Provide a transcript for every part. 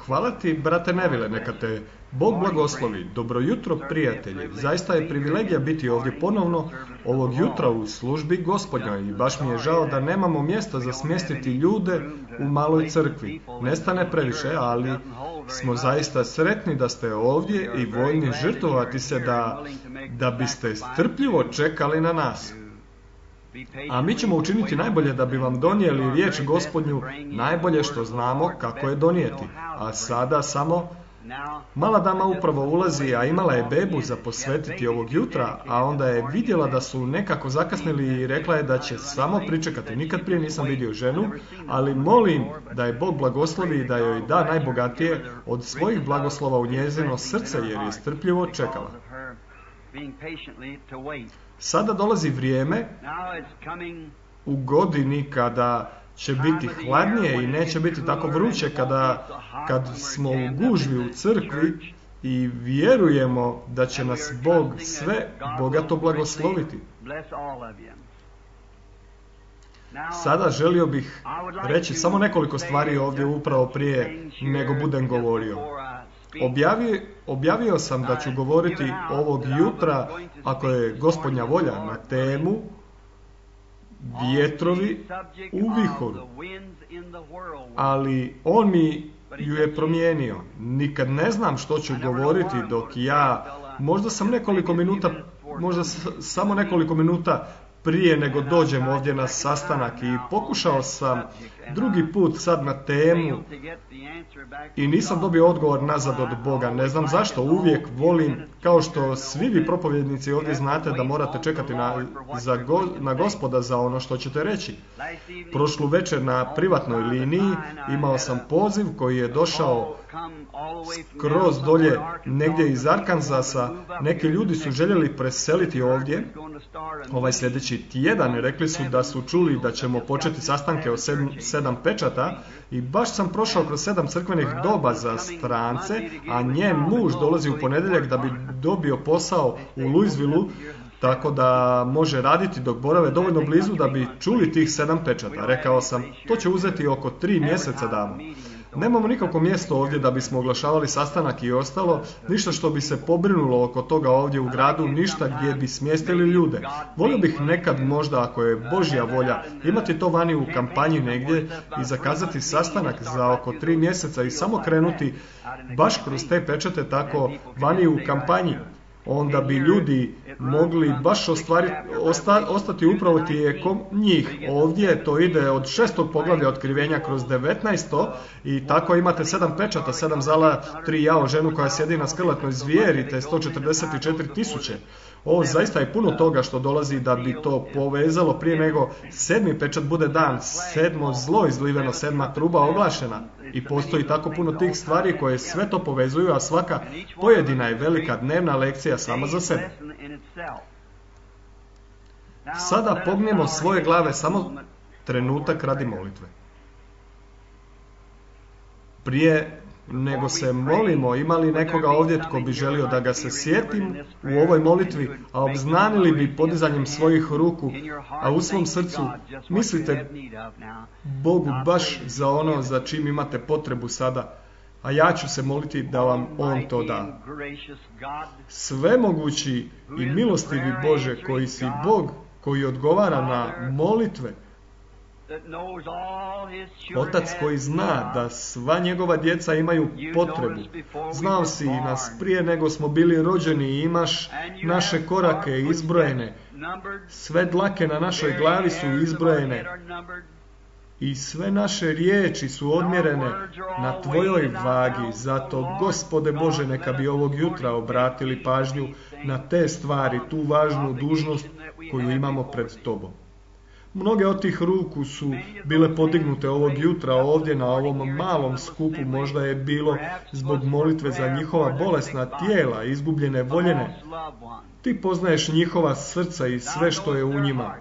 Hvala ti, brate Neville, neka te Bog blagoslovi. Dobro jutro, prijatelji. Zaista je privilegija biti ovdje ponovno ovog jutra u službi Gospodnjoj i baš mi je žao da nemamo mjesta za smjestiti ljude u maloj crkvi. Ne stane previše, ali smo zaista sretni da ste ovdje i voljni žrtvovati se da biste strpljivo čekali na nas. A mi ćemo učiniti najbolje da bi vam donijeli riječ Gospodnju, najbolje što znamo kako je donijeti. A sada samo mala dama upravo ulazi, a imala je bebu za posvetiti ovog jutra, a onda je vidjela da su nekako zakasnili i rekla je da će samo pričekati. Nikad prije nisam vidio ženu, ali molim da je Bog blagoslovi i da joj da najbogatije od svojih blagoslova u njezino srce, jer je strpljivo čekala. Sada dolazi vrijeme u godini kada će biti hladnije i neće biti tako vruće kad smo u gužvi u crkvi i vjerujemo da će nas Bog sve bogato blagosloviti. Sada želio bih reći samo nekoliko stvari ovdje upravo prije nego budem govorio. Objavio sam da ću govoriti ovog jutra, ako je Gospodnja volja, na temu vjetrovi u vihoru. Ali on mi ju je promijenio. Nikad ne znam što ću govoriti dok možda samo nekoliko minuta prije nego dođem ovdje na sastanak i pokušao sam drugi put sad na temu i nisam dobio odgovor nazad od Boga. Ne znam zašto, uvijek volim, kao što svi vi propovjednici ovdje znate da morate čekati na Gospoda za ono što ćete reći. Prošlu večer na privatnoj liniji imao sam poziv koji je došao skroz dolje negdje iz Arkansasa. Neki ljudi su željeli preseliti ovdje ovaj sljedeći tjedan. Rekli su da su čuli da ćemo početi sastanke o 7 pečata i baš sam prošao kroz 7 crkvenih doba za strance, a njen muž dolazi u ponedjeljak da bi dobio posao u Louisvilleu, tako da može raditi dok borave dovoljno blizu da bi čuli tih 7 pečata. Rekao sam, to će uzeti oko 3 mjeseca damo. Nemamo nikakvo mjesto ovdje da bismo oglašavali sastanak i ostalo, ništa što bi se pobrinulo oko toga ovdje u gradu, ništa gdje bi smjestili ljude. Volio bih nekad možda, ako je Božja volja, imati to vani u kampanji negdje i zakazati sastanak za oko 3 mjeseca i samo krenuti baš kroz te pečate tako vani u kampanji. Onda bi ljudi mogli baš ostati upravo tijekom njih. Ovdje to ide od 6. poglavlja otkrivenja kroz 19. i tako imate 7 pečata, 7 zala, 3 jao, ženu koja sjedi na skrlatnoj zvijeri, te 144.000. Ovo zaista je puno toga što dolazi da bi to povezalo prije nego 7. pečat bude dan, 7. zlo izliveno, 7. truba oglašena. I postoji tako puno tih stvari koje sve to povezuju, a svaka pojedina je velika dnevna lekcija sama za sebe. Sada pognemo svoje glave samo trenutak radi molitve. Prije nego se molimo, ima li nekoga ovdje tko bi želio da ga se sjetim u ovoj molitvi, a obznanili bi podizanjem svojih ruku, a u svom srcu mislite Bogu baš za ono za čim imate potrebu sada, a ja ću se moliti da vam On to da. Svemogući i milostivi Bože, koji si Bog koji odgovara na molitve, Otac koji zna da sva njegova djeca imaju potrebu. Znao si nas prije nego smo bili rođeni i imaš naše korake izbrojene. Sve dlake na našoj glavi su izbrojene. I sve naše riječi su odmjerene na tvojoj vagi. Zato, Gospode Bože, neka bi ovog jutra obratili pažnju na te stvari, tu važnu dužnost koju imamo pred tobom. Mnoge od tih ruku su bile podignute ovog jutra ovdje na ovom malom skupu, možda je bilo zbog molitve za njihova bolesna tijela, izgubljene voljene. Ti poznaješ njihova srca i sve što je u njima.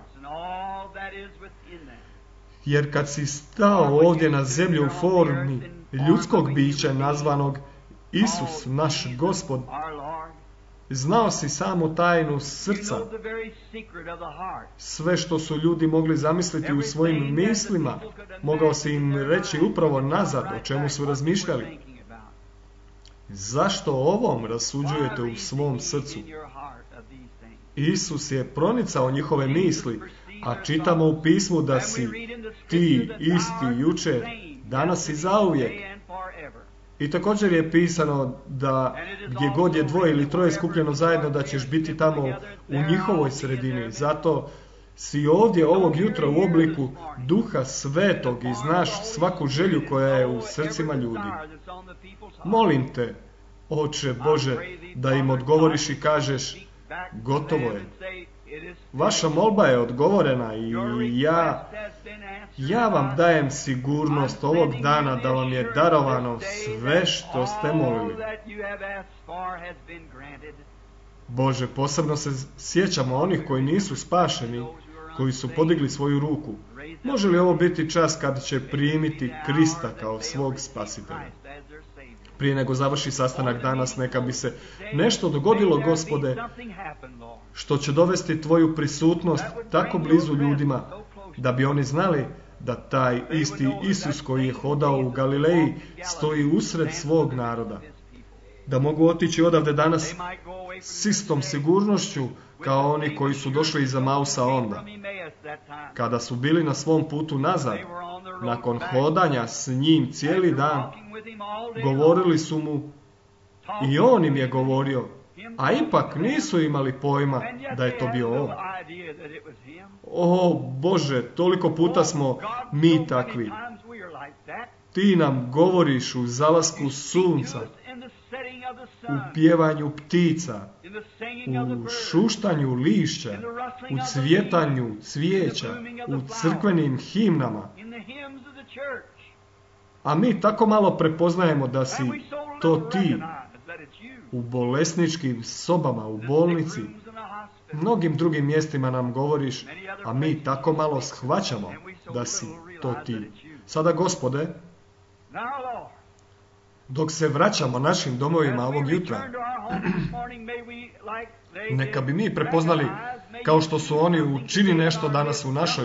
Jer kad si stao ovdje na zemlju u formi ljudskog bića nazvanog Isus, naš Gospod, znao si samu tajnu srca, sve što su ljudi mogli zamisliti u svojim mislima, mogao si im reći upravo nazad o čemu su razmišljali. Zašto ovom rasuđujete u svom srcu? Isus je pronicao njihove misli, a čitamo u pismu da si ti isti jučer, danas i zauvijek. I također je pisano da gdje god je 2 ili 3 skupljeno zajedno, da ćeš biti tamo u njihovoj sredini. Zato si ovdje ovog jutra u obliku Duha Svetog i znaš svaku želju koja je u srcima ljudi. Molim te, Oče Bože, da im odgovoriš i kažeš, gotovo je. Vaša molba je odgovorena i ja vam dajem sigurnost ovog dana da vam je darovano sve što ste molili. Bože, posebno se sjećamo onih koji nisu spašeni, koji su podigli svoju ruku. Može li ovo biti čas kad će primiti Krista kao svog spasitelja? Prije nego završi sastanak danas, neka bi se nešto dogodilo, Gospode, što će dovesti tvoju prisutnost tako blizu ljudima, da bi oni znali da taj isti Isus koji je hodao u Galileji stoji usred svog naroda. Da mogu otići odavde danas s istom sigurnošću kao oni koji su došli iz Emausa onda. Kada su bili na svom putu nazad, nakon hodanja s njim cijeli dan, govorili su mu i on im je govorio, a ipak nisu imali pojma da je to bio on. O Bože, toliko puta smo mi takvi. Ti nam govoriš u zalasku sunca, u pjevanju ptica, u šuštanju lišća, u cvjetanju cvijeća, u crkvenim himnama. A mi tako malo prepoznajemo da si to ti u bolesničkim sobama, u bolnici. Mnogim drugim mjestima nam govoriš, a mi tako malo shvaćamo da si to ti. Sada, Gospode, dok se vraćamo našim domovima ovog jutra, neka bi mi prepoznali, kao što su oni učinili nešto danas u našoj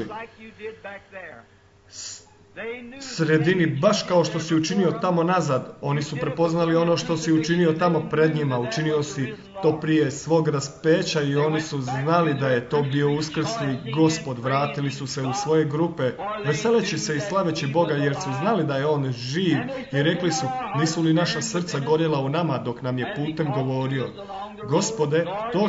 sredini, baš kao što si učinio tamo nazad. Oni su prepoznali ono što si učinio tamo pred njima. Učinio si to prije svog raspeća i oni su znali da je to bio uskrsli Gospod. Vratili su se u svoje grupe, veseleći se i slaveći Boga, jer su znali da je On živ. I rekli su, nisu li naša srca gorjela u nama dok nam je putem govorio. Gospode, to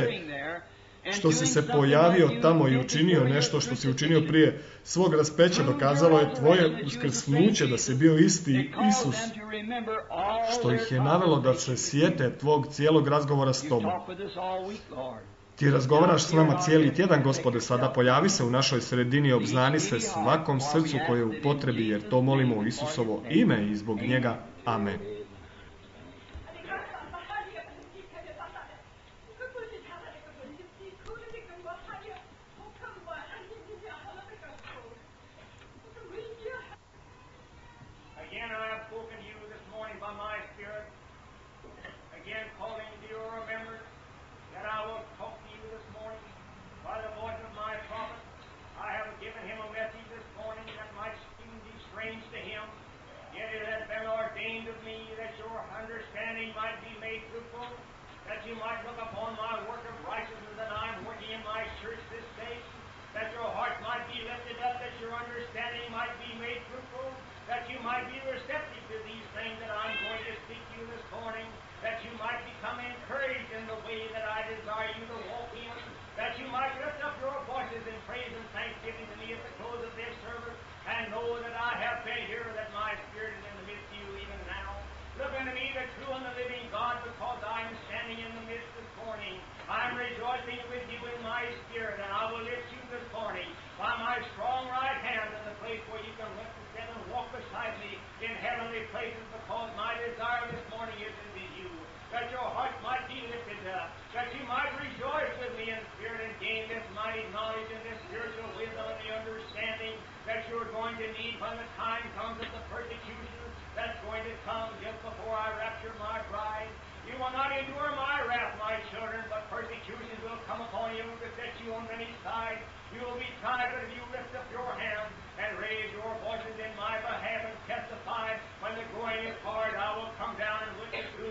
što si se pojavio tamo i učinio nešto što si učinio prije svog raspeća, dokazalo je tvoje uskrsnuće da si bio isti Isus, što ih je navelo da se sjete tvog cijelog razgovora s tobom. Ti razgovaraš s nama cijeli tjedan, Gospode, sada pojavi se u našoj sredini, obznani se svakom srcu koje je u potrebi, jer to molimo u Isusovo ime i zbog njega. Amen. When the going is hard, I will come down and witness to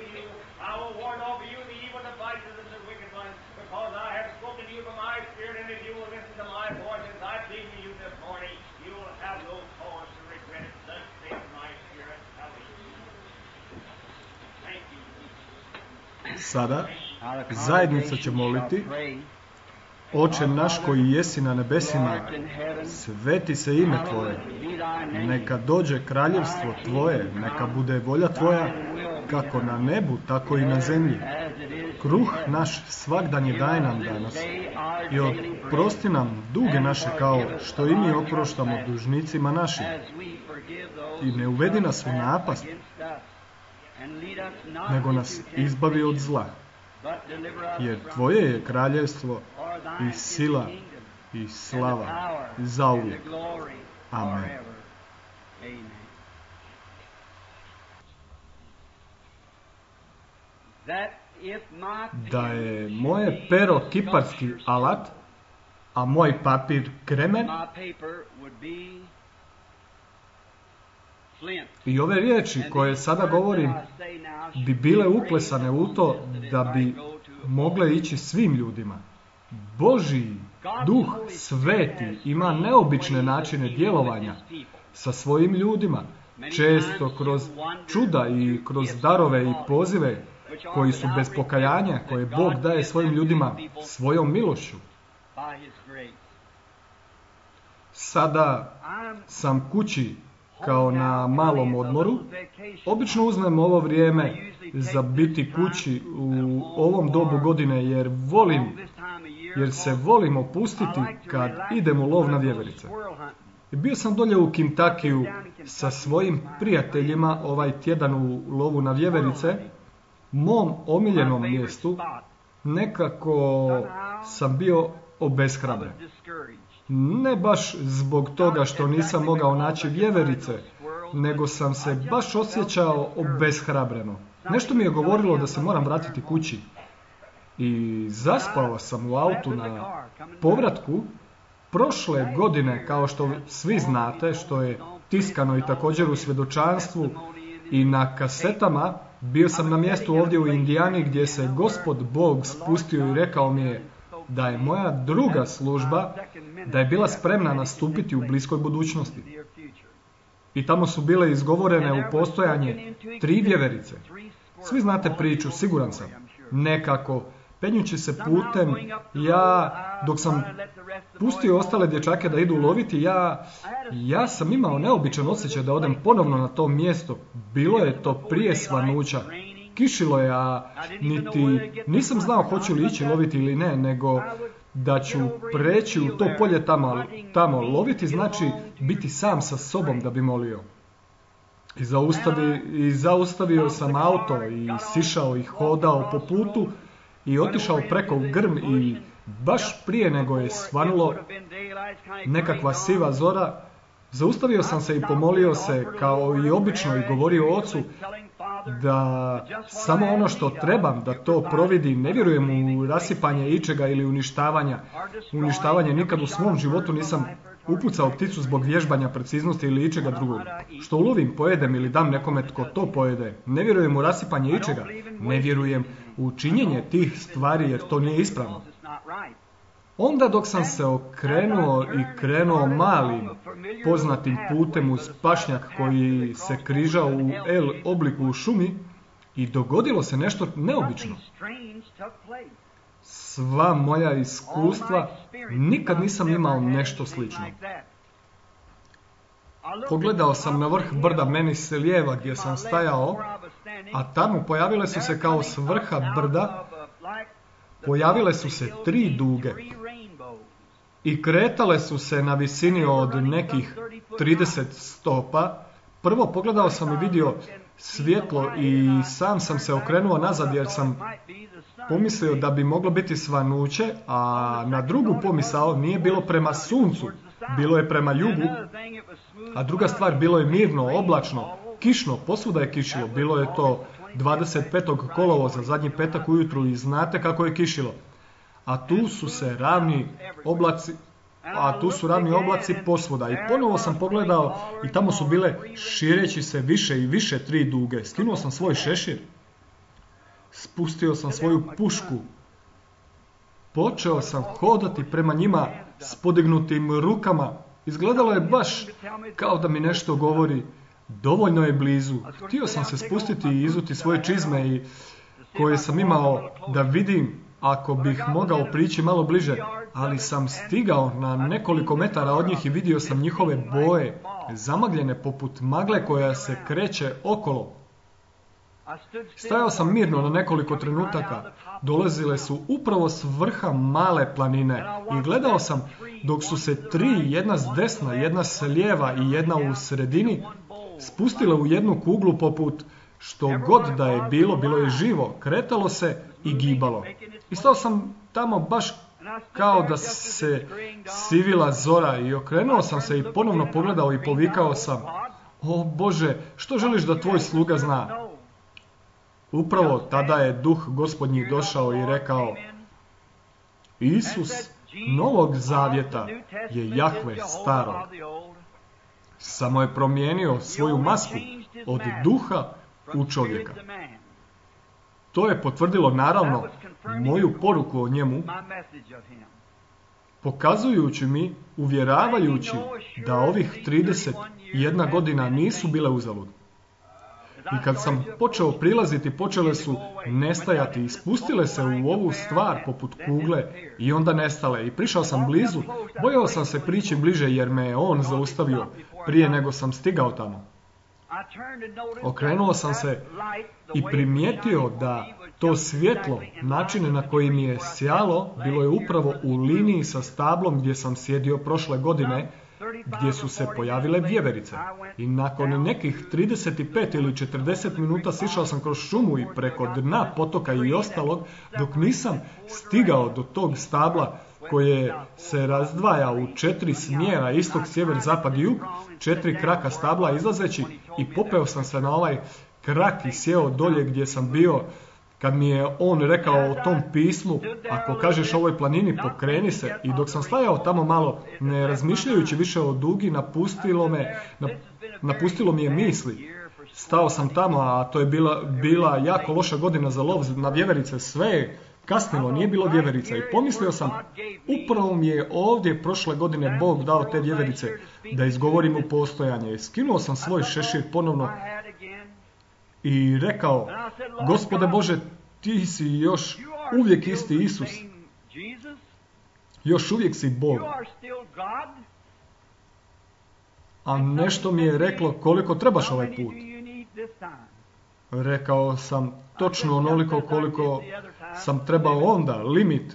Sada zajednica će moliti: Oče naš koji jesi na nebesima, sveti se ime Tvoje, neka dođe kraljevstvo Tvoje, neka bude volja Tvoja, kako na nebu, tako i na zemlji. Kruh naš svagdanji daj nam danas i oprosti nam duge naše kao što i mi oproštamo dužnicima našim. I ne uvedi nas u napast, nego nas izbavi od zla. Jer Tvoje je kraljevstvo i sila i slava zauvijek. Amen. Da je moje pero kiparski alat, a moj papir kremen, i ove riječi koje sada govorim bi bile uklesane u to da bi mogle ići svim ljudima. Božji Duh Sveti ima neobične načine djelovanja sa svojim ljudima, često kroz čuda i kroz darove i pozive koji su bez pokajanja, koje Bog daje svojim ljudima svojom milošću. Sada sam kući kao na malom odmoru. Obično uzmem ovo vrijeme za biti kući u ovom dobu godine jer se volim opustiti kad idem u lov na vjeverice. Bio sam dolje u Kentuckyu sa svojim prijateljima ovaj tjedan u lovu na vjeverice, mom omiljenom mjestu. Nekako sam bio obeshrabren. Ne baš zbog toga što nisam mogao naći vjeverice, nego sam se baš osjećao obeshrabreno. Nešto mi je govorilo da se moram vratiti kući. I zaspao sam u autu na povratku prošle godine, kao što svi znate, što je tiskano i također u svjedočanstvu i na kasetama. Bio sam na mjestu ovdje u Indijani gdje se Gospod Bog spustio i rekao mi je da je moja druga služba, da je bila spremna nastupiti u bliskoj budućnosti. I tamo su bile izgovorene u postojanje 3 vjeverice. Svi znate priču, siguran sam. Nekako, penjući se putem, dok sam pustio ostale dječake da idu loviti, ja sam imao neobičan osjećaj da odem ponovno na to mjesto. Bilo je to prije svanuća. Kišilo je, nisam znao hoću li ići loviti ili ne, nego da ću preći u to polje tamo. Loviti znači biti sam sa sobom da bi molio. I zaustavio sam auto i sišao i hodao po putu i otišao preko grm i baš prije nego je svanulo nekakva siva zora, zaustavio sam se i pomolio se kao i obično i govorio ocu da samo ono što trebam da to providim. Ne vjerujem u rasipanje ičega ili uništavanja. Uništavanje nikad u svom životu nisam upucao pticu zbog vježbanja preciznosti ili ičega drugog. Što ulovim, pojedem ili dam nekome tko to pojede. Ne vjerujem u rasipanje ičega. Ne vjerujem u činjenje tih stvari jer to nije ispravno. Onda dok sam se okrenuo i krenuo malim, poznatim putem uz pašnjak koji se križao u L obliku u šumi, i dogodilo se nešto neobično. Sva moja iskustva, nikad nisam imao nešto slično. Pogledao sam na vrh brda meni se lijeva gdje sam stajao, a tamo pojavile su se kao s vrha brda, pojavile su se 3 duge. I kretale su se na visini od nekih 30 stopa. Prvo pogledao sam i vidio svjetlo i sam sam se okrenuo nazad jer sam pomislio da bi moglo biti svanuće, a na drugu pomisao nije bilo prema suncu, bilo je prema jugu, a druga stvar, bilo je mirno, oblačno, kišno, posvuda je kišilo, bilo je to 25. kolovoza, zadnji petak ujutru i znate kako je kišilo. A tu su ravni oblaci posvuda. I ponovo sam pogledao i tamo su bile šireći se više i više 3 duge. Skinuo sam svoj šešir. Spustio sam svoju pušku. Počeo sam hodati prema njima s podignutim rukama. Izgledalo je baš kao da mi nešto govori. Dovoljno je blizu. Htio sam se spustiti i izuti svoje čizme i koje sam imao da vidim ako bih mogao prići malo bliže, ali sam stigao na nekoliko metara od njih i vidio sam njihove boje, zamagljene poput magle koja se kreće okolo. Stajao sam mirno na nekoliko trenutaka, dolazile su upravo s vrha male planine i gledao sam dok su se tri, jedna s desna, jedna s lijeva i jedna u sredini, spustile u jednu kuglu poput što god da je bilo, bilo je živo, kretalo se i gibalo. I stao sam tamo baš kao da se sivila zora i okrenuo sam se i ponovno pogledao i povikao sam: O Bože, što želiš da tvoj sluga zna? Upravo tada je duh Gospodnji došao i rekao: Isus Novog Zavjeta je Jahve Starog. Samo je promijenio svoju masku od duha u čovjeka. To je potvrdilo naravno moju poruku o njemu, pokazujući mi, uvjeravajući da ovih 31 godina nisu bile uzalud. I kad sam počeo prilaziti, počele su nestajati i spustile se u ovu stvar poput kugle i onda nestale. I prišao sam blizu, bojao sam se prići bliže jer me je on zaustavio prije nego sam stigao tamo. Okrenuo sam se i primijetio da to svjetlo, način na koji mi je sjalo, bilo je upravo u liniji sa stablom gdje sam sjedio prošle godine, gdje su se pojavile vjeverice. I nakon nekih 35 ili 40 minuta sišao sam kroz šumu i preko dna potoka i ostalog, dok nisam stigao do tog stabla koje se razdvaja u 4 smjera, istok, sjever, zapad i jug, 4 kraka stabla izlazeći, i popeo sam se na ovaj krak i sjeo dolje gdje sam bio. Kad mi je on rekao o tom pismu: ako kažeš ovoj planini, pokreni se. I dok sam stajao tamo malo, ne razmišljajući više o dugi, napustilo mi je misli. Stao sam tamo, a to je bila jako loša godina za lov na vjeverice. Sve je kasnilo, nije bilo vjeverica. I pomislio sam, upravo mi je ovdje prošle godine Bog dao te vjeverice da izgovorim u postojanje. Skinuo sam svoj šešir ponovno i rekao: Gospode Bože, ti si još uvijek isti Isus. Još uvijek si Bog. A nešto mi je reklo: koliko trebaš ovaj put? Rekao sam točno onoliko koliko sam trebao onda, limit.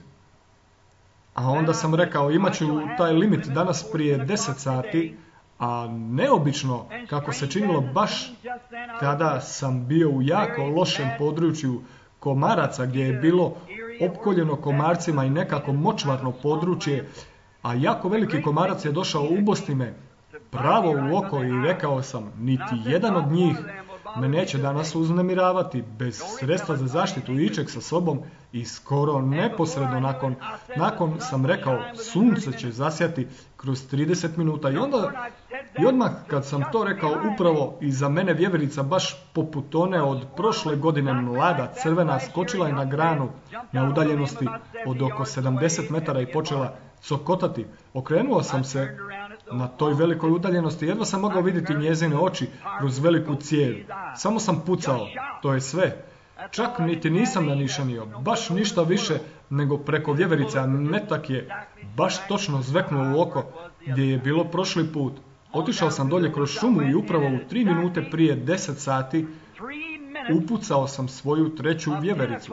A onda sam rekao: imat ću taj limit danas prije 10 sati. A neobično, kako se činilo, baš tada sam bio u jako lošem području komaraca, gdje je bilo opkoljeno komarcima i nekako močvarno područje, a jako veliki komarac je došao ubosti me pravo u oko i rekao sam: niti jedan od njih me neće danas uznemiravati. Bez sredstva za zaštitu ičeg sa sobom i skoro neposredno nakon sam rekao: sunce će zasjati kroz 30 minuta. I odmah kad sam to rekao, upravo iza mene vjeverica, baš poput one od prošle godine, mlada, crvena, skočila je na granu na udaljenosti od oko 70 metara i počela cokotati. Okrenuo sam se na toj velikoj udaljenosti, jedva sam mogao vidjeti njezine oči kroz veliku cijev. Samo sam pucao, to je sve. Čak niti nisam nanišanio, baš ništa više nego preko vjeverice, a metak je baš točno zveknuo u oko gdje je bilo prošli put. Otišao sam dolje kroz šumu i upravo u 3 minute prije 10 sati upucao sam svoju treću vjevericu.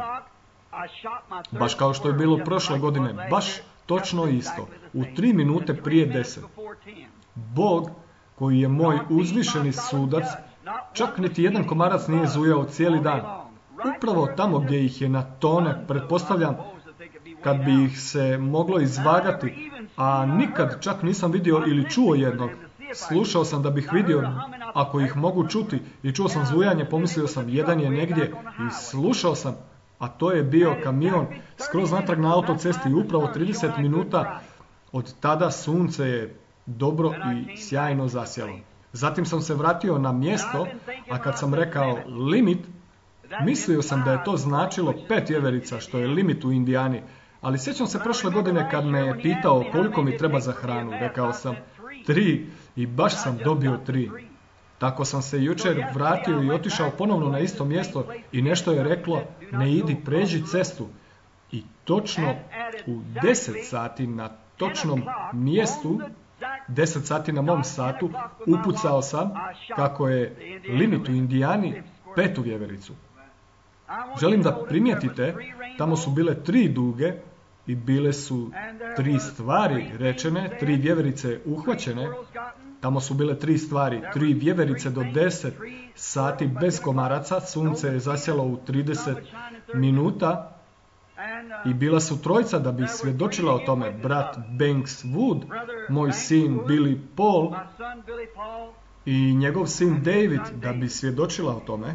Baš kao što je bilo prošle godine, baš točno isto, u 3 minute prije 10. Bog, koji je moj uzvišeni sudac, čak niti jedan komarac nije zujao cijeli dan. Upravo tamo gdje ih je na tone, pretpostavljam, kad bi ih se moglo izvagati, a nikad čak nisam vidio ili čuo jednog. Slušao sam da bih vidio ako ih mogu čuti i čuo sam zujanje, pomislio sam jedan je negdje i slušao sam, a to je bio kamion skroz natrag na autocesti i upravo 30 minuta od tada sunce je dobro i sjajno zasjalo. Zatim sam se vratio na mjesto, a kad sam rekao limit, mislio sam da je to značilo 5 vjeverica, što je limit u Indijani. Ali sjećam se prošle godine kad me je pitao koliko mi treba za hranu. Rekao sam 3 i baš sam dobio 3. Tako sam se jučer vratio i otišao ponovno na isto mjesto i nešto je reklo, ne idi, pređi cestu. I točno u 10 sati na točnom mjestu, 10 sati na mom satu, upucao sam, kako je limit u Indijani, 5. vjevericu. Želim da primijetite, tamo su bile 3 duge i bile su 3 stvari rečene, 3 vjeverice uhvaćene. Tamo su bile 3 stvari, 3 vjeverice do 10 sati bez komaraca, sunce je zasjelo u 30 minuta i bila su 3 da bi svjedočila o tome, brat Banks Wood, moj sin Billy Paul i njegov sin David da bi svjedočila o tome.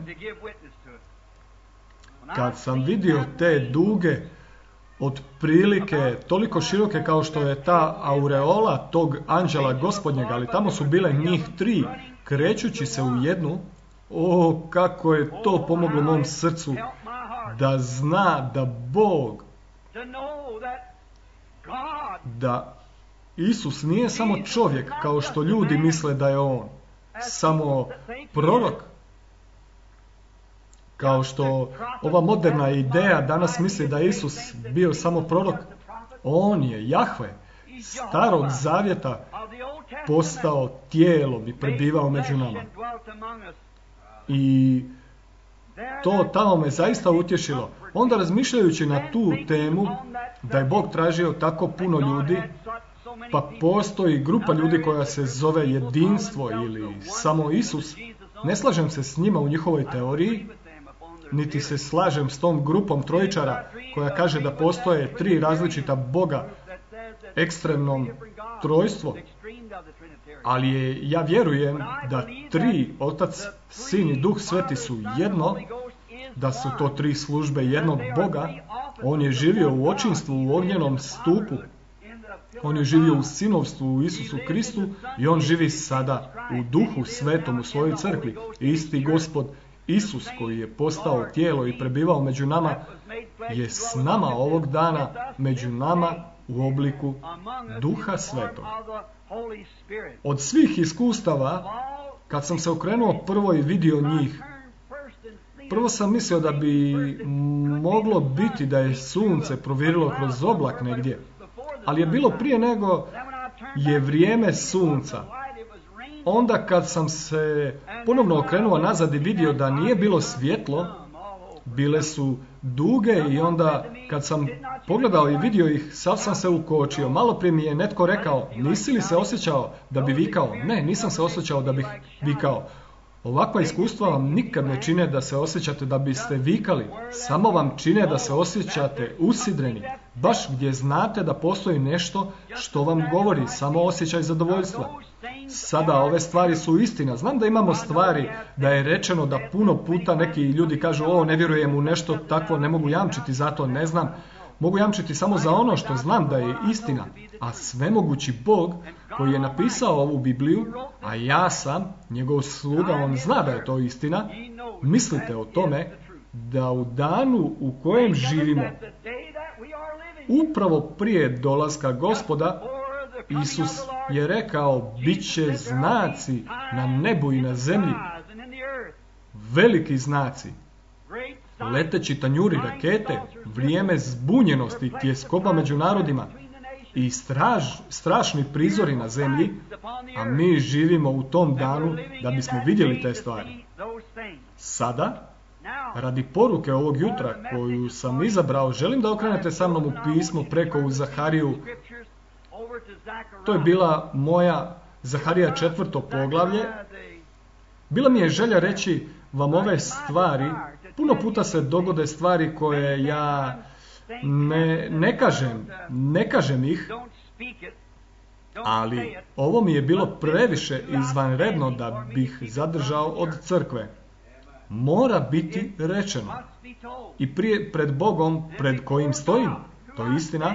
Kad sam vidio te duge, otprilike toliko široke kao što je ta aureola tog anđela gospodnjega, ali tamo su bile njih 3, krećući se u jednu, kako je to pomoglo mom srcu da zna da Bog, da Isus nije samo čovjek kao što ljudi misle da je on, samo prorok, kao što ova moderna ideja danas misli da je Isus bio samo prorok. On je Jahve, starog zavjeta, postao tijelom i prebivao među nama. I to tamo me zaista utješilo. Onda razmišljajući na tu temu, da je Bog tražio tako puno ljudi, pa postoji grupa ljudi koja se zove jedinstvo ili samo Isus, ne slažem se s njima u njihovoj teoriji, niti se slažem s tom grupom trojičara koja kaže da postoje 3 različita Boga, ekstremnom trojstvo, ali ja vjerujem da 3, Otac, Sin i Duh Sveti su jedno, da su to 3 službe jednog Boga. On je živio u očinstvu, u ognjenom stupu, on je živio u sinovstvu u Isusu Kristu i on živi sada u Duhu Svetom u svojoj crkvi. Isti Gospod Isus koji je postao tijelo i prebivao među nama je s nama ovog dana, među nama u obliku Duha Svetog. Od svih iskustava, kad sam se okrenuo prvo i vidio njih, prvo sam mislio da bi moglo biti da je sunce provirilo kroz oblak negdje, ali je bilo prije nego je vrijeme sunca. Onda kad sam se ponovno okrenuo nazad i vidio da nije bilo svjetlo, bile su duge i onda kad sam pogledao i vidio ih, sav sam se ukočio. Malo prije mi je netko rekao, nisi li se osjećao da bi vikao? Ne, nisam se osjećao da bih vikao. Ovakva iskustva vam nikad ne čine da se osjećate da biste vikali, samo vam čine da se osjećate usidreni, baš gdje znate da postoji nešto što vam govori, samo osjećaj zadovoljstva. Sada ove stvari su istina. Znam da imamo stvari da je rečeno da puno puta neki ljudi kažu ne vjerujem u nešto takvo, ne mogu jamčiti, zato ne znam. Mogu jamčiti samo za ono što znam da je istina. A svemogući Bog koji je napisao ovu Bibliju, a ja sam njegov sluga, on zna da je to istina, mislite o tome da u danu u kojem živimo, upravo prije dolaska Gospoda, Isus je rekao, bit će znaci na nebu i na zemlji, veliki znaci, leteći tanjuri, rakete, vrijeme zbunjenosti, tjeskoba među narodima i strašni prizori na zemlji, a mi živimo u tom danu da bismo vidjeli te stvari. Sada, radi poruke ovog jutra koju sam izabrao, želim da okrenete sa mnom u pismo preko u Zahariju. To je bila moja Zaharija 4. poglavlje. Bila mi je želja reći vam ove stvari. Puno puta se dogode stvari koje ja ne kažem ih, ali ovo mi je bilo previše izvanredno da bih zadržao od crkve. Mora biti rečeno. I pred Bogom, pred kojim stojim, to je istina.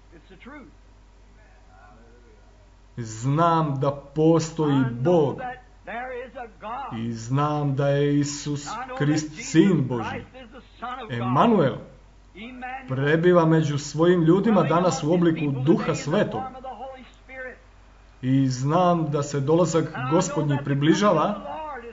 Znam da postoji Bog i znam da je Isus Krist, Sin Božji. Emanuel prebiva među svojim ljudima danas u obliku Duha Svetog. I znam da se dolazak Gospodnji približava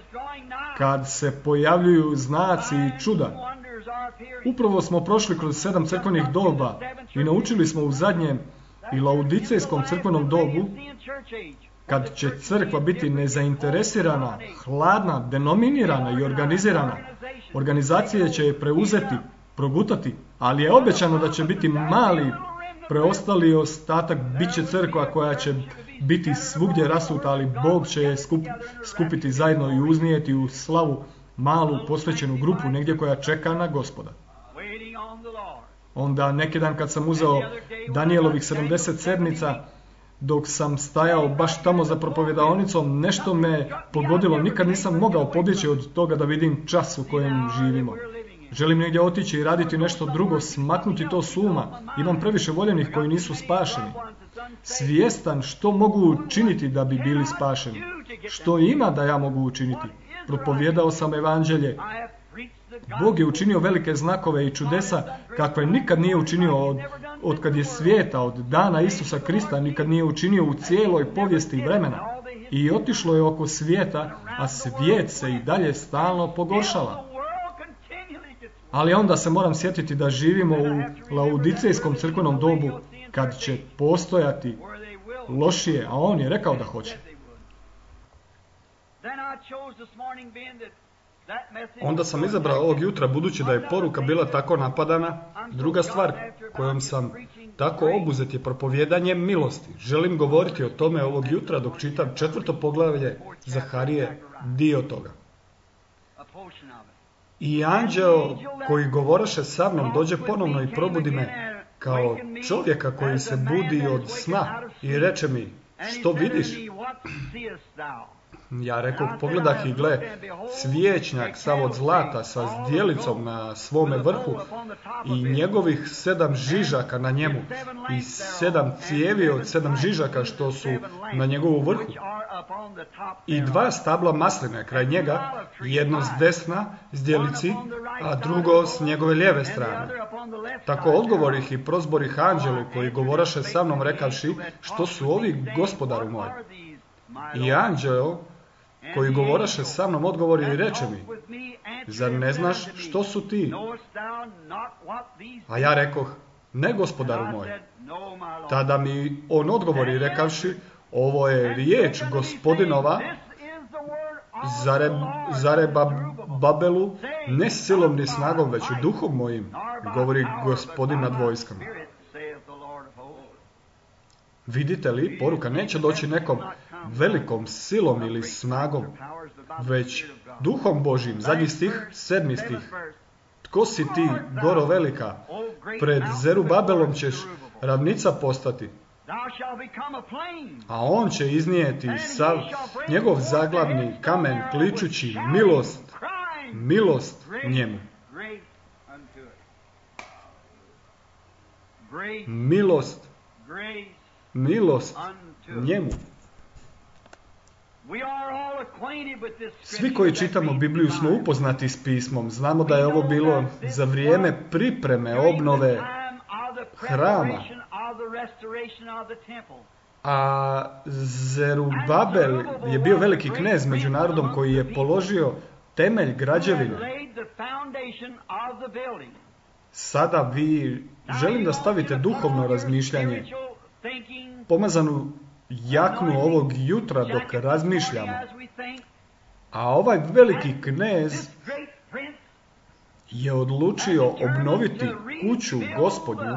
kad se pojavljuju znaci i čuda. Upravo smo prošli kroz 7 crkvenih doba i naučili smo u zadnjem i laudicejskom crkvenom dobu, kad će crkva biti nezainteresirana, hladna, denominirana i organizirana, organizacije će je preuzeti, progutati, ali je obećano da će biti mali preostali ostatak, bit će crkva koja će biti svugdje rasuta, ali Bog će je skupiti zajedno i uznijeti u slavu malu posvećenu grupu, negdje koja čeka na Gospoda. Onda neki dan kad sam uzeo Danijelovih 70 sedmica, dok sam stajao baš tamo za propovjedaonicom, nešto me pogodilo. Nikad nisam mogao pobjeći od toga da vidim čas u kojem živimo. Želim negdje otići i raditi nešto drugo, smaknuti to s uma. Imam previše voljenih koji nisu spašeni. Svjestan što mogu učiniti da bi bili spašeni. Što ima da ja mogu učiniti. Propovjedao sam evanđelje. Bog je učinio velike znakove i čudesa kakve nikad nije učinio od kad je svijeta, od dana Isusa Krista, nikad nije učinio u cijeloj povijesti vremena. I otišlo je oko svijeta, a svijet se i dalje stalno pogoršava. Ali onda se moram sjetiti da živimo u laudicejskom crkvenom dobu, kad će postojati lošije, a on je rekao da hoće. Onda sam izabrao ovog jutra, budući da je poruka bila tako napadana. Druga stvar kojom sam tako obuzet je propovijedanje milosti. Želim govoriti o tome ovog jutra dok čitam 4. poglavlje Zaharije, dio toga. I anđeo koji govoraše sa mnom dođe ponovno i probudi me kao čovjeka koji se budi od sna i reče mi, što vidiš? Ja rekao, pogledah i gle, svijećnjak sav od zlata sa zdjelicom na svome vrhu i njegovih 7 žižaka na njemu i 7 cijevi od 7 žižaka što su na njegovu vrhu i 2 stabla masline kraj njega, jedno s desna zdjelici, a drugo s njegove lijeve strane. Tako odgovorih i prozborih anđelu koji govoraše sa mnom rekavši, što su ovi, gospodaru moj? I anđeo koji govoraše sa mnom odgovori i reče mi, zar ne znaš što su ti? A ja rekoh, ne, gospodaru moj. Tada mi on odgovori rekavši, ovo je riječ gospodinova, Babelu, ne silom ni snagom, već duhom mojim, govori Gospodin nad vojskama. Vidite li, poruka neće doći nekom velikom silom ili snagom, već duhom Božjim. Zadnji stih, 7. stih. Tko si ti, goro velika? Pred Zerubabelom ćeš ravnica postati. A on će iznijeti sav njegov zaglavni kamen kličući milost, milost njemu. Milost, milost njemu. Svi koji čitamo Bibliju smo upoznati s pismom. Znamo da je ovo bilo za vrijeme pripreme obnove hrama. A Zerubabel je bio veliki knez među narodom koji je položio temelj građevine. Sada vi želim da stavite duhovno razmišljanje, pomazanu jaknu ovog jutra dok razmišljamo. A ovaj veliki knez je odlučio obnoviti kuću Gospodnju,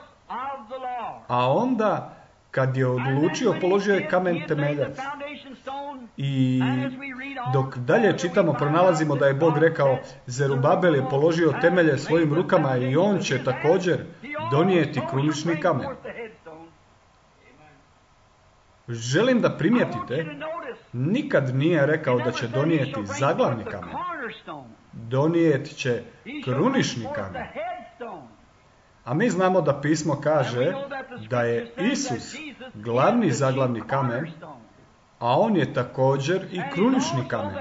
a onda kad je odlučio položio je kamen temeljac. I dok dalje čitamo pronalazimo da je Bog rekao, Zerubabel je položio temelje svojim rukama i on će također donijeti krunični kamen. Želim da primijetite, nikad nije rekao da će donijeti zaglavni kamen. Donijet će krunični kamen. A mi znamo da pismo kaže da je Isus glavni zaglavni kamen, a on je također i krunični kamen.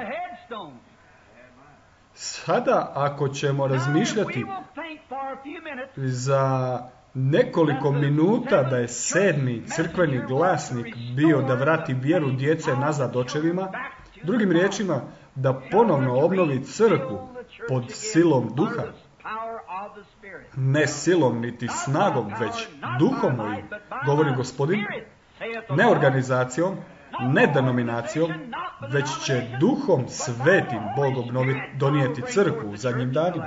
Sada, ako ćemo razmišljati za nekoliko minuta da je 7. crkveni glasnik bio da vrati vjeru djece nazad očevima, drugim riječima, da ponovno obnovi crkvu pod silom duha. Ne silom niti snagom, već duhom mojim, govori Gospodin, ne organizacijom, ne denominacijom, već će duhom svetim Bog donijeti crkvu u zadnjim danima.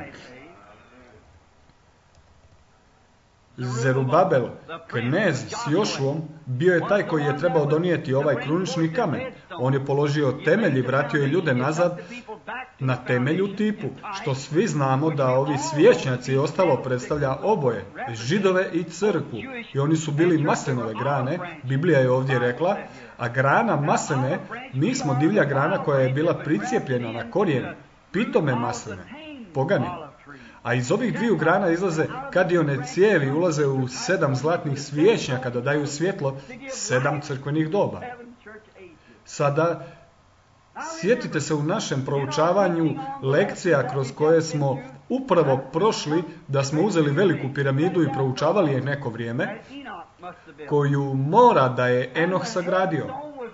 Zerubabel, knez s Jošuom, bio je taj koji je trebao donijeti ovaj krunični kamen. On je položio temelj i vratio je ljude nazad na temelju tipu, što svi znamo da ovi svjećnjaci i ostalo predstavlja oboje, Židove i crkvu. I oni su bili maslinove grane, Biblija je ovdje rekla, a grana maslene, mi smo divlja grana koja je bila pricijepljena na korijen, pitome masline, pogani. A iz ovih dviju grana izlaze kadione cijevi, ulaze u 7 zlatnih svjećnjaka da daju svjetlo 7 crkvenih doba. Sada, sjetite se u našem proučavanju lekcija kroz koje smo upravo prošli da smo uzeli veliku piramidu i proučavali je neko vrijeme, koju mora da je Enoh sagradio.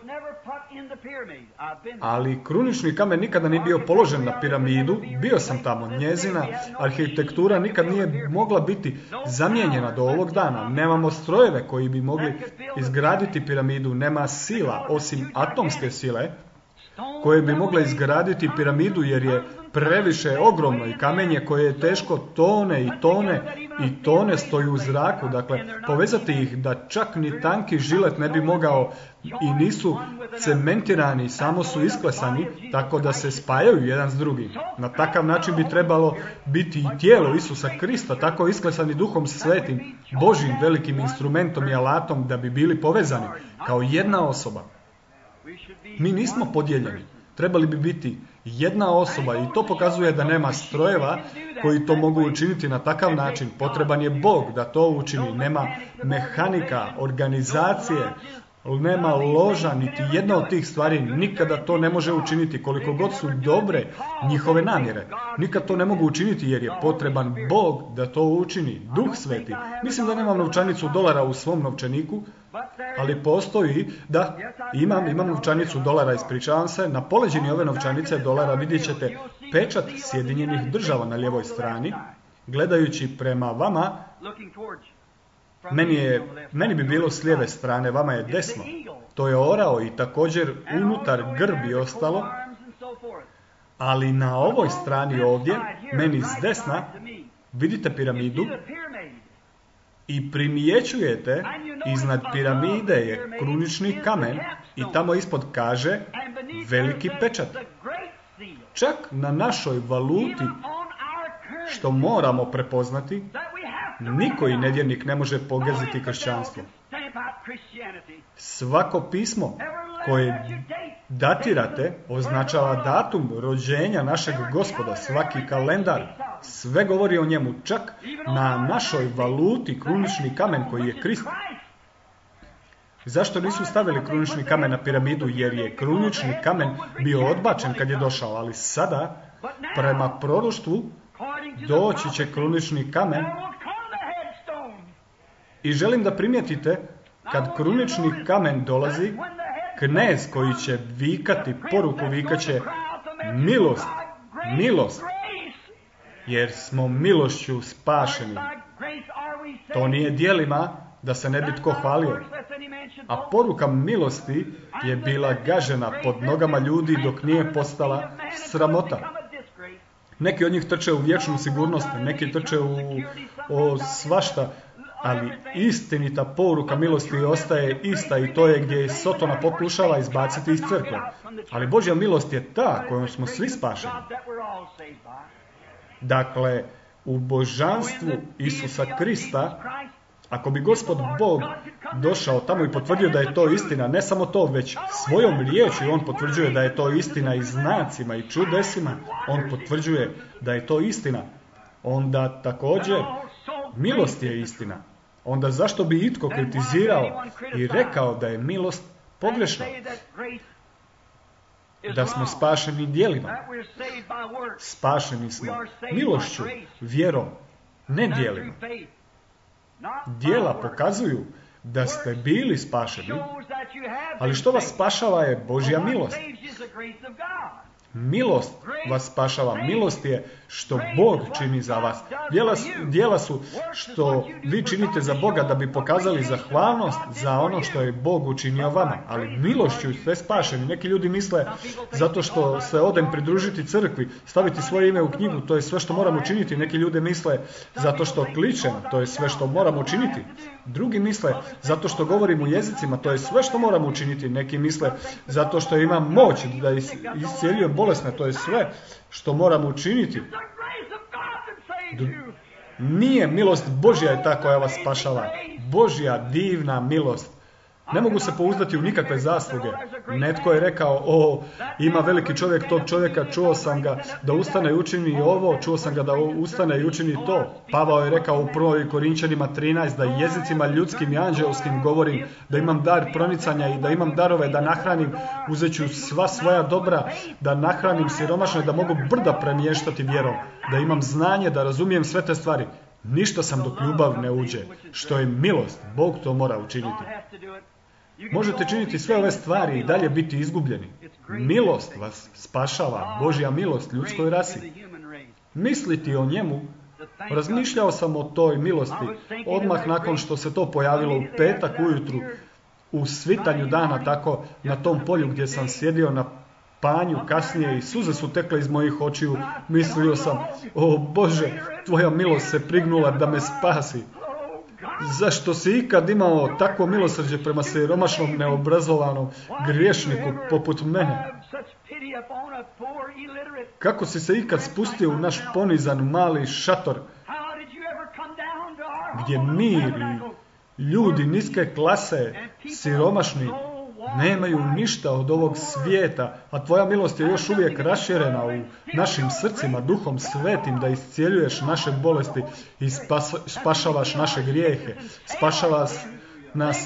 Ali krunični kamen nikada nije bio položen na piramidu, bio sam tamo, njezina arhitektura nikad nije mogla biti zamijenjena do ovog dana. Nemamo strojeve koji bi mogli izgraditi piramidu, nema sila osim atomske sile koje bi mogle izgraditi piramidu jer je previše ogromno i kamenje koje je teško tone i tone i tone stoji u zraku. Dakle, povezati ih da čak ni tanki žilet ne bi mogao i nisu cementirani, samo su isklesani tako da se spajaju jedan s drugim. Na takav način bi trebalo biti i tijelo Isusa Krista, tako isklesani Duhom Svetim, Božjim velikim instrumentom i alatom da bi bili povezani kao jedna osoba. Mi nismo podijeljeni. Trebali bi biti jedna osoba i to pokazuje da nema strojeva koji to mogu učiniti na takav način. Potreban je Bog da to učini. Nema mehanika, organizacije, nema loža, niti jedna od tih stvari nikada to ne može učiniti koliko god su dobre njihove namjere. Nikad to ne mogu učiniti jer je potreban Bog da to učini, Duh Sveti. Mislim da nemam novčanicu dolara u svom novčaniku, ali postoji da imam novčanicu dolara, ispričavam se, na poleđini ove novčanice dolara vidjet ćete pečat Sjedinjenih Država na lijevoj strani. Gledajući prema vama, meni bi bilo s lijeve strane, vama je desno. To je orao i također unutar grb i ostalo, ali na ovoj strani ovdje, meni s desna, vidite piramidu i primjećujete iznad piramide je krunični kamen i tamo ispod kaže veliki pečat. Čak na našoj valuti, što moramo prepoznati, nikoji nevjernik ne može pogaziti kršćanstvo. Svako pismo koje datirate označava datum rođenja našeg Gospoda, svaki kalendar, sve govori o njemu, čak na našoj valuti krunični kamen koji je Krist. Zašto nisu stavili krunični kamen na piramidu? Jer je krunični kamen bio odbačen kad je došao, ali sada, prema proroštvu, doći će krunični kamen. I želim da primijetite, kad krunični kamen dolazi, knez koji će vikati, poruku vikaće milost, milost, jer smo milošću spašeni. To nije djelima da se ne bi tko hvalio. A poruka milosti je bila gažena pod nogama ljudi dok nije postala sramota. Neki od njih trče u vječnu sigurnost, neki trče u svašta, ali istinita poruka milosti ostaje ista i to je gdje Sotona pokušava izbaciti iz crkve. Ali Božja milost je ta kojom smo svi spašeni. Dakle, u božanstvu Isusa Krista, ako bi Gospod Bog došao tamo i potvrdio da je to istina, ne samo to, već svojom riječju on potvrđuje da je to istina i znacima i čudesima, on potvrđuje da je to istina, onda također milost je istina. Onda zašto bi itko kritizirao i rekao da je milost pogrešna? Da smo spašeni djelima. Spašeni smo milošću, vjerom, ne djelima. Djela pokazuju da ste bili spašeni, ali što vas spašava je Božja milost. Milost vas spašava. Milost je što Bog čini za vas. Djela su što vi činite za Boga da bi pokazali zahvalnost za ono što je Bog učinio vama. Ali milošću ste spašeni. Neki ljudi misle zato što se odem pridružiti crkvi, staviti svoje ime u knjigu, to je sve što moram učiniti. Neki ljudi misle zato što kličem, to je sve što moram učiniti. Drugi misle zato što govorim u jezicima, to je sve što moram učiniti. Neki misle zato što imam moć da iscijeljujem bolesne, to je sve što moram učiniti. Nije milost Božja je ta koja vas spašava. Božja divna milost. Ne mogu se pouzdati u nikakve zasluge. Netko je rekao, ima veliki čovjek, tog čovjeka, čuo sam ga da ustane i učini ovo, čuo sam ga da ustane i učini to. Pavao je rekao u 1. Korinčanima 13 da jezicima ljudskim i anđelskim govorim, da imam dar pronicanja i da imam darove da nahranim, uzet ću sva svoja dobra, da nahranim siromašne, da mogu brda premještati vjerom, da imam znanje, da razumijem sve te stvari. Ništa sam dok ljubav ne uđe. Što je milost, Bog to mora učiniti. Možete činiti sve ove stvari i dalje biti izgubljeni. Milost vas spašava, Božja milost ljudskoj rasi. Misliti o njemu, razmišljao sam o toj milosti odmah nakon što se to pojavilo u petak ujutru, u svitanju dana, tako na tom polju gdje sam sjedio na panju kasnije i suze su tekle iz mojih očiju. Mislio sam, o Bože, tvoja milost se prignula da me spasi. Zašto si ikad imao takvo milosrđe prema siromašnom, neobrazovanom griješniku poput mene? Kako si se ikad spustio u naš ponizan mali šator, gdje mir i ljudi niske klase, siromašni, nemaju ništa od ovog svijeta, a tvoja milost je još uvijek raširena u našim srcima, Duhom Svetim, da iscijeljuješ naše bolesti i spašavaš naše grijehe, spašavaš nas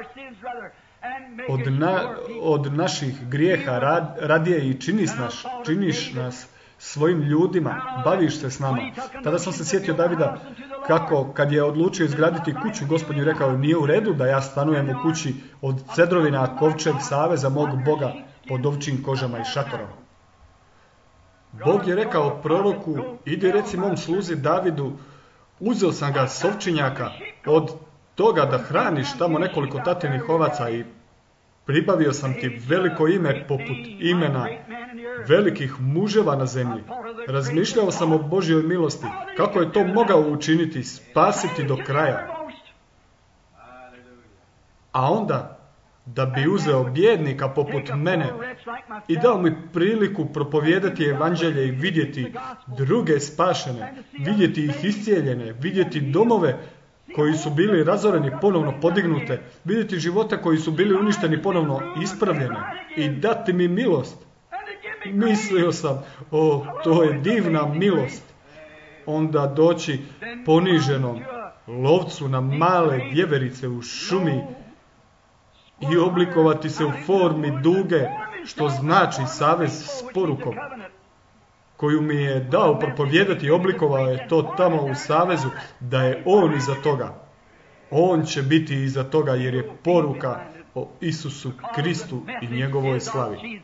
od naših grijeha, radije i činiš nas svojim ljudima, baviš se s nama. Tada sam se sjetio Davida kako kad je odlučio izgraditi kuću, Gospod je rekao, nije u redu da ja stanujem u kući od cedrovina kovčeg saveza mog Boga pod ovčjim kožama i šatorom. Bog je rekao proroku, idi reci mom sluzi Davidu, uzeo sam ga s ovčinjaka od toga da hraniš tamo nekoliko tatinih ovaca i pribavio sam ti veliko ime poput imena velikih muževa na zemlji. Razmišljao sam o Božjoj milosti. Kako je to mogao učiniti, spasiti do kraja. A onda, da bi uzeo bijednika poput mene i dao mi priliku propovijedati evanđelje i vidjeti druge spašene, vidjeti ih iscijeljene, vidjeti domove koji su bili razoreni ponovno podignute, vidjeti živote koji su bili uništeni ponovno ispravljene i dati mi milost. Mislio sam, to je divna milost. Onda doći poniženom lovcu na male vjeverice u šumi i oblikovati se u formi duge, što znači savez s porukom, koju mi je dao propovijedati i oblikovao je to tamo u savezu, da je on iza toga. On će biti iza toga jer je poruka o Isusu Kristu i njegovoj slavi.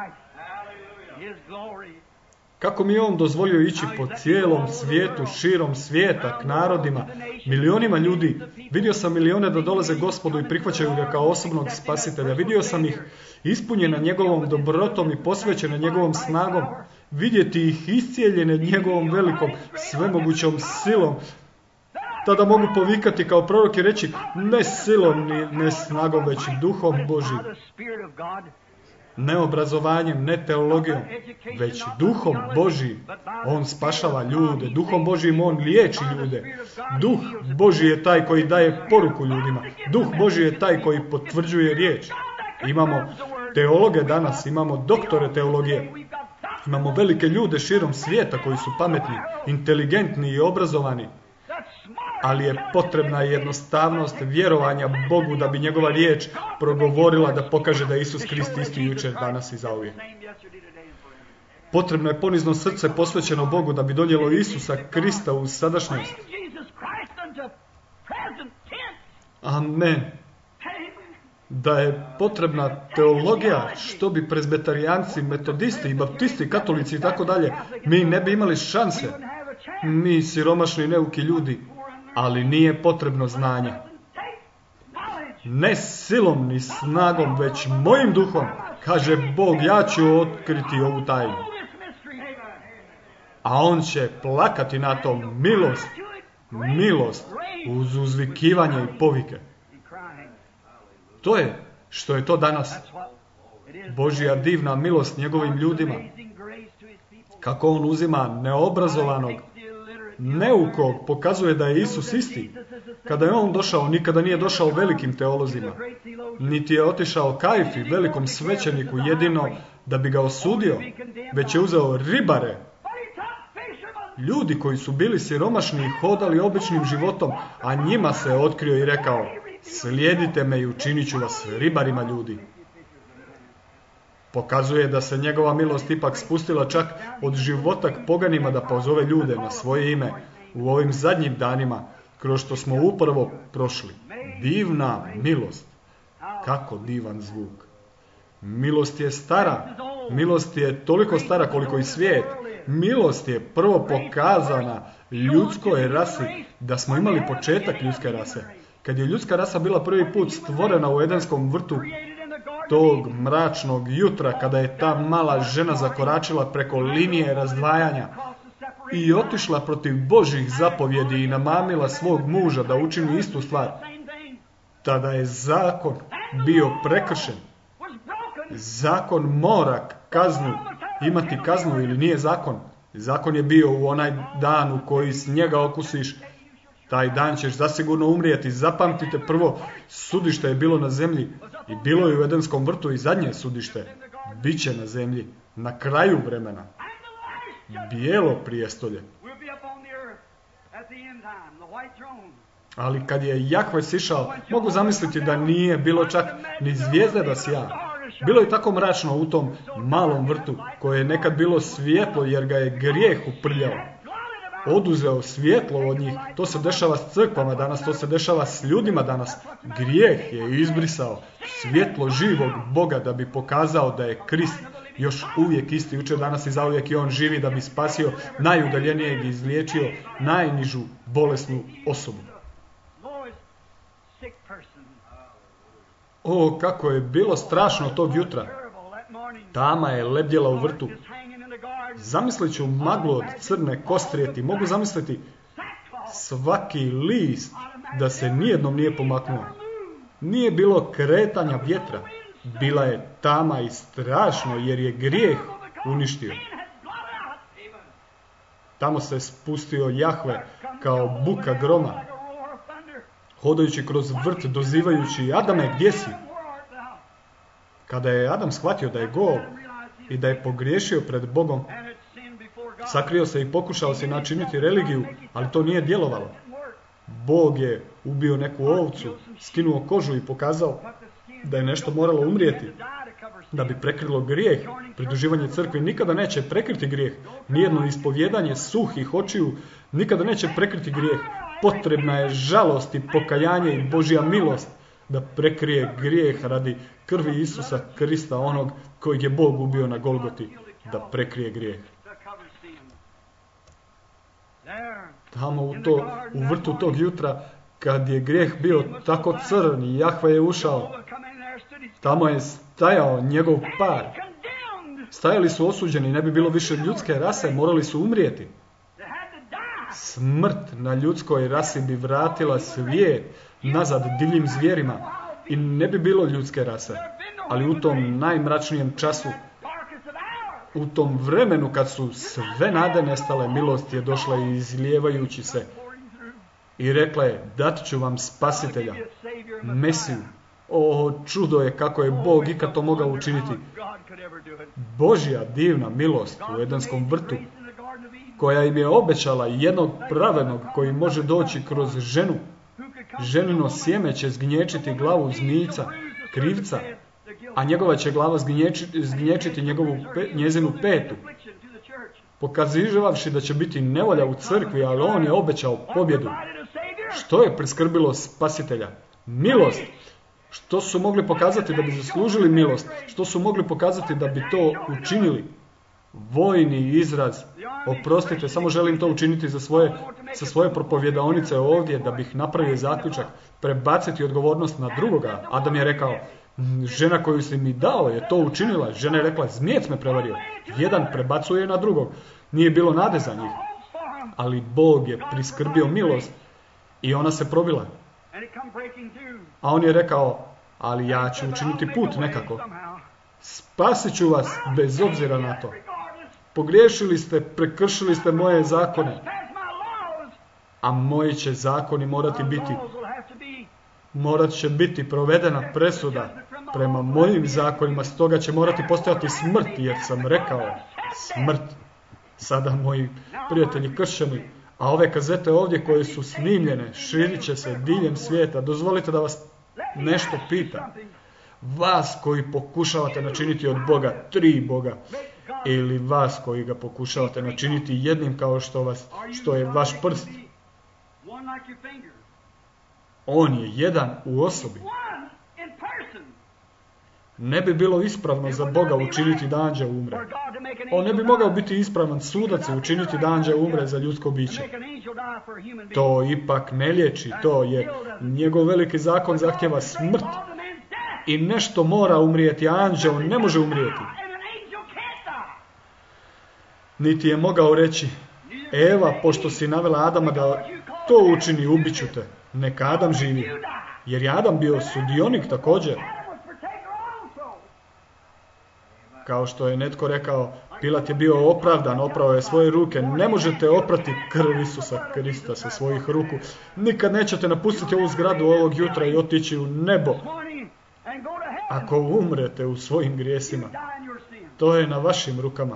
Kako mi je on dozvolio ići po cijelom svijetu, širom svijeta, k narodima, milionima ljudi. Vidio sam milijone da dolaze Gospodu i prihvaćaju ga kao osobnog spasitelja. Vidio sam ih ispunjena njegovom dobrotom i posvećena njegovom snagom. Vidjeti ih iscijeljene njegovom velikom, svemogućom silom. Tada mogu povikati kao prorok i reći, ne silom ni ne snagom, već duhom Božim. Ne obrazovanjem, ne teologijom, već duhom Božijim. On spašava ljude, duhom Božijim on liječi ljude. Duh Božji je taj koji daje poruku ljudima. Duh Božji je taj koji potvrđuje riječ. Imamo teologe danas, imamo doktore teologije. Imamo velike ljude širom svijeta koji su pametni, inteligentni i obrazovani. Ali je potrebna jednostavnost vjerovanja Bogu da bi njegova riječ progovorila da pokaže da je Isus Krist isti jučer, danas i zauvijek. Potrebno je ponizno srce posvećeno Bogu da bi donijelo Isusa Krista u sadašnjost. Amen. da je potrebna teologija, što bi prezbetarijanci, metodisti i baptisti, katolici i tako dalje, mi ne bi imali šanse. Mi siromašni neuki ljudi, ali nije potrebno znanje. Ne silom ni snagom, već mojim duhom, kaže Bog, ja ću otkriti ovu tajnu. A on će plakati na tom, milost, milost, uz uzvikivanje i povike. To je što je to danas. Božja divna milost njegovim ljudima. Kako on uzima neobrazovanog, neukog, pokazuje da je Isus isti. Kada je on došao, nikada nije došao velikim teolozima. Niti je otišao Kajfi, velikom svećeniku, jedino da bi ga osudio, već je uzeo ribare. Ljudi koji su bili siromašni i hodali običnim životom, a njima se otkrio i rekao, slijedite me i učinit ću vas ribarima ljudi. Pokazuje da se njegova milost ipak spustila čak od života k poganima da pozove ljude na svoje ime u ovim zadnjim danima, kroz što smo upravo prošli. Divna milost. Kako divan zvuk. Milost je stara. Milost je toliko stara koliko i svijet. Milost je prvo pokazana ljudskoj rasi, da smo imali početak ljudske rase. Kad je ljudska rasa bila prvi put stvorena u Edenskom vrtu, tog mračnog jutra, kada je ta mala žena zakoračila preko linije razdvajanja i otišla protiv Božjih zapovjedi i namamila svog muža da učini istu stvar, tada je zakon bio prekršen. Zakon mora imati kaznu ili nije zakon. Zakon je bio u onaj dan u koji s njega okusiš, taj dan ćeš zasigurno umrijeti. Zapamtite, prvo sudište je bilo na zemlji i bilo je u Edenskom vrtu i zadnje sudište. Biće na zemlji, na kraju vremena. Bijelo prijestolje. Ali kad je Jahve sišao, mogu zamisliti da nije bilo čak ni zvijezde da sja. Bilo je tako mračno u tom malom vrtu, koje je nekad bilo svjetlo jer ga je grijeh uprljao. Oduzeo svjetlo od njih. To se dešava s crkvama danas, to se dešava s ljudima danas. Grijeh je izbrisao svjetlo živog Boga da bi pokazao da je Krist još uvijek isti, jučer, danas i zauvijek, i on živi da bi spasio najudaljenijeg i izliječio najnižu bolesnu osobu. O, kako je bilo strašno tog jutra. Tama je lebdjela u vrtu. Zamislit ću maglu od crne kostrijeti. Mogu zamisliti svaki list da se nijednom nije pomaknuo. Nije bilo kretanja vjetra. Bila je tama i strašno jer je grijeh uništio. Tamo se spustio Jahve kao buka groma, hodajući kroz vrt, dozivajući: Adame, gdje si? Kada je Adam shvatio da je gol i da je pogriješio pred Bogom, sakrio se i pokušao se načiniti religiju, ali to nije djelovalo. Bog je ubio neku ovcu, skinuo kožu i pokazao da je nešto moralo umrijeti da bi prekrilo grijeh. Pridruživanje crkvi nikada neće prekriti grijeh. Nijedno ispovjedanje suhih očiju nikada neće prekriti grijeh. Potrebna je žalost i pokajanje i Božja milost da prekrije grijeh radi krvi Isusa Krista, onog kojeg je Bog ubio na Golgoti, da prekrije grijeh. Tamo u vrtu tog jutra, kad je grijeh bio tako crn i Jahve je ušao, tamo je stajao njegov par. Stajali su osuđeni, ne bi bilo više ljudske rase, morali su umrijeti. Smrt na ljudskoj rasi bi vratila svijet nazad divljim zvijerima i ne bi bilo ljudske rase. Ali u tom najmračnijem času, u tom vremenu kad su sve nade nestale, milost je došla i izlijevajući se i rekla je: dat ću vam spasitelja, Mesiju. O, čudo je kako je Bog ikad to mogao učiniti. Božja divna milost u Edenskom vrtu, koja im je obećala jednog pravednog koji može doći kroz ženu. Ženino sjeme će zgnječiti glavu zmijca, krivca, a njegova će glava zgnječiti njezinu petu. Pokazivavši da će biti nevolja u crkvi, ali on je obećao pobjedu. Što je priskrbilo spasitelja? Milost. Što su mogli pokazati da bi zaslužili milost? Što su mogli pokazati da bi to učinili? Vojni izraz. Oprostite, samo želim to učiniti sa svoje propovjedaonice ovdje, da bih napravio zaključak. Prebaciti odgovornost na drugoga. Adam je rekao, žena koju si mi dao je to učinila. Žena je rekla, zmijec me prevario. Jedan prebacuje na drugog. Nije bilo nade za njih. Ali Bog je priskrbio milost i ona se probila. A on je rekao, ali ja ću učiniti put nekako. Spasit ću vas bez obzira na to. Pogriješili ste, prekršili ste moje zakone. A moji će zakoni morat će biti provedena presuda prema mojim zakonima, stoga će morati postojati smrt, jer sam rekao smrt. Sada moji prijatelji kršćani, a ove kazete ovdje koje su snimljene, širit će se diljem svijeta. Dozvolite da vas nešto pitam. Vas koji pokušavate načiniti od Boga 3 Boga, ili vas koji ga pokušavate načiniti jednim kao što je vaš prst. On je jedan u osobi. Ne bi bilo ispravno za Boga učiniti da anđeo umre. On ne bi mogao biti ispravan sudac i učiniti da anđeo umre za ljudsko biće. To ipak ne liječi, to je njegov veliki zakon zahtjeva smrt. I nešto mora umrijeti, a anđeo ne može umrijeti. Niti je mogao reći, Eva, pošto si navela Adama da to učini, ubiću te. Neka Adam živi. Jer je Adam bio sudionik također. Kao što je netko rekao, Pilat je bio opravdan, oprao je svoje ruke. Ne možete oprati krv Isusa Krista sa svojih ruku. Nikad nećete napustiti ovu zgradu ovog jutra i otići u nebo. Ako umrete u svojim grijesima, to je na vašim rukama.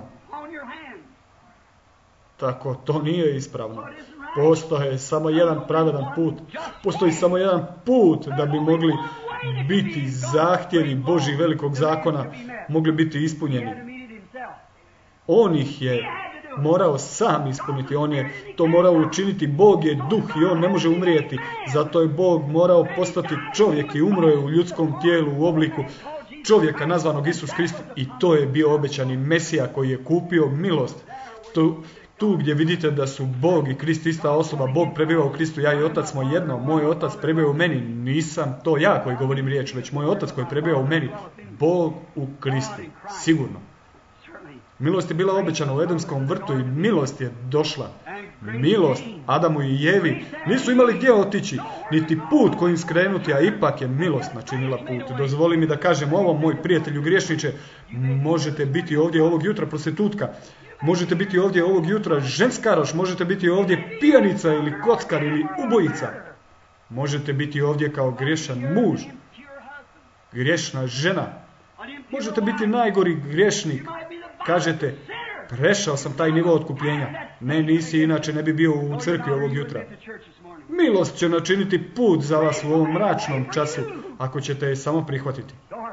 Tako, to nije ispravno. Postoji samo jedan pravedan put. Postoji samo jedan put da bi mogli biti zahtjevi Božjih velikog zakona, mogli biti ispunjeni. On ih je morao sam ispuniti. On je to morao učiniti. Bog je duh i on ne može umrijeti. Zato je Bog morao postati čovjek i umro je u ljudskom tijelu u obliku čovjeka nazvanog Isus Krist. I to je bio obećani Mesija koji je kupio milost. Tu gdje vidite da su Bog i Krist ista osoba, Bog prebiva u Kristu, ja i Otac smo jedno, moj Otac prebiva u meni, nisam to ja koji govorim riječ, već moj Otac koji prebiva u meni, Bog u Kristu, sigurno. Milost je bila obećana u Edenskom vrtu i milost je došla. Milost Adamu i Evi nisu imali gdje otići, niti put kojim skrenuti, a ipak je milost načinila put. Dozvoli mi da kažem ovo, moj prijatelju griješniče, možete biti ovdje ovog jutra prostitutka, možete biti ovdje ovog jutra ženskaroš, možete biti ovdje pijanica ili kockar ili ubojica. Možete biti ovdje kao griješan muž, griješna žena. Možete biti najgori griješnik. Kažete, prešao sam taj nivo otkupljenja. Ne, nisi, inače ne bi bio u crkvi ovog jutra. Milost će načiniti put za vas u ovom mračnom času, ako ćete je samo prihvatiti.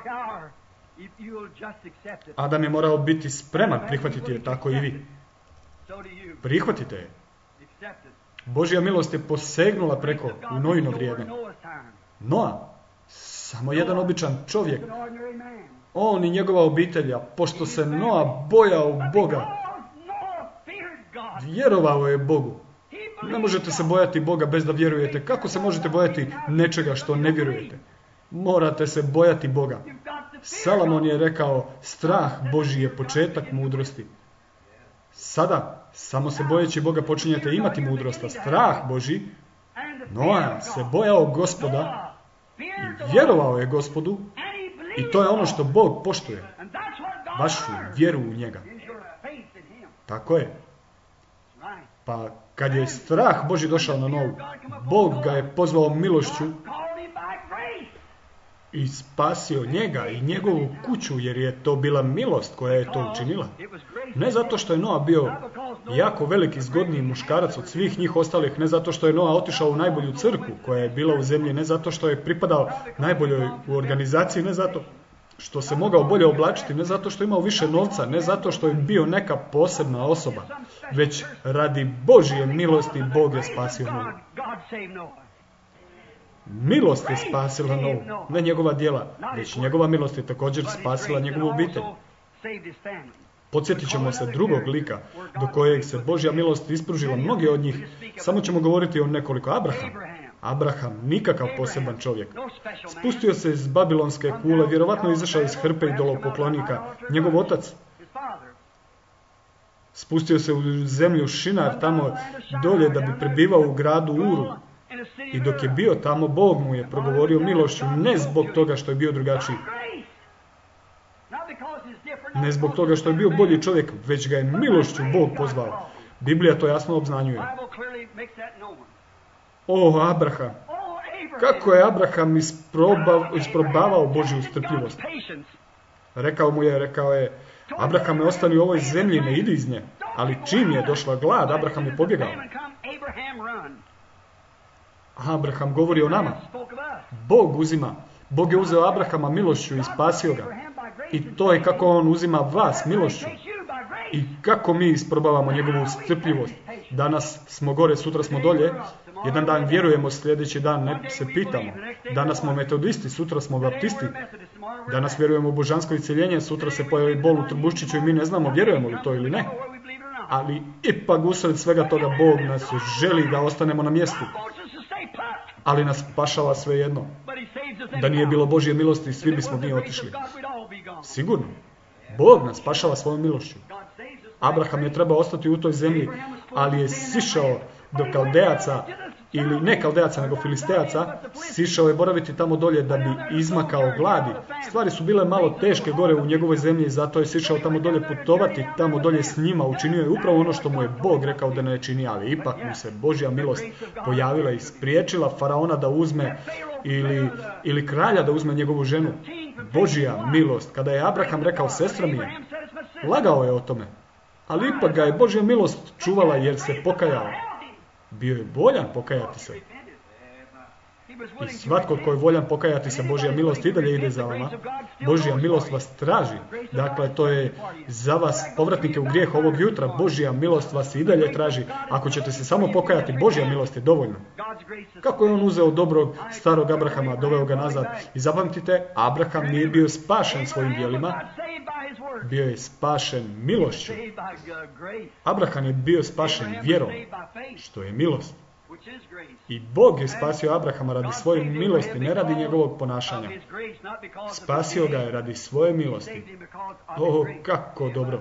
Adam je morao biti spreman prihvatiti je, tako i vi. Prihvatite je. Božja milost je posegnula preko u Noino vrijeme. Noa, samo jedan običan čovjek. On i njegova obitelj, pošto se Noa bojao Boga, vjerovao je Bogu. Ne možete se bojati Boga bez da vjerujete. Kako se možete bojati nečega što ne vjerujete? Morate se bojati Boga. Salomon je rekao, strah Božji je početak mudrosti. Sada, samo se bojeći Boga počinjete imati mudrost, a strah Božji, Noa se bojao Gospoda i vjerovao je Gospodu i to je ono što Bog poštuje. Vašu vjeru u njega. Tako je. Pa kad je strah Božji došao na Novu, Bog ga je pozvao milošću i spasio njega i njegovu kuću, jer je to bila milost koja je to učinila. Ne zato što je Noa bio jako veliki, zgodniji muškarac od svih njih ostalih, ne zato što je Noa otišao u najbolju crkvu koja je bila u zemlji, ne zato što je pripadao najboljoj u organizaciji, ne zato što se mogao bolje oblačiti, ne zato što je imao više novca, ne zato što je bio neka posebna osoba, već radi Božje milosti Bog je spasio Noa. Milost je spasila Novu, ne njegova djela, već njegova milost je također spasila njegovu obitelj. Podsjetit ćemo se drugog lika do kojeg se Božja milost ispružila. Mnogi od njih, samo ćemo govoriti o nekoliko. Abraham, nikakav poseban čovjek. Spustio se iz babilonske kule, vjerovatno izašao iz hrpe idolopoklonika. Njegov otac spustio se u zemlju Šinar, tamo dolje da bi prebivao u gradu Uru. I dok je bio tamo, Bog mu je progovorio milošću, ne zbog toga što je bio drugačiji. Ne zbog toga što je bio bolji čovjek, već ga je milošću Bog pozvao. Biblija to jasno obznanjuje. O, Abraham! Kako je Abraham isprobavao Božju strpljivost. Rekao je, Abrahame, ostani u ovoj zemlji, ne idi iz nje. Ali čim je došla glad, Abraham je pobjegao. Abraham govori o nama. Bog je uzeo Abrahama milošću i spasio ga. I to je kako on uzima vas milošću. I kako mi isprobavamo njegovu strpljivost. Danas smo gore, sutra smo dolje. Jedan dan vjerujemo, sljedeći dan ne se pitamo. Danas smo metodisti, sutra smo baptisti. Danas vjerujemo u božansko isceljenje, sutra se pojavi bol u trbuščiću i mi ne znamo vjerujemo li to ili ne. Ali ipak usred svega toga Bog nas želi da ostanemo na mjestu. Ali nas spašava svejedno. Da nije bilo Božje milosti, svi bismo mi otišli. Sigurno. Bog nas spašava svojom milošću. Abraham je trebao ostati u toj zemlji, ali je sišao do Kaldejaca, ili ne Kaldejaca, nego Filistejaca, sišao je boraviti tamo dolje da bi izmakao gladi. Stvari su bile malo teške gore u njegovoj zemlji, zato je sišao tamo dolje putovati, tamo dolje s njima. Učinio je upravo ono što mu je Bog rekao da ne čini, ali ipak mu se Božja milost pojavila i spriječila faraona da uzme ili kralja da uzme njegovu ženu. Božja milost. Kada je Abraham rekao, sestra mi je, lagao je o tome. Ali ipak ga je Božja milost čuvala jer se pokajao. Bio je voljan pokajati se. I svatko tko je voljan pokajati se, Božja milost i dalje ide za vama. Božja milost vas traži. Dakle, to je za vas, povratnike u grijeh ovog jutra, Božja milost vas i dalje traži. Ako ćete se samo pokajati, Božja milost je dovoljna. Kako je on uzeo dobrog starog Abrahama, doveo ga nazad? I zapamtite, Abraham nije bio spašen svojim djelima, bio je spašen milošću. Abraham je bio spašen vjerom, što je milost. I Bog je spasio Abrahama radi svoje milosti, ne radi njegovog ponašanja. Spasio ga je radi svoje milosti. O, kako dobro.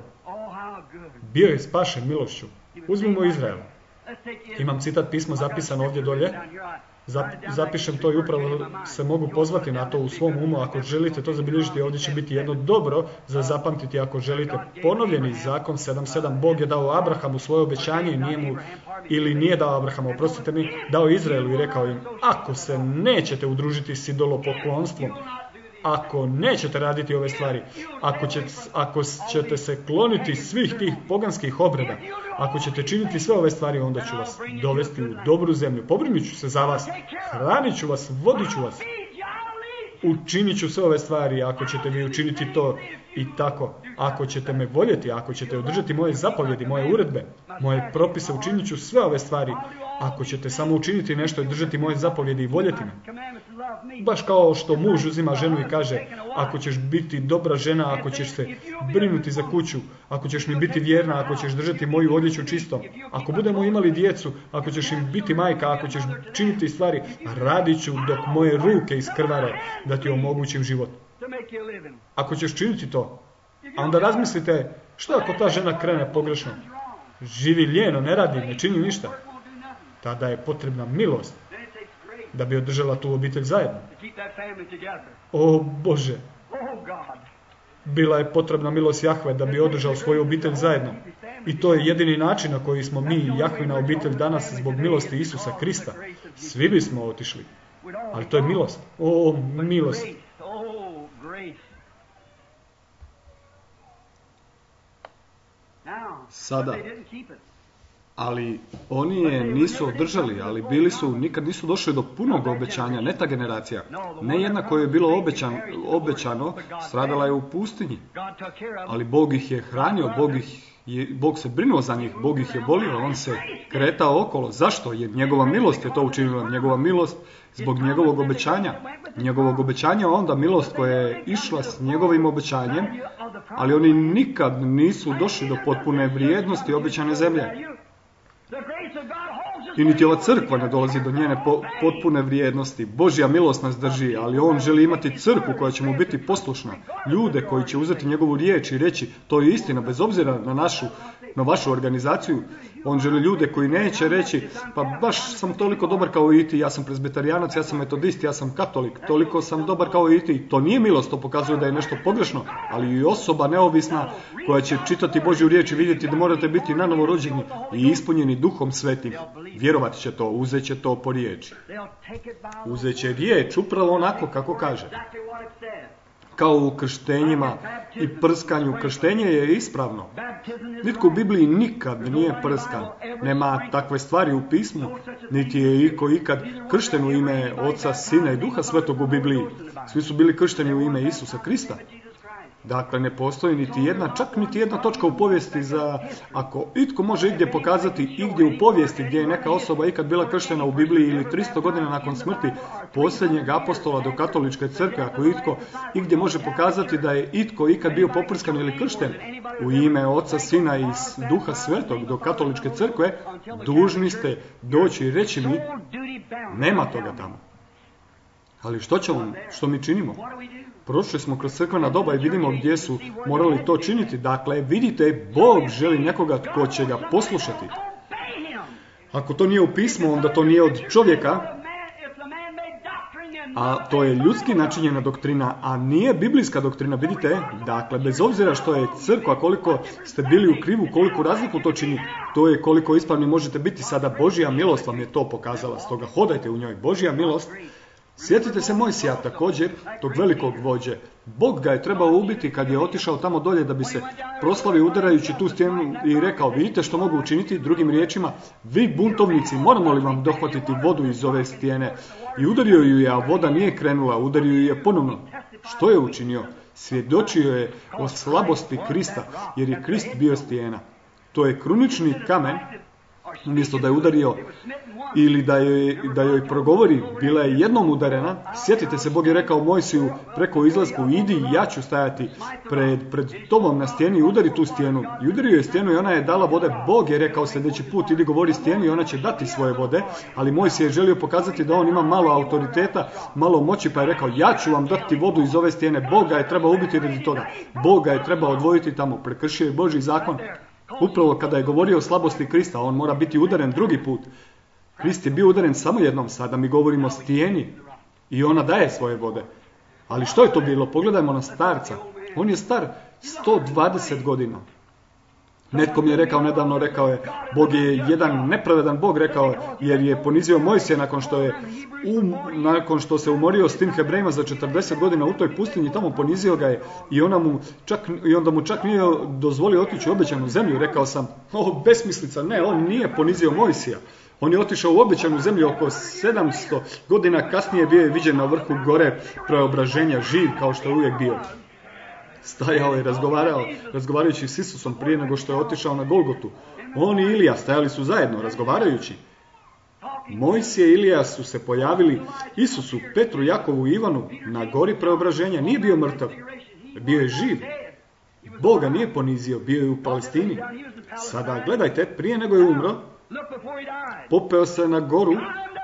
Bio je spašen milošću. Uzmimo Izrael. Imam citat pisma zapisano ovdje dolje. Zapišem to i upravo se mogu pozvati na to u svom umu. Ako želite to zabilježiti, ovdje će biti jedno dobro za zapamtiti. Ako želite ponovljeni zakon 7.7. Bog je dao Abrahamu svoje obećanje i nije dao Abrahamu, oprostite mi, dao Izraelu i rekao im, ako se nećete udružiti s idolopoklonstvom, ako nećete raditi ove stvari, ako ćete se kloniti svih tih poganskih obreda, ako ćete činiti sve ove stvari, onda ću vas dovesti u dobru zemlju. Pobrinut ću se za vas, hranit ću vas, vodit ću vas. Učinit ću sve ove stvari, ako ćete vi učiniti to i tako. Ako ćete me voljeti, ako ćete održati moje zapovjedi, moje uredbe, moje propise, učinit ću sve ove stvari. Ako ćete samo učiniti nešto i držati moje zapovjedi i voljeti me. Baš kao što muž uzima ženu i kaže, ako ćeš biti dobra žena, ako ćeš se brinuti za kuću, ako ćeš mi biti vjerna, ako ćeš držati moju odjeću čistom, ako budemo imali djecu, ako ćeš im biti majka, ako ćeš činiti stvari, radit ću dok moje ruke iskrvare da ti omogućim život. Ako ćeš činiti to, a onda razmislite, što ako ta žena krene pogrešno? Živi lijeno, ne radi, ne čini ništa. Tada je potrebna milost da bi održala tu obitelj zajedno. O Bože! Bila je potrebna milost Jahve da bi održao svoju obitelj zajedno. I to je jedini način na koji smo mi, Jahvina obitelj, danas zbog milosti Isusa Krista. Svi bismo otišli. Ali to je milost. O, milost! Sada. Ali oni je nisu održali, ali nikad nisu došli do punog obećanja, ne ta generacija. Ne jedna koja je bilo obećano, stradala je u pustinji. Ali Bog ih je hranio, Bog ih Bog se brinuo za njih, Bog ih je volio, on se kretao okolo. Zašto? Jer njegova milost je to učinila, njegova milost zbog njegovog obećanja. Njegovog obećanja onda milost koja je išla s njegovim obećanjem, ali oni nikad nisu došli do potpune vrijednosti obećane zemlje. I niti ova crkva ne dolazi do njene potpune vrijednosti. Božja milost nas drži, ali on želi imati crkvu koja će mu biti poslušna. Ljude koji će uzeti njegovu riječ i reći to je istina, bez obzira na vašu organizaciju. On želi ljude koji neće reći pa baš sam toliko dobar kao i ti, ja sam prezbitarijanac, ja sam metodist, ja sam katolik, toliko sam dobar kao i ti. To nije milost, to pokazuje da je nešto pogrešno, ali i osoba neovisna koja će čitati Božju riječ i vidjeti da morate biti nanovo rođeni i ispunjeni Duhom Svetim. Vjerovat će to, uzet će to po riječi. Uzet će riječ upravo onako kako kaže. Kao u krštenjima i prskanju. Krštenje je ispravno. Nitko u Bibliji nikad nije prskan. Nema takve stvari u pismu, niti je iko ikad kršten u ime Oca, Sina i Duha Svetog u Bibliji. Svi su bili kršteni u ime Isusa Krista. Dakle, ne postoji čak niti jedna točka u povijesti za, ako itko može igdje pokazati, igdje u povijesti gdje je neka osoba ikad bila krštena u Bibliji ili 300 godina nakon smrti posljednjeg apostola do katoličke crkve, ako itko igdje može pokazati da je itko ikad bio poprskan ili kršten u ime Oca, Sina i Duha Svetog do katoličke crkve, dužni ste doći i reći mi, nema toga tamo. Ali što mi činimo? Prošli smo kroz crkvena doba i vidimo gdje su morali to činiti. Dakle, vidite, Bog želi nekoga tko će ga poslušati. Ako to nije u pismu, onda to nije od čovjeka, a to je ljudski načinjena doktrina, a nije biblijska doktrina. Vidite, dakle, bez obzira što je crkva, koliko ste bili u krivu, koliko razliku to čini, to je koliko ispravni možete biti. Sada Božja milost vam je to pokazala, stoga hodajte u njoj. Božja milost. Sjetite se Mojsija također, tog velikog vođe. Bog ga je trebao ubiti kad je otišao tamo dolje da bi se proslavio udarajući tu stijenu i rekao, vidite što mogu učiniti, drugim riječima, vi buntovnici, moramo li vam dohvatiti vodu iz ove stijene? I udario ju je, a voda nije krenula, udario ju je ponovno. Što je učinio? Svjedočio je o slabosti Krista, jer je Krist bio stijena. To je krunični kamen, umjesto da je udario ili da joj progovori, bila je jednom udarena. Sjetite se, Bog je rekao Mojsiju preko izlasku, idi, ja ću stajati pred tobom na stijeni i udari tu stijenu. I udario je stijenu i ona je dala vode. Bog je rekao sljedeći put, idi govori stijeni i ona će dati svoje vode, ali Mojsije je želio pokazati da on ima malo autoriteta, malo moći, pa je rekao, ja ću vam dati vodu iz ove stijene. Bog ga je trebao ubiti radi toga. Bog ga je trebao odvojiti tamo, prekršio je Božji zakon. Upravo kada je govorio o slabosti Krista, on mora biti udaren drugi put. Krist je bio udaren samo jednom, sada mi govorimo o stijeni i ona daje svoje vode. Ali što je to bilo? Pogledajmo na starca. On je star 120 godina. Netko mi je rekao nedavno, rekao je, Bog je jedan nepravedan Bog, rekao, jer je ponizio Mojsija nakon što se umorio s tim Hebrejima za 40 godina u toj pustinji, tamo ponizio ga je i onda mu čak nije dozvolio otići u obećanu zemlju. Rekao sam, besmislica, ne, on nije ponizio Mojsija. On je otišao u obećanu zemlju oko 700 godina kasnije, bio je viđen na vrhu gore preobraženja, živ kao što je uvijek bio. Stajao je, razgovarajući s Isusom prije nego što je otišao na Golgotu. On i Ilija stajali su zajedno, razgovarajući. Mojsije i Ilija su se pojavili Isusu, Petru, Jakovu i Ivanu na gori preobraženja. Nije bio mrtav, bio je živ. Boga nije ponizio, bio je u Palestini. Sada gledajte, prije nego je umro, popeo se na goru,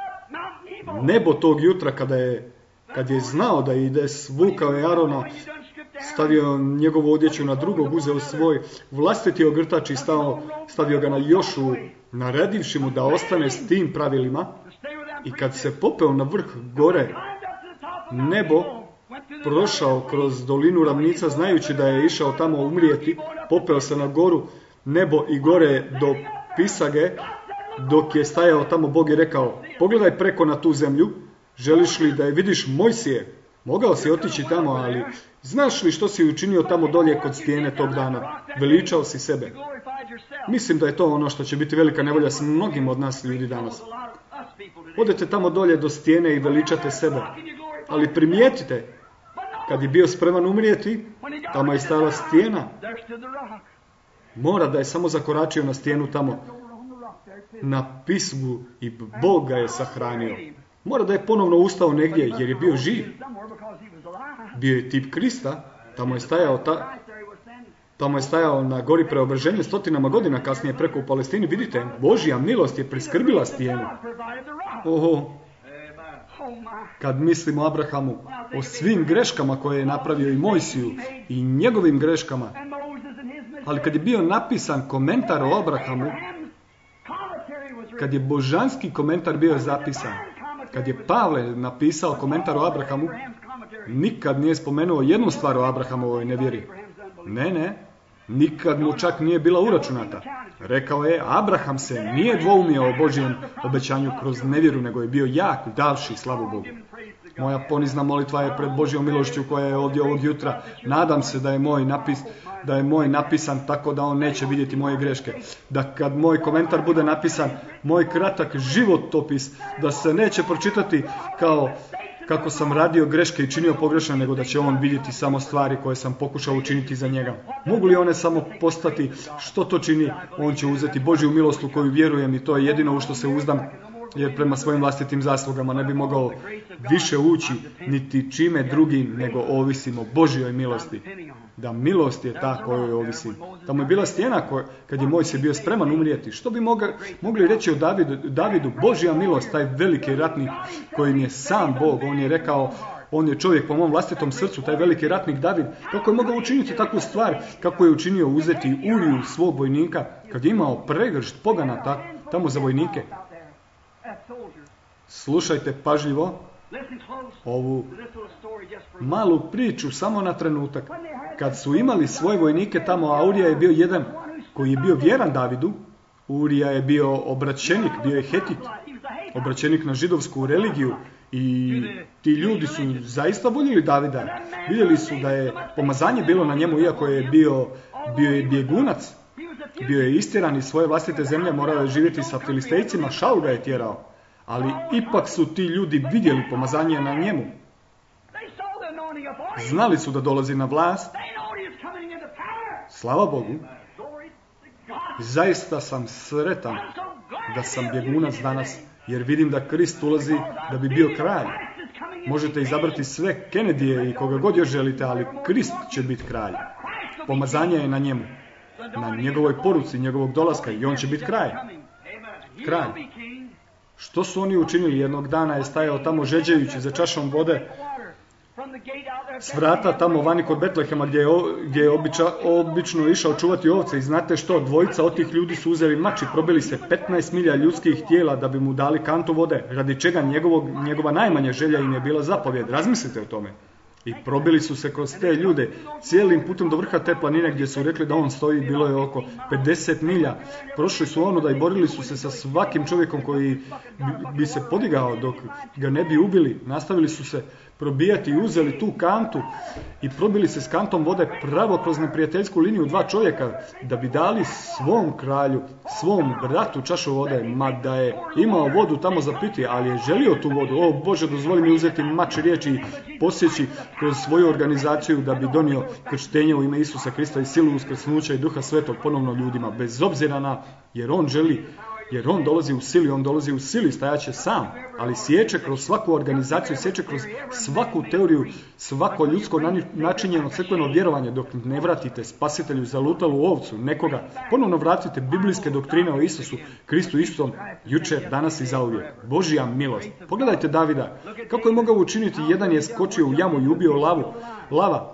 nebo tog jutra kad je znao da ide, svukao je Arona, stavio njegovu odjeću na drugog, uzeo svoj vlastiti ogrtač i stavio ga na Jošu, naredivši mu da ostane s tim pravilima. I kad se popeo na vrh gore, nebo prošao kroz dolinu ravnica, znajući da je išao tamo umrijeti, popeo se na goru, nebo i gore do Pisage. Dok je stajao tamo, Bog je rekao, pogledaj preko na tu zemlju, želiš li da je vidiš Mojsije? Mogao si otići tamo, ali znaš li što si učinio tamo dolje kod stijene tog dana? Veličao si sebe. Mislim da je to ono što će biti velika nevolja s mnogim od nas ljudi danas. Odete tamo dolje do stijene i veličate sebe. Ali primijetite, kad je bio spreman umrijeti, tamo je stala stijena. Mora da je samo zakoračio na stijenu tamo, na pismu i Bog ga je sahranio. Mora da je ponovno ustao negdje jer je bio živ. Bio je tip Krista, tamo je stajao na gori Preobraženja stotinama godina kasnije preko u Palestini. Vidite, Božja milost je priskrbila stijenu. Oho, kad mislim o Abrahamu, o svim greškama koje je napravio i Mojsiju i njegovim greškama, ali kad je bio napisan komentar o Abrahamu, kad je božanski komentar bio zapisan, kad je Pavle napisao komentar o Abrahamu, nikad nije spomenuo jednu stvar o Abrahamovoj nevjeri. Ne, nikad mu čak nije bila uračunata. Rekao je, Abraham se nije dvoumio o Božjem obećanju kroz nevjeru, nego je bio jak, davši slavu Bogu. Moja ponizna molitva je pred Božjom milošću koja je ovdje ovog jutra. Nadam se da je moj napisan tako da on neće vidjeti moje greške. Da kad moj komentar bude napisan, moj kratak životopis, da se neće pročitati kao kako sam radio greške i činio pogrešno, nego da će on vidjeti samo stvari koje sam pokušao učiniti za njega. Mogu li one samo postati što to čini? On će uzeti Božju milost u koju vjerujem i to je jedino u što se uzdam, jer prema svojim vlastitim zaslugama ne bi mogao više ući niti čime drugim, nego ovisim o Božjoj milosti. Da milost je ta kojoj ovisim. Tamo je bila stijena kad je Mojsije bio spreman umrijeti. Što bi mogli reći o Davidu? Božja milost, taj veliki ratnik kojim je sam Bog. On je rekao, on je čovjek po mom vlastitom srcu, taj veliki ratnik David. Kako je mogao učiniti takvu stvar? Kako je učinio uzeti Uriju svog vojnika kad je imao pregršt pogana tamo za vojnike? Slušajte pažljivo ovu malu priču samo na trenutak. Kad su imali svoje vojnike tamo, a Urija je bio jedan koji je bio vjeran Davidu. Urija je bio obraćenik, bio je Hetit, obraćenik na židovsku religiju i ti ljudi su zaista voljeli Davida. Vidjeli su da je pomazanje bilo na njemu, iako je bio je bjegunac. Bio je istjeran iz svoje vlastite zemlje, morao je živjeti sa Filistejcima, Šaul ga je tjerao. Ali ipak su ti ljudi vidjeli pomazanje na njemu. Znali su da dolazi na vlast. Slava Bogu. Zaista sam sretan da sam bjegunac danas, jer vidim da Krist ulazi da bi bio kralj. Možete izabrati sve Kennedyje i koga god još želite, ali Krist će biti kralj. Pomazanje je na njemu, na njegovoj poruci, njegovog dolaska i on će biti kralj. Kralj. Što su oni učinili? Jednog dana je stajao tamo žeđajući za čašom vode s vrata tamo vani kod Betlehema gdje je obično išao čuvati ovce. I znate što? Dvojica od tih ljudi su uzeli mač i probili se 15 milja ljudskih tijela da bi mu dali kantu vode, radi čega njegova najmanja želja im je bila zapovjed. Razmislite o tome. I probili su se kroz te ljude cijelim putem do vrha te planine gdje su rekli da on stoji, bilo je oko 50 milja. Prošli su onuda i borili su se sa svakim čovjekom koji bi se podigao dok ga ne bi ubili. Nastavili su se probijati i uzeli tu kantu i probili se s kantom vode pravo kroz neprijateljsku liniju dva čovjeka da bi dali svom kralju, svom bratu čašu vode, ma da je imao vodu tamo za piti, ali je želio tu vodu. O Bože, dozvoli mi uzeti mač riječi i posjeći kroz svoju organizaciju da bi donio krštenje u ime Isusa Krista i silu uskrsnuća i Duha Svetog ponovno ljudima, bez obzira na, jer on dolazi u sili, stajaće sam, ali sjeće kroz svaku organizaciju, sjeće kroz svaku teoriju, svako ljudsko načinjeno crkveno vjerovanje, dok ne vratite spasitelju zalutalu ovcu, nekoga, ponovno vratite biblijske doktrine o Isusu, Kristu istom, jučer, danas i zauvijek. Božja milost. Pogledajte Davida, kako je mogao učiniti, jedan je skočio u jamu i ubio lava.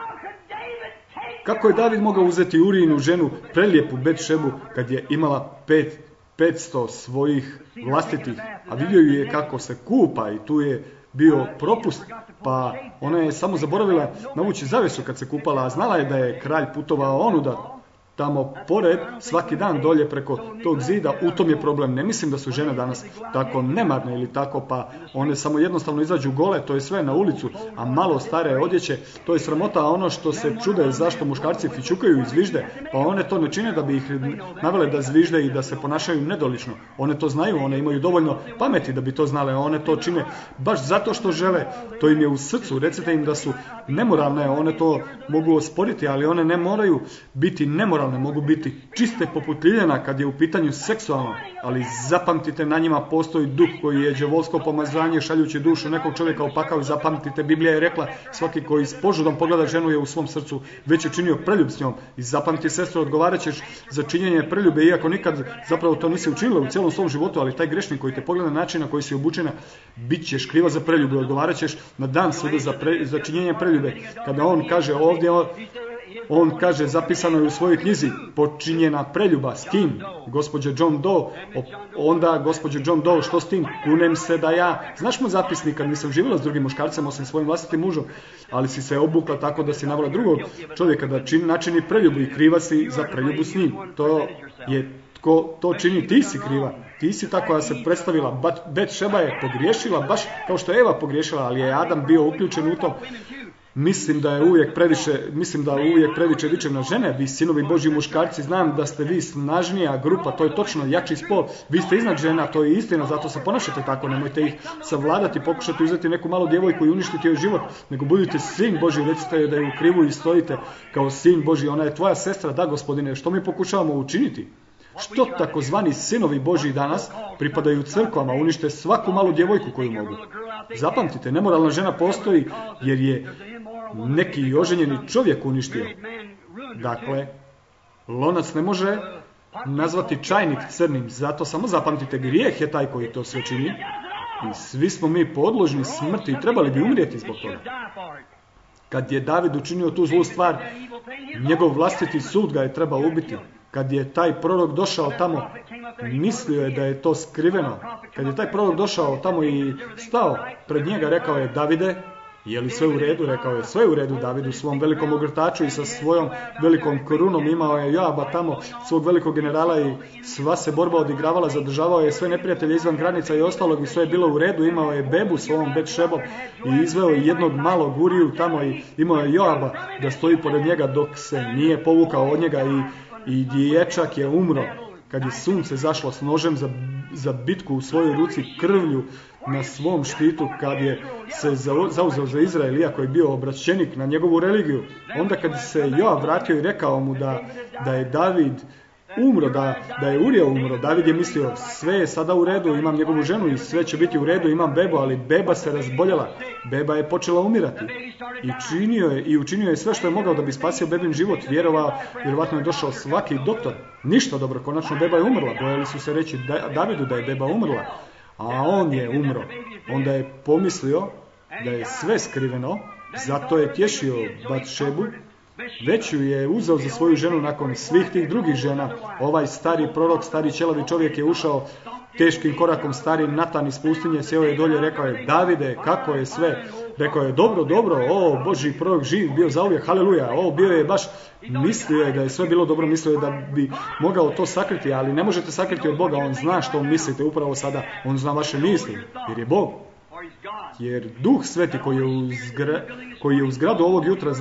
Kako je David mogao uzeti Urijinu ženu, prelijepu Betšebu, kad je imala 500 svojih vlastitih, a vidio je kako se kupa i tu je bio propust, pa ona je samo zaboravila navući zavesu kad se kupala, a znala je da je kralj putovao onuda tamo pored, svaki dan dolje preko tog zida. U tom je problem. Ne mislim da su žene danas tako nemarne ili tako, pa one samo jednostavno izađu gole, to je sve na ulicu, a malo stare odjeće, to je sramota. A ono što se čude zašto muškarci fićukaju i zvižde, pa one to ne čine da bi ih navele da zvižde i da se ponašaju nedolično. One to znaju, one imaju dovoljno pameti da bi to znale, one to čine baš zato što žele, to im je u srcu. Recite im da su nemoralne, one to mogu osporiti, ali one ne moraju biti nemoralne nemoralne, mogu biti čiste poput ljiljana kad je u pitanju seksualno, ali zapamtite, na njima postoji duh koji je đavolsko pomazanje šaljući dušu nekog čovjeka u pakao. Zapamtite, Biblija je rekla, svaki koji s požudom pogleda ženu je u svom srcu već je činio preljub s njom. I zapamti, sestro, odgovarat ćeš za činjenje preljube, iako nikad zapravo to nisi učinila u cijelom svom životu, ali taj grešnik koji te pogleda na način na koji si obučena, bit ćeš kriva za preljube, odgovarat ćeš na dan suda za činjenje preljube. Kada on kaže ovdje, on kaže, zapisano je u svojoj knjizi, počinjena preljuba. S kim? Gospođa John Doe. Onda, gospođa John Doe, što s tim? Kunem se da ja. Znaš mu zapisnik, kad nisam živjela s drugim muškarcem, osim svojim vlastitim mužom, ali si se obukla tako da si navela drugog čovjeka da načini preljubu i kriva si za preljubu s njim. Tko to čini, ti si kriva. Ti si ta koja se predstavila. Bet-šeba je pogriješila, baš kao što je Eva pogriješila, ali je Adam bio uključen u to. Mislim da uvijek previše vičem na žene, vi sinovi Božji muškarci, znam da ste vi snažnija grupa, to je točno, jači spol, vi ste iznad žena, to je istina, zato se ponašate tako, nemojte ih savladati, pokušati uzeti neku malu djevojku i uništiti joj život, nego budite sin Božji, recite joj da je u krivu i stojite kao sin Božji, ona je tvoja sestra, da Gospodine, što mi pokušavamo učiniti? Što takozvani sinovi Božji danas pripadaju crkvama, unište svaku malu djevojku koju mogu. Zapamtite, nemoralna žena postoji jer je neki oženjeni čovjek uništio. Dakle, lonac ne može nazvati čajnik crnim, zato samo zapamtite, grijeh je taj koji to sve čini i svi smo mi podložni smrti i trebali bi umrijeti zbog toga. Kad je David učinio tu zlu stvar, njegov vlastiti sud ga je trebao ubiti. Kad je taj prorok došao tamo, mislio je da je to skriveno. Kad je taj prorok došao tamo i stao pred njega, rekao je, Davide, je li sve u redu? Rekao je, sve u redu, David u svom velikom ogrtaču i sa svojom velikom korunom, imao je Joaba tamo, svog velikog generala i sva se borba odigravala, zadržavao je sve neprijatelje izvan granica i ostalog i sve je bilo u redu, imao je bebu s ovom Bet-šebom i izveo jednog malog Uriju tamo i imao je Joaba da stoji pored njega dok se nije povukao od njega i dječak je umro. Kad je sunce zašlo s nožem za bitku u svojoj ruci, krvlju na svom štitu, kad je se zauzeo za Izrael, iako je bio obraćenik na njegovu religiju, onda kad se Joab vratio i rekao mu da je David umro, da je Urija umro, David je mislio, sve je sada u redu, imam njegovu ženu i sve će biti u redu, imam bebu, ali beba se razboljela, beba je počela umirati i učinio je sve što je mogao da bi spasio bebin život, vjerovatno je došao svaki doktor, ništa dobro, konačno beba je umrla, bojali su se reći Davidu da je beba umrla, a on je umro, onda je pomislio da je sve skriveno, zato je tješio Bat-šebu, već ju je uzeo za svoju ženu nakon svih tih drugih žena. Ovaj stari prorok, stari ćelavi čovjek je ušao teškim korakom, stari Natan iz pustinje, sjeo je dolje, rekao je, Davide, kako je sve? Rekao je, dobro, Božji prorok živ, bio zauvijek, haleluja, bio je baš, mislio je da je sve bilo dobro, mislio je da bi mogao to sakriti, ali ne možete sakriti od Boga, on zna što mislite upravo sada, on zna vaše misli, jer je Bog. Jer Duh Sveti koji je u zgradu ovog jutra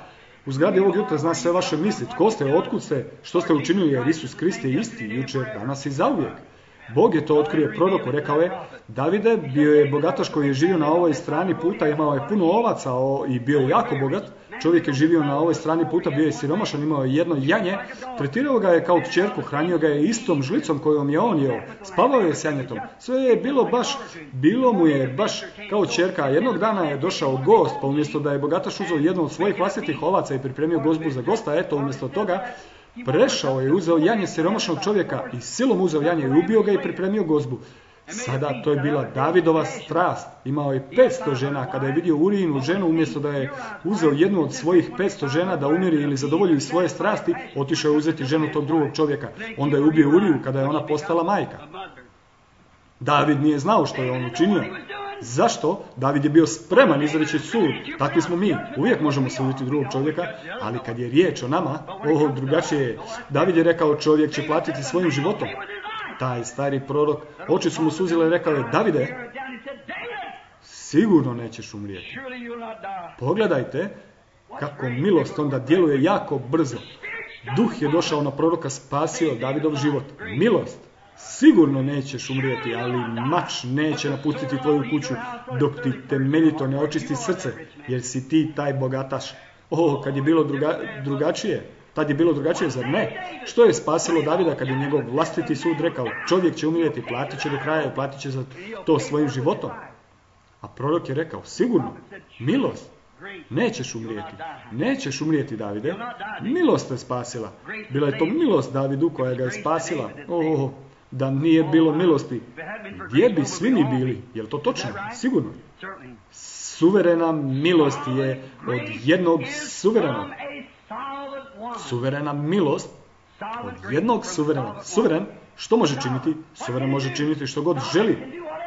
zna sve vaše misli. Tko ste, otkud ste, što ste učinili, jer Isus Krist je isti, jučer, danas i zauvijek. Bog je to otkrio proroku, rekao je, Davide bio je bogataš koji je živio na ovoj strani puta, imao je puno ovaca i bio je jako bogat. Čovjek je živio na ovoj strani puta, bio je siromašan, imao je jedno janje, tretirao ga je kao kćerku, hranio ga je istom žlicom kojom je on jeo, spavao je s janjetom. Sve je bilo mu je baš kao kćerka. Jednog dana je došao gost, pa umjesto da je bogataš uzeo jednu od svojih vlastitih ovaca i pripremio gozbu za gosta, umjesto toga prešao je, uzeo janje siromašnog čovjeka i silom uzeo janje i ubio ga i pripremio gozbu. Sada to je bila Davidova strast. Imao je 500 žena. Kada je vidio Urijinu ženu, umjesto da je uzeo jednu od svojih 500 žena da umiri ili zadovolji svoje strasti, otišao je uzeti ženu tog drugog čovjeka. Onda je ubio Uriju kada je ona postala majka. David nije znao što je on učinio. Zašto? David je bio spreman izreći sud. Takvi smo mi. Uvijek možemo suditi drugog čovjeka, ali kad je riječ o nama, drugačije je. David je rekao, čovjek će platiti svojim životom. Taj stari prorok, oči su mu suzile i rekao je, Davide, sigurno nećeš umrijeti. Pogledajte kako milost onda djeluje jako brzo. Duh je došao na proroka, spasio Davidov život. Milost. Sigurno nećeš umrijeti, ali mač neće napustiti tvoju kuću dok ti temeljito ne očisti srce, jer si ti taj bogataš. Kad je bilo drugačije, Tad je bilo drugačije, zar ne? Što je spasilo Davida kad je njegov vlastiti sud rekao, čovjek će umrijeti, platit će do kraja i platit će za to svojim životom? A prorok je rekao, sigurno, milost, nećeš umrijeti Davide, milost te spasila. Bila je to milost Davidu koja ga je spasila. Da nije bilo milosti, gdje bi svi mi bili? Je li to točno? Sigurno. Suverena milost je od jednog suverenog. Suverena milost od jednog suverenog. Suveren, što može činiti? Suveren može činiti što god želi.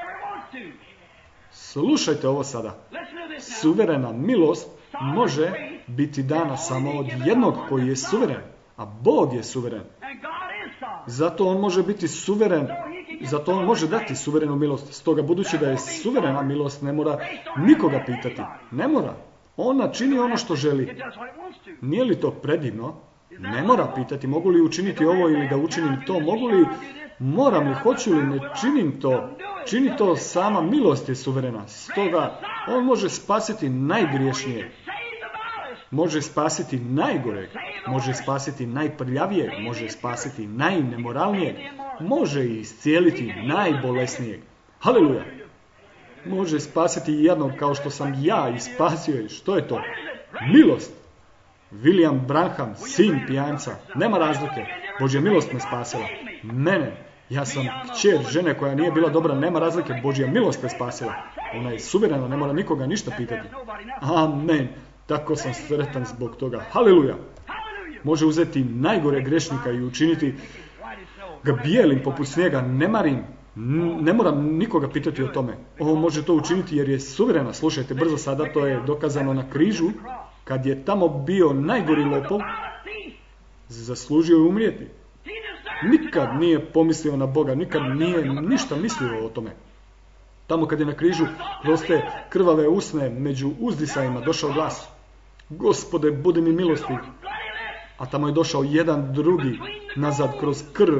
Slušajte ovo sada. Suverena milost može biti dana samo od jednog koji je suveren, a Bog je suveren. Zato on može biti suveren, zato on može dati suverenu milost. Stoga, budući da je suverena milost, ne mora nikoga pitati. Ne mora. Ona čini ono što želi. Nije li to predivno? Ne mora pitati mogu li učiniti ovo ili da učinim to. Moram li, hoću li, ne činim to. Čini to sama milost je suverena. Stoga on može spasiti najgriješnijeg. Može spasiti najgoreg. Može spasiti najprljavijeg. Može spasiti najnemoralnijeg. Može iscijeliti najbolesnijeg. Haleluja! Može spasiti jednog kao što sam ja i spasio je. Što je to? Milost. William Branham, sin pijanca. Nema razlike. Božja milost me spasila. Mene. Ja sam kćer žene koja nije bila dobra. Nema razlike. Božja milost me spasila. Ona je suverena. Ne mora nikoga ništa pitati. Amen. Tako sam sretan zbog toga. Haleluja. Može uzeti najgore grešnika i učiniti ga bijelim poput snijega. Ne moram nikoga pitati o tome. On može to učiniti jer je suverena. Slušajte brzo sada, to je dokazano na križu. Kad je tamo bio najgori lopov, zaslužio je umrijeti. Nikad nije pomislio na Boga, nikad nije ništa mislio o tome. Tamo kad je na križu kroz te krvave usne među uzdisajima došao glas. Gospode, budi mi milostiv. A tamo je došao jedan drugi nazad kroz krv.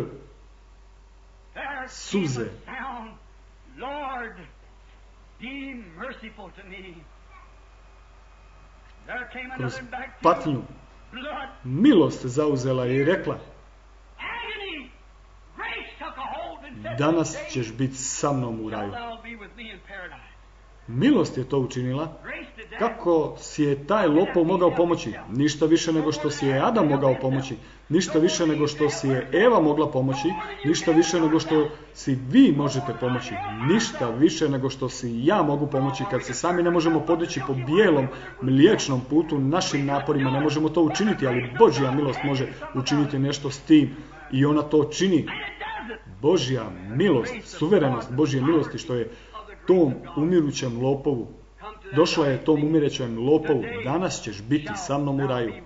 Suze. Kroz patnju. Milost se zauzela i rekla, danas ćeš biti sa mnom u raju. Milost je to učinila. Kako si je taj lopov mogao pomoći? Ništa više nego što si je Adam mogao pomoći. Ništa više nego što si je Eva mogla pomoći. Ništa više nego što si vi možete pomoći. Ništa više nego što si ja mogu pomoći. Kad se sami ne možemo podići po bijelom mliječnom putu našim naporima, ne možemo to učiniti, ali Božja milost može učiniti nešto s tim i ona to čini. Božja milost, suverenost Božje milosti što je tom umirućem lopovu. Došla je tom umirućem lopovu. Danas ćeš biti sa mnom u raju.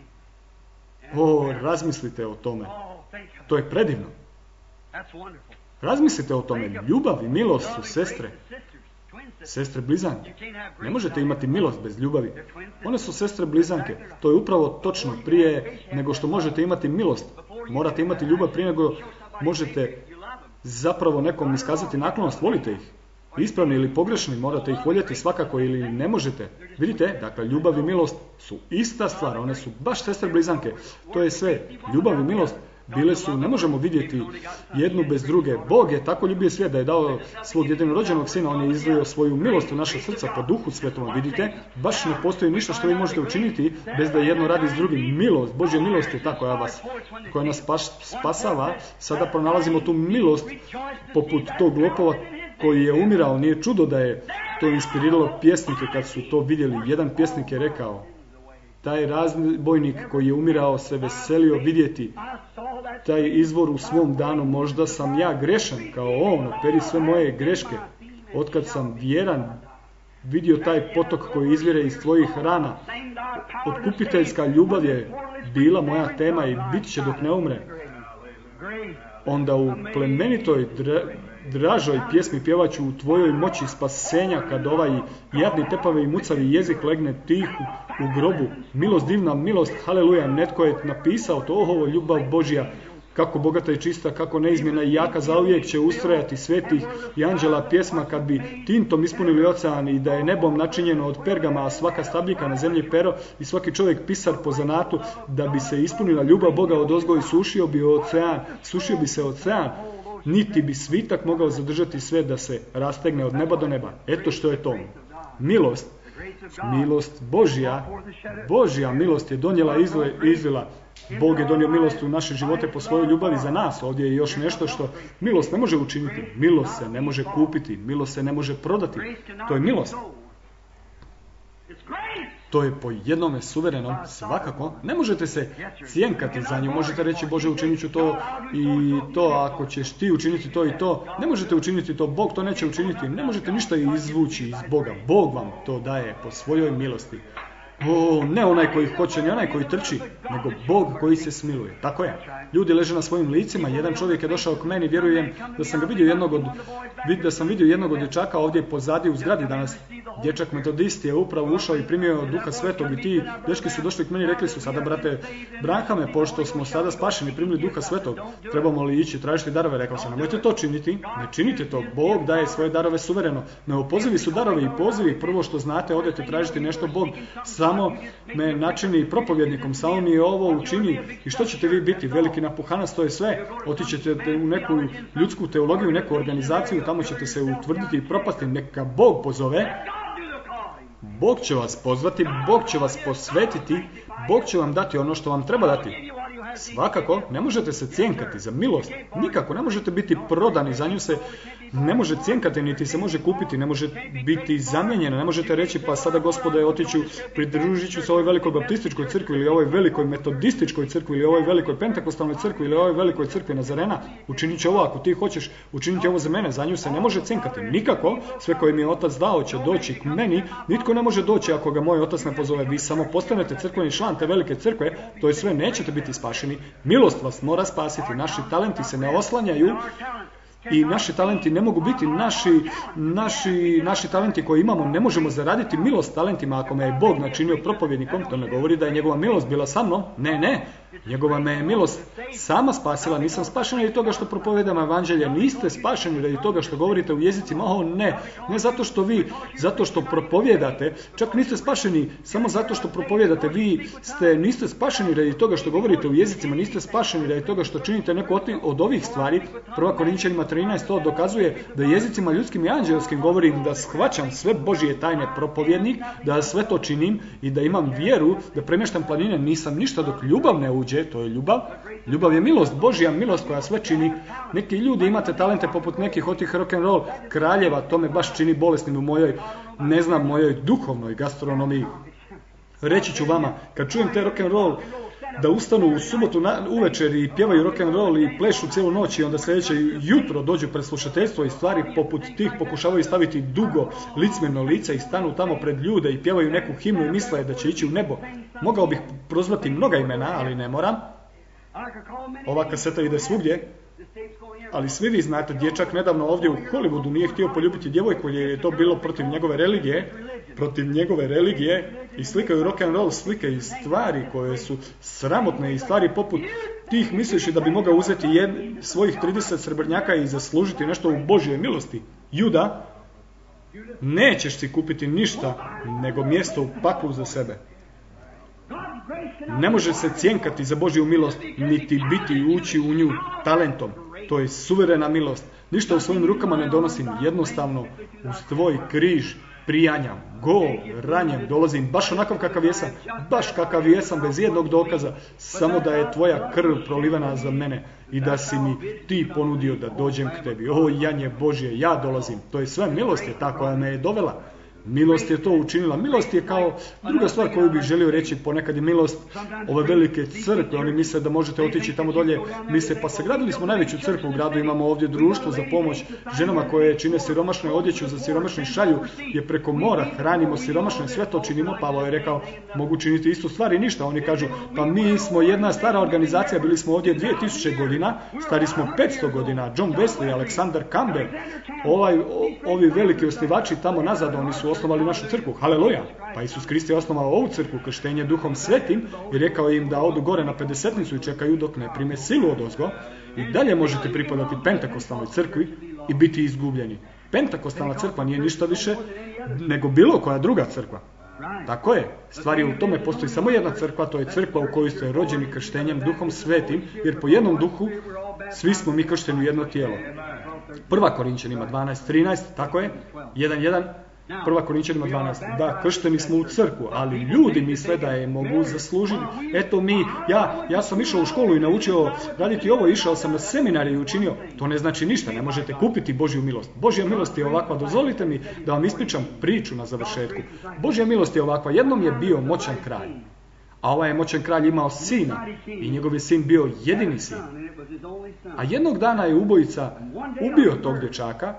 Razmislite o tome. To je predivno. Razmislite o tome. Ljubav i milost su sestre. Sestre blizanke. Ne možete imati milost bez ljubavi. One su sestre blizanke. To je upravo točno. Prije nego što možete imati milost, morate imati ljubav prije nego možete zapravo nekom iskazati naklonost. Volite ih. Ispravni ili pogrešni, morate ih voljeti svakako ili ne možete. Vidite, dakle, ljubav i milost su ista stvar, one su baš sestre blizanke. To je sve. Ljubav i milost bile su, ne možemo vidjeti jednu bez druge. Bog je tako ljubio svijet da je dao svog jedinorođenog sina, on je izlio svoju milost u naše srca po duhu svetom. Vidite, baš ne postoji ništa što vi možete učiniti bez da jedno radi s drugim. Milost, Božja milost je ta koja nas spasava. Sada pronalazimo tu milost poput tog lopova koji je umirao. Nije čudo da je to inspiriralo pjesnike kad su to vidjeli. Jedan pjesnik je rekao, taj razbojnik koji je umirao se veselio vidjeti taj izvor u svom danu. Možda sam ja grešan kao on, operi sve moje greške. Otkad sam vjeran, vidio taj potok koji izvire iz tvojih rana. Otkupiteljska ljubav je bila moja tema i bit će dok ne umre. Onda u plemenitoj dražoj pjesmi pjevat ću u tvojoj moći spasenja kad ovaj jadni, tepavi i mucavi jezik legne tih u grobu. Milost, divna milost, haleluja, netko je napisao to, ljubav Božja kako bogata i čista, kako neizmjena i jaka, zauvijek će ustrajati svetih i anđela pjesma kad bi tintom ispunili ocean i da je nebom načinjeno od pergama, a svaka stabljika na zemlji pero i svaki čovjek pisar po zanatu, da bi se ispunila ljubav Boga odozgo i sušio bi se ocean, niti bi svitak mogao zadržati sve da se rastegne od neba do neba. Eto što je to. Milost Božja milost je donijela izlila. Bog je donio milost u naše živote po svojoj ljubavi za nas. Ovdje je još nešto što milost ne može učiniti. Milost se ne može kupiti, milost se ne može prodati. To je milost. To je po jednome suverenom, svakako. Ne možete se cjenkati za nju. Možete reći, Bože, učinit ću to i to, ako ćeš ti učiniti to i to. Ne možete učiniti to, Bog to neće učiniti. Ne možete ništa izvući iz Boga. Bog vam to daje po svojoj milosti. Ne onaj koji hoće, ne onaj koji trči, nego Bog koji se smiluje. Tako je. Ljudi leže na svojim licima. Jedan čovjek je došao k meni, vjerujem da sam vidio jednog od dječaka ovdje pozadi u zgradi danas. Dječak metodist je upravo ušao i primio Duha Svetog i ti dečki su došli k meni i rekli su, sada brate Branhame, pošto smo sada spašeni, primili Duha Svetog, trebamo li ići tražiti darove? Rekao sam, nemojte to činiti, ne činite to, Bog daje svoje darove suvereno. Neopozivi su darovi i pozivi, prvo što znate, odete tražiti nešto, Bog samo me načini propovjednikom, samo mi je ovo učini i što ćete vi biti? Veliki napuhanac, to je sve. Otićete u neku ljudsku teologiju, neku organizaciju, tamo ćete se utvrditi i propasti, neka Bog pozove. Bog će vas pozvati, Bog će vas posvetiti, Bog će vam dati ono što vam treba dati. Svakako, ne možete se cjenkati za milost, nikako, ne možete biti prodani, za nju se ne može cjenkati, niti se može kupiti, ne može biti zamijenjena, ne možete reći pa sada Gospode otiću, pridružit ću se ovoj velikoj baptističkoj crkvi ili ovoj velikoj metodističkoj crkvi ili ovoj velikoj pentekostalnoj crkvi ili ovoj velikoj crkvi Nazarena, učinit će ovo ako ti hoćeš, učiniti ovo za mene, za nju se ne može cjenkati, nikako, sve koje mi je Otac dao će doći k meni, nitko ne može doći ako ga moj Otac ne pozove, vi samo postanete crkveni član te velike crkve, to je sve, nećete biti spašeni, milost vas mora spasiti, naši talenti se ne oslanjaju i naši talenti ne mogu biti naši talenti koje imamo, ne možemo zaraditi milost talentima. Ako me je Bog načinio propovjednikom, to ne govori da je njegova milost bila sa mnom, ne, njegova me je milost sama spasila, nisam spašen radi toga što propovijedam evanđelje, niste spašeni radi toga što govorite u jezicima, ne zato što propovijedate, čak niste spašeni samo zato što propovijedate, niste spašeni radi toga što govorite u jezicima, niste spašeni radi toga što činite neko od ovih stvari. 1. Korinćanima 13 to dokazuje da jezicima ljudskim i anđelskim govorim da shvaćam sve Božje tajne, propovjednik, da sve to činim i da imam vjeru, da premještam planine, nisam ništa dok ljubav ne uđe, to je ljubav. Ljubav je milost, Božja milost koja sve čini. Neki ljudi imate talente poput nekih od tih rock'n'roll kraljeva, to me baš čini bolesnim u mojoj duhovnoj gastronomiji. Reći ću vama, kad čujem te rock'n'roll da ustanu u subotu uvečer i pjevaju rock'n'roll i plešu cijelu noć i onda sljedeće jutro dođu pred slušateljstvo i stvari poput tih pokušavaju staviti dugo licmeno lice i stanu tamo pred ljude i pjevaju neku himnu i misle da će ići u nebo. Mogao bih prozvati mnoga imena, ali ne moram. Ova kaseta ide svugdje. Ali svi vi znate, dječak nedavno ovdje u Hollywoodu nije htio poljubiti djevojku jer je to bilo protiv njegove religije i slikaju rock'n'roll slike i stvari koje su sramotne i stvari poput tih misleći da bi mogao uzeti svojih 30 srebrnjaka i zaslužiti nešto u Božjoj milosti. Juda, nećeš si kupiti ništa nego mjesto u paklu za sebe. Ne može se cjenkati za Božju milost, niti biti i ući u nju talentom. To je suverena milost. Ništa u svojim rukama ne donosim, jednostavno uz tvoj križ prijanjam, gol, ranjem, dolazim baš onakav kakav jesam, bez jednog dokaza, samo da je tvoja krv prolivena za mene i da si mi ti ponudio da dođem k tebi. O janje Božje, ja dolazim. To je sve, milost je ta koja me je dovela. Milost je to učinila. Milost je kao druga stvar koju bih želio reći, ponekad je milost ove velike crkve. Oni misle da možete otići tamo dolje. Misle, pa sagradili smo najveću crkvu u gradu, imamo ovdje društvo za pomoć ženama koje čine siromašne, odjeću za siromašne šalju je preko mora, hranimo siromašne, sve to činimo. Pavao je rekao, mogu činiti istu stvar i ništa. Oni kažu, pa mi smo jedna stara organizacija, bili smo ovdje 2000 godina, stari smo 500 godina, John Wesley, Alexander Campbell, ovi veliki osnivači tamo nazad, oni su su osnovali našu crkvu, haleluja. Pa Isus Krist je osnovao ovu crkvu, krštenje Duhom Svetim, i rekao im da odu gore na Pedesetnicu i čekaju dok ne prime silu odozgo. I dalje možete pripadati Pentakostalnoj crkvi i biti izgubljeni. Pentakostalna crkva nije ništa više nego bilo koja druga crkva. Tako je, stvar je u tome, postoji samo jedna crkva, to je crkva u kojoj ste rođeni krštenjem Duhom Svetim, jer po jednom duhu svi smo mi kršteni u jedno tijelo. 1. Korinćanima 12:13, tako je, 1:1, 1. Korinćanima 12. Da, kršteni smo u crkvu, ali ljudi misle da je mogu zaslužiti. Eto ja sam išao u školu i naučio raditi ovo, išao sam na seminar i učinio. To ne znači ništa, ne možete kupiti Božju milost. Božja milost je ovakva, dozvolite mi da vam ispričam priču na završetku. Božja milost je ovakva, jednom je bio moćan kralj. A ovaj je moćan kralj imao sina i njegov je sin bio jedini sin. A jednog dana je ubojica ubio tog dječaka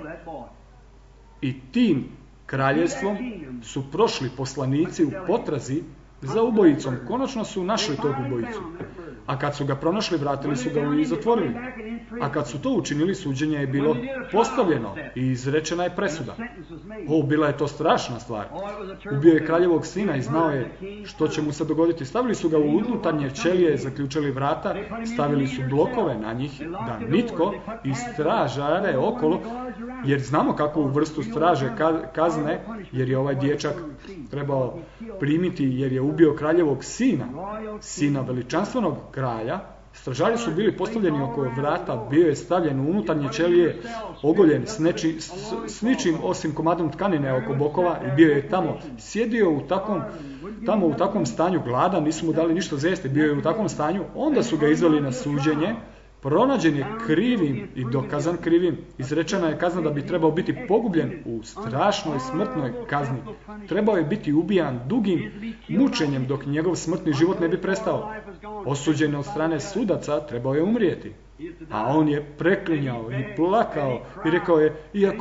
i tim kraljevstvom su prošli poslanici u potrazi za ubojicom. Konačno su našli tog ubojicu. A kad su ga pronašli, vratili su ga i zatvorili. A kad su to učinili, suđenje je bilo postavljeno i izrečena je presuda. Bila je to strašna stvar. Ubio je kraljevog sina i znao je što će mu se dogoditi. Stavili su ga u unutarnje ćelije, zaključali vrata, stavili su blokove na njih da nitko iz stražare okolo, jer znamo kakvu vrstu straže kazne, jer je ovaj dječak trebao primiti, jer je ubio kraljevog sina veličanstvenog kralja. Stražari su bili postavljeni oko vrata, bio je stavljen u unutarnje ćelije, ogoljen s ničim osim komadom tkanine oko bokova i bio je tamo. Sjedio u takvom stanju, gladan, nisu mu dali ništa za jesti, bio je u takvom stanju. Onda su ga izveli na suđenje, pronađen je krivim i dokazan krivim. Izrečena je kazna da bi trebao biti pogubljen u strašnoj smrtnoj kazni. Trebao je biti ubijan dugim mučenjem dok njegov smrtni život ne bi prestao. Osuđen od strane sudaca, trebao je umrijeti. A on je preklinjao i plakao i rekao je, iako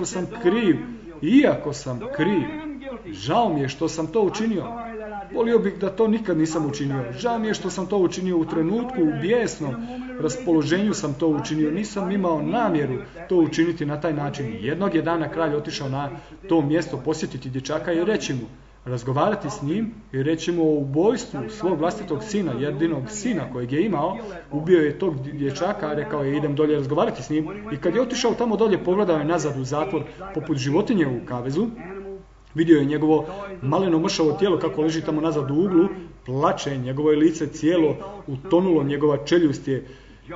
sam kriv, žao mi je što sam to učinio. Volio bih da to nikad nisam učinio. Žao mi je što sam to učinio u trenutku, u bijesnom raspoloženju sam to učinio. Nisam imao namjeru to učiniti na taj način. Jednog je dana kralj otišao na to mjesto posjetiti dječaka i reći mu, razgovarati s njim i reći mu o ubojstvu svog vlastitog sina, jedinog sina kojeg je imao. Ubio je tog dječaka, rekao je idem dolje razgovarati s njim. I kad je otišao tamo dolje, pogledao je nazad u zatvor poput životinje u kavezu. Vidio je njegovo maleno mršavo tijelo kako leži tamo nazad u uglu, plače, njegovo je lice cijelo utonulo, njegova čeljust je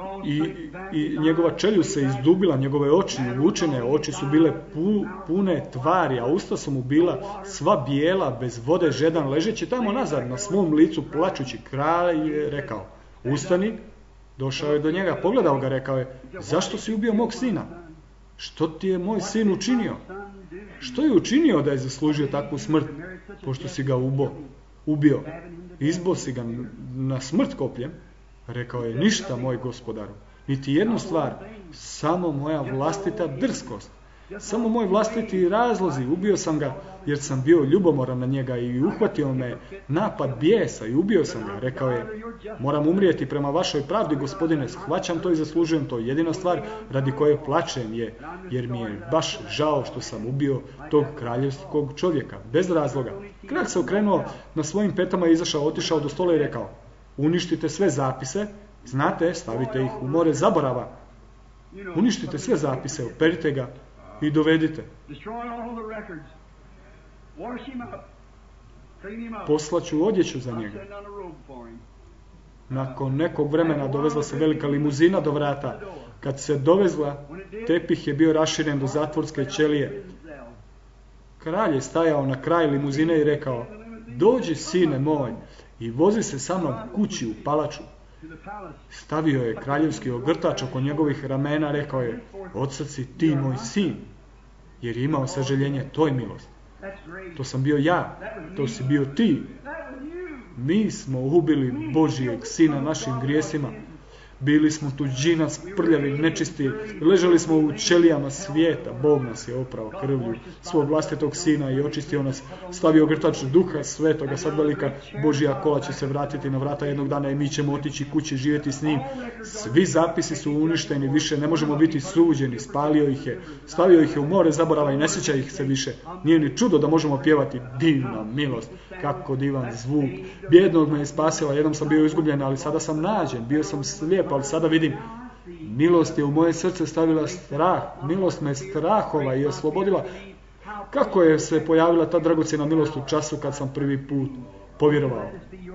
i njegova čeljust se izdubila, njegove oči uvučene, oči su bile pune tvari, a usta su mu bila sva bijela, bez vode, žedan, ležeći tamo nazad na svom licu, plačući. Kralj je rekao, ustani, došao je do njega, pogledao ga, rekao je, zašto si ubio mog sina? Što ti je moj sin učinio? Što je učinio da je zaslužio takvu smrt, pošto si ga ubio? Izbo si ga na smrt kopljem? Rekao je, ništa, moj gospodaru, niti jednu stvar, samo moja vlastita drskost, samo moj vlastiti razlozi. Ubio sam ga jer sam bio ljubomoran na njega i uhvatio me napad bijesa i ubio sam ga. Rekao je, moram umrijeti prema vašoj pravdi, gospodine, shvaćam to i zaslužujem to. Jedina stvar radi koje plačem je, jer mi je baš žao što sam ubio tog kraljevskog čovjeka, bez razloga. Kralj se okrenuo na svojim petama i izašao, otišao do stola i rekao, uništite sve zapise, znate, stavite ih u more zaborava. Uništite sve zapise, operite ga i dovedite. Poslaću odjeću za njega. Nakon nekog vremena dovezla se velika limuzina do vrata. Kad se dovezla, tepih je bio raširen do zatvorske ćelije. Kralj je stajao na kraju limuzine i rekao, dođi, sine moj, i vozi se sa mnom kući u palaču. Stavio je kraljevski ogrtač oko njegovih ramena, rekao je, odsad si ti moj sin, jer je imao sažaljenje, to je milost. To sam bio ja, to si bio ti. Mi smo ubili Božijeg sina našim grijesima. Bili smo tuđina, prljavi, nečisti, ležali smo u ćelijama svijeta. Bog nas je oprao krvlju svog vlastitog sina i očistio nas, stavio grtač duha svetoga. Sad velika Božja kola će se vratiti na vrata jednog dana i mi ćemo otići kući, živjeti s njim. Svi zapisi su uništeni, više ne možemo biti suđeni, spalio ih je, stavio ih je u more zaborava i ne sjeća ih se više. Nije ni čudo da možemo pjevati divna milost, kako divan zvuk. Bijednog me je spasila, jednom sam bio izgubljen, ali sada sam nađen, bio sam slijep, ali sada vidim. Milost je u moje srce stavila strah, milost me strahova i oslobodila. Kako je se pojavila ta dragocjena milost u času kad sam prvi put povjerovao?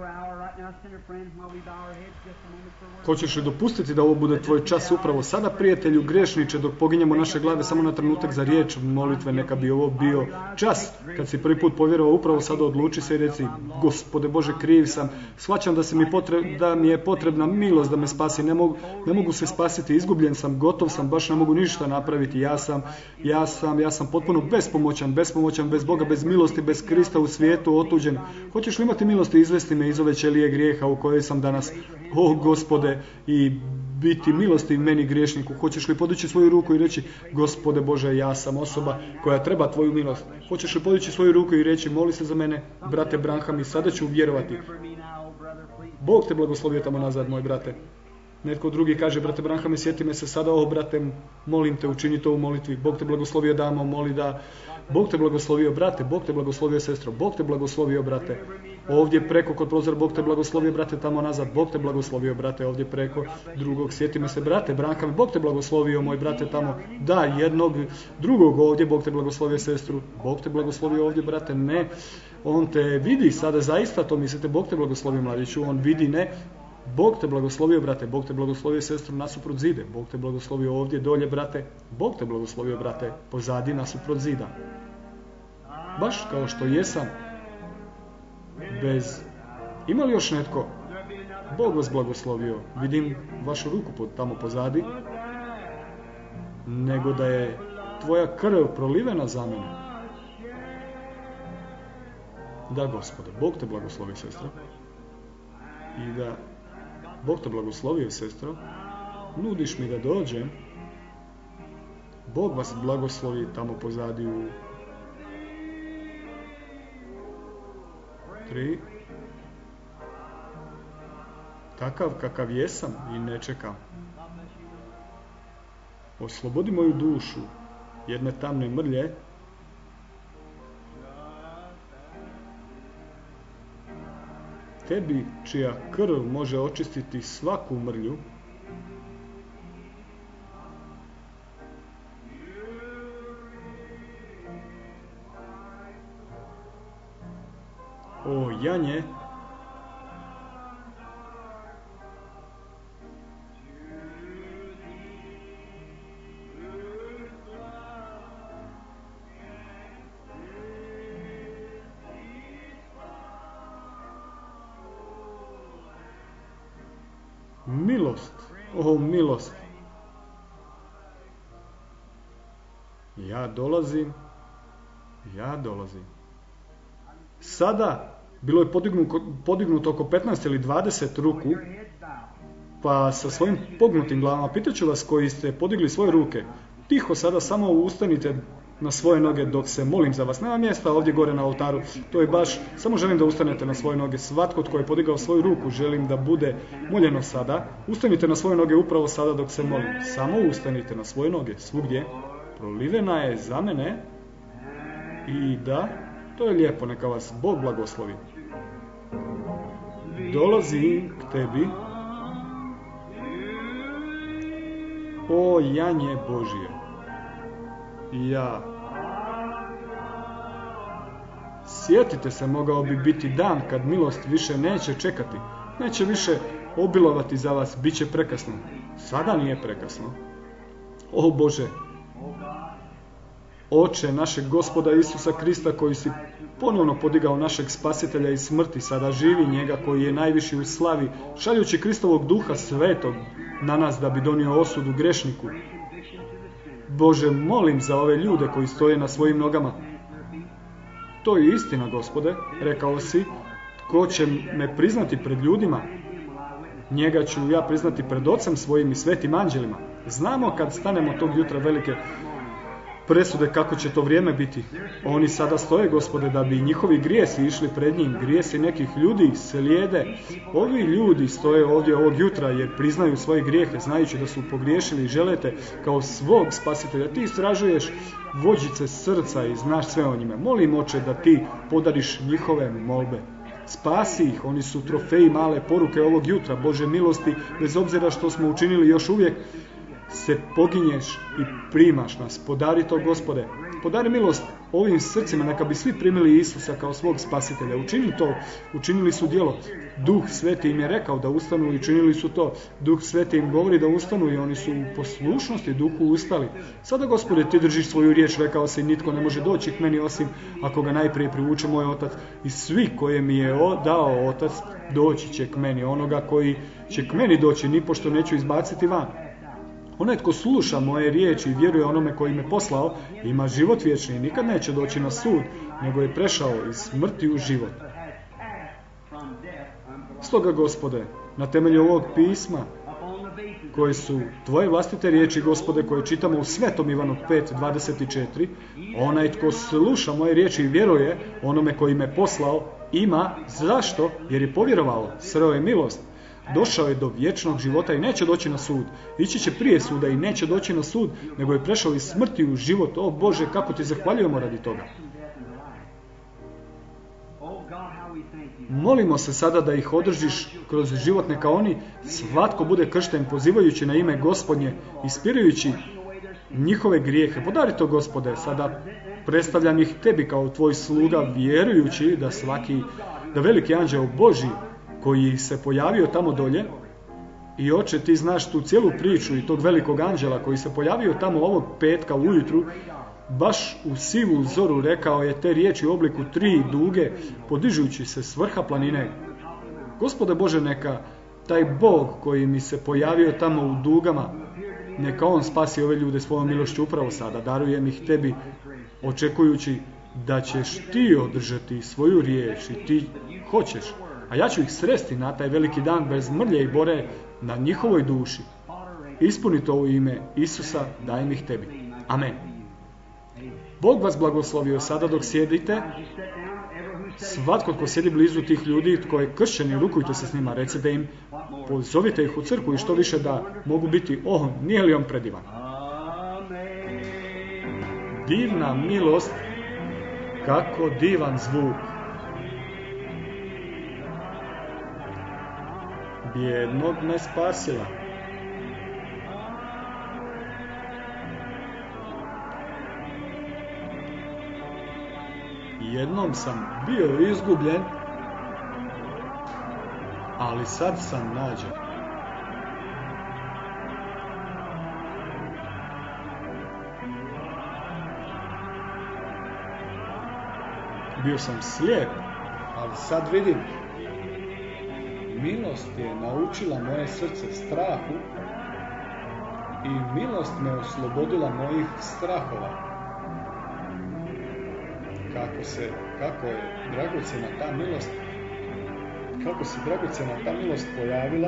Hoćeš li dopustiti da ovo bude tvoj čas upravo sada, prijatelju grešniče, dok poginjemo naše glave samo na trenutak za riječ molitve? Neka bi ovo bio čas kad si prvi put povjerovao, upravo sada odluči se i reci: Gospode Bože, kriv sam, shvaćam da mi je potrebna milost da me spasi, ne mogu se spasiti, izgubljen sam, gotov sam, baš ne mogu ništa napraviti, ja sam potpuno bespomoćan bez Boga, bez milosti, bez Krista u svijetu, otuđen. Hoćeš li imati milosti izvesti me iz ove ćelije grijeha u kojoj sam danas, o Gospode, i biti milostiv meni griješniku? Hoćeš li podići svoju ruku i reći: Gospode Bože, ja sam osoba koja treba tvoju milost? Hoćeš li podići svoju ruku i reći: moli se za mene, brate Branham, i sada ću vjerovati? Bog te blagoslovio tamo nazad, moj brate. Netko drugi kaže: brate Branham, sjeti me se sada, brate, molim te, učini to u molitvi. Bog te blagoslovio, damo, moli da. Bog te blagoslovio, brate, Bog te blagoslovio, sestro, Bog te blagoslovio, brate. Ovdje preko kod prozora, Bog te blagoslovio, brate, tamo nazad, Bog te blagoslovio, brate, ovdje preko drugog, sjeti me se, brate Branham, Bog te blagoslovio, moj brate, tamo, da, jednog, drugog ovdje, Bog te blagoslovio, sestru, Bog te blagoslovio ovdje, brate, ne, on te vidi, sada zaista to mislite, Bog te blagoslovio, mladiću, on vidi, ne. Bog te blagoslovio, brate, Bog te blagoslovio, sestru, nasuprot zide, Bog te blagoslovio ovdje dolje, brate, Bog te blagoslovio, brate, pozadi nasuprot zida. Baš kao što jesam, bez... Ima li još netko? Bog vas blagoslovio, vidim vašu ruku tamo pozadi, nego da je tvoja krv prolivena za mene. Da, Gospode, Bog te blagoslovio, sestro, i da Bog te blagoslovio, sestro, nudiš mi da dođem, Bog vas blagoslovi tamo pozadi u 3. Takav kakav jesam i ne čekam. Oslobodi moju dušu jedne tamne mrlje, tebi čija krv može očistiti svaku mrlju, o janje, milost, o milost. Ja dolazim. Sada bilo je podignuto oko 15 ili 20 ruku, pa sa svojim pognutim glavama pitaću vas koji ste podigli svoje ruke, tiho sada samo ustanite na svoje noge dok se molim za vas. Nema mjesta ovdje gore na oltaru, to je baš, samo želim da ustanete na svoje noge. Svatko tko je podigao svoju ruku, želim da bude moljeno sada. Ustanite na svoje noge upravo sada dok se molim. Samo ustanite na svoje noge, svugdje. Prolivena je za mene i da, to je lijepo, neka vas Bog blagoslovi. Dolazim k tebi, o janje Božije. Ja. Sjetite se, mogao bi biti dan kad milost više neće čekati, neće više obilovati za vas, bit će prekasno. Sada nije prekasno. O Bože, Oče našeg Gospoda Isusa Krista, koji si ponovno podigao našeg spasitelja iz smrti, sada živi njega koji je najviši u slavi, šaljući Kristovog duha svetog na nas da bi donio osudu grešniku. Bože, molim za ove ljude koji stoje na svojim nogama. To je istina, Gospode, rekao si, tko će me priznati pred ljudima, njega ću ja priznati pred Ocem svojim i svetim anđelima. Znamo kad stanemo tog jutra velike presude kako će to vrijeme biti. Oni sada stoje, Gospode, da bi njihovi grijesi išli pred njim, grijesi nekih ljudi se lijede. Ovi ljudi stoje ovdje ovog jutra jer priznaju svoje grijehe, znajući da su pogriješili i želete kao svog spasitelja. Ti istražuješ vođice srca i znaš sve o njime. Molim, Oče, da ti podariš njihove molbe. Spasi ih, oni su trofeji male poruke ovog jutra, Bože milosti, bez obzira što smo učinili još uvijek se poginješ i primaš nas. Podari to, Gospode. Podari milost ovim srcima, neka bi svi primili Isusa kao svog spasitelja. Učini to, učinili su djelo. Duh Sveti im je rekao da ustanu i činili su to. Duh Sveti im govori da ustanu i oni su u poslušnosti Duhu ustali. Sada, Gospode, ti držiš svoju riječ, rekao si, nitko ne može doći k meni osim ako ga najprije privuče moj Otac. I svi koje mi je dao Otac doći će k meni. Onoga koji će k meni doći, nipošto neću izbaciti van. Onaj tko sluša moje riječi i vjeruje onome koji me poslao, ima život vječni i nikad neće doći na sud, nego je prešao iz smrti u život. Stoga, Gospode, na temelju ovog pisma, koje su tvoje vlastite riječi, Gospode, koje čitamo u Svetom Ivanu 5:24, onaj tko sluša moje riječi i vjeruje onome koji me poslao, ima, zašto? Jer je povjerovao, sreo je milost. Došao je do vječnog života i neće doći na sud. Ići će prije suda i neće doći na sud, nego je prešao iz smrti u život. O Bože, kako ti zahvaljujemo radi toga. Molimo se sada da ih održiš kroz život, neka oni svatko bude kršten pozivajući na ime Gospodnje, ispirajući njihove grijehe. Podari to, Gospode, sada predstavljam ih tebi kao tvoj sluga, vjerujući da veliki anđeo Božji koji se pojavio tamo dolje, i Oče, ti znaš tu cijelu priču i tog velikog anđela koji se pojavio tamo ovog petka ujutru, baš u sivu zoru rekao je te riječi u obliku 3 duge, podižući se s vrha planine. Gospode Bože, neka taj Bog koji mi se pojavio tamo u dugama, neka on spasi ove ljude svojom milošću upravo sada. Darujem ih tebi, očekujući da ćeš ti održati svoju riječ i ti hoćeš. A ja ću ih sresti na taj veliki dan bez mrlje i bore na njihovoj duši. Ispuni to u ime Isusa, dajem ih tebi. Amen. Bog vas blagoslovio sada dok sjedite. Svatko tko sjedi blizu tih ljudi, tko je kršćan, rukujte se s njima, recite im, pozovite ih u crkvu i što više da mogu biti, nije li on predivan? Divna milost, kako divan zvuk. Bijednog me spasila. Jednom sam bio izgubljen, ali sad sam nađen. Bio sam slijep, ali sad vidim. Milost je naučila moje srce strahu i milost me oslobodila mojih strahova. Kako je dragocjena ta milost, kako se dragocjena ta milost pojavila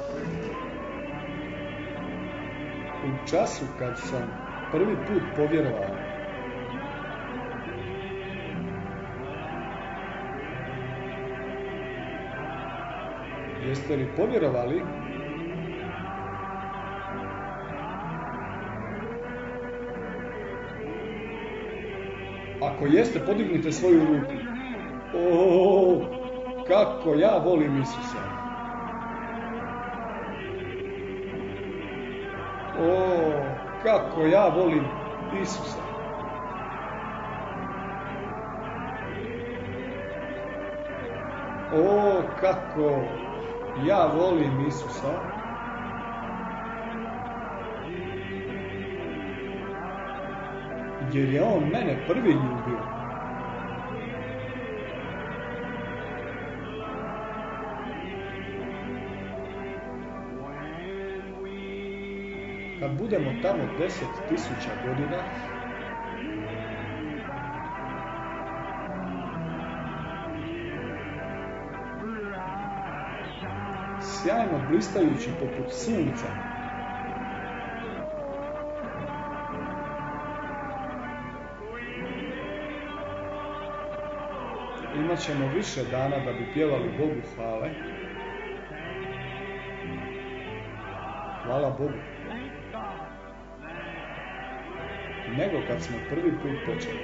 u času kad sam prvi put povjerovao. Jeste li povjerovali? Ako jeste, podignite svoju ruku. O, kako ja volim Isusa. O, kako ja volim Isusa. O, kako ja volim Isusa. Jer je on mene prvi ljubio. Kad budemo tamo 10.000 godina, sjajno blistajući poput sunca. Imaćemo više dana da bi pjevali Bogu hvale. Hvala Bogu. Nego kad smo prvi put počeli.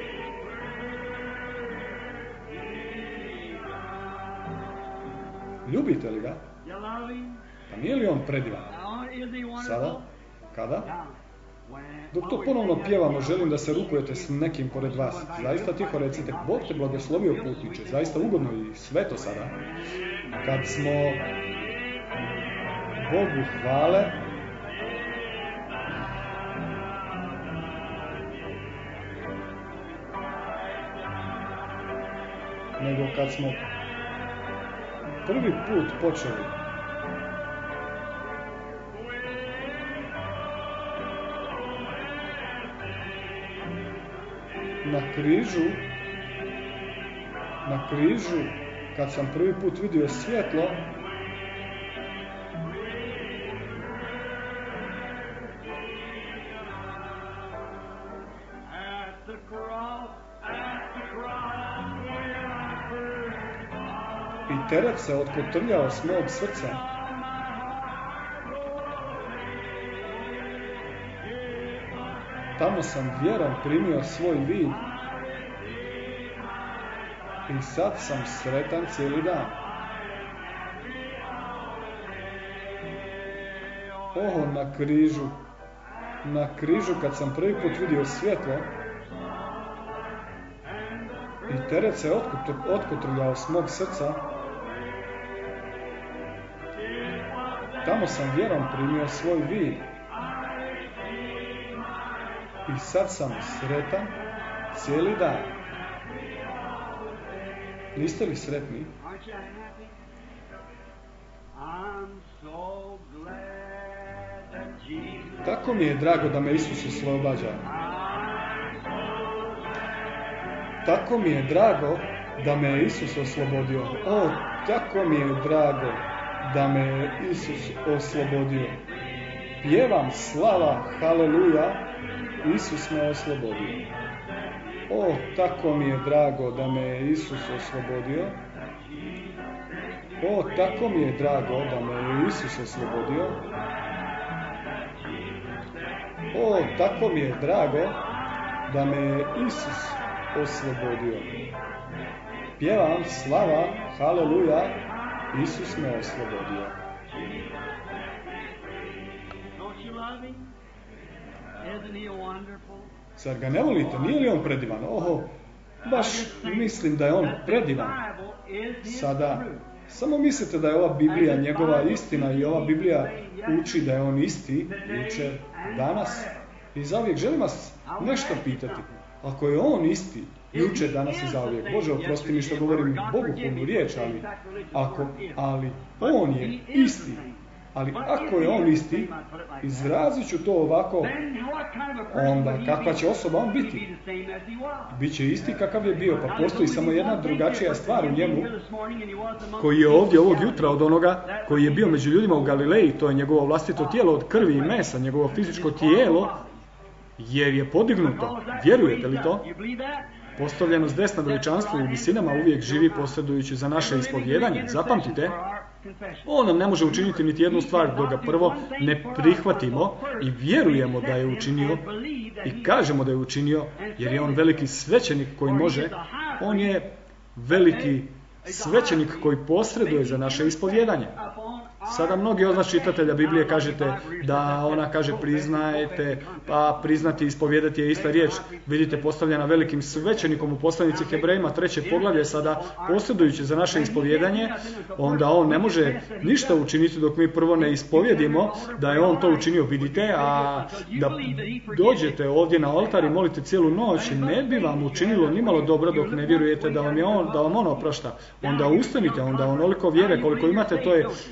Ljubite li ga? Pa nije li on predivan? Sada? Kada? Dok to ponovno pjevamo, želim da se rukujete s nekim pored vas. Zaista tiho recite, Bog te blagoslovio putniče. Zaista ugodno i sveto sada. Kad smo Bogu hvale, nego kad smo prvi put počeli. Na križu, kad sam prvi put vidio svjetlo, i teret se otkotrljao s mog srca. Tamo sam vjerom primio svoj vid i sad sam sretan cijeli dan. Oho, na križu kad sam prvi put vidio svjetlo i teret se otkotrljao s mog srca, tamo sam vjerom primio svoj vid i sad sam sretan cijeli dan. Niste li sretni? Tako mi je drago da me Isus oslobađa. Tako mi je drago da me Isus oslobodio. O, tako mi je drago da me Isus oslobodio. Pjevam slava, haleluja, Isus me oslobodio. O, tako mi je drago da me Isus oslobodio. O, tako mi je drago da me Isus oslobodio. O, tako mi je drago da me Isus oslobodio. Pjevam slava, haleluja, Isus me oslobodio. Zar ga ne volite? Nije li on predivan? Oho, baš mislim da je on predivan. Sada, samo mislite da je ova Biblija njegova istina i ova Biblija uči da je on isti, jučer, danas i zauvijek. Želim vas nešto pitati. Ako je on isti, jučer, danas i zauvijek, Bože, oprosti mi što govorim bogopolnu riječ, ali on je isti. Ali ako je on isti, izrazit ću to ovako, onda kakva će osoba on biti? Biće isti kakav je bio, pa postoji samo jedna drugačija stvar u njemu, koji je ovdje ovog jutra od onoga koji je bio među ljudima u Galileji, to je njegovo vlastito tijelo od krvi i mesa, njegovo fizičko tijelo, jer je podignuto. Vjerujete li to? Postavljeno s desna veličanstvu u visinama uvijek živi posredujući za naše ispovjedanje. Zapamtite, on nam ne može učiniti niti jednu stvar dok ga prvo ne prihvatimo i vjerujemo da je učinio i kažemo da je učinio, jer je on veliki svećenik koji može. On je veliki svećenik koji posreduje za naše ispovjedanje. Sada mnogi od vas čitatelja Biblije kažete da ona kaže priznajte, pa priznati i ispovjedati je ista riječ. Vidite, postavljena velikim svećenikom u poslanici Hebrejima 3. poglavlje, sada posredujući za naše ispovjedanje, onda on ne može ništa učiniti dok mi prvo ne ispovjedimo da je on to učinio, vidite, a da dođete ovdje na oltar i molite cijelu noć, ne bi vam učinilo nimalo dobro dok ne vjerujete da vam on oprašta. Onda ustanite, onda onoliko vjere koliko imate, to je gdje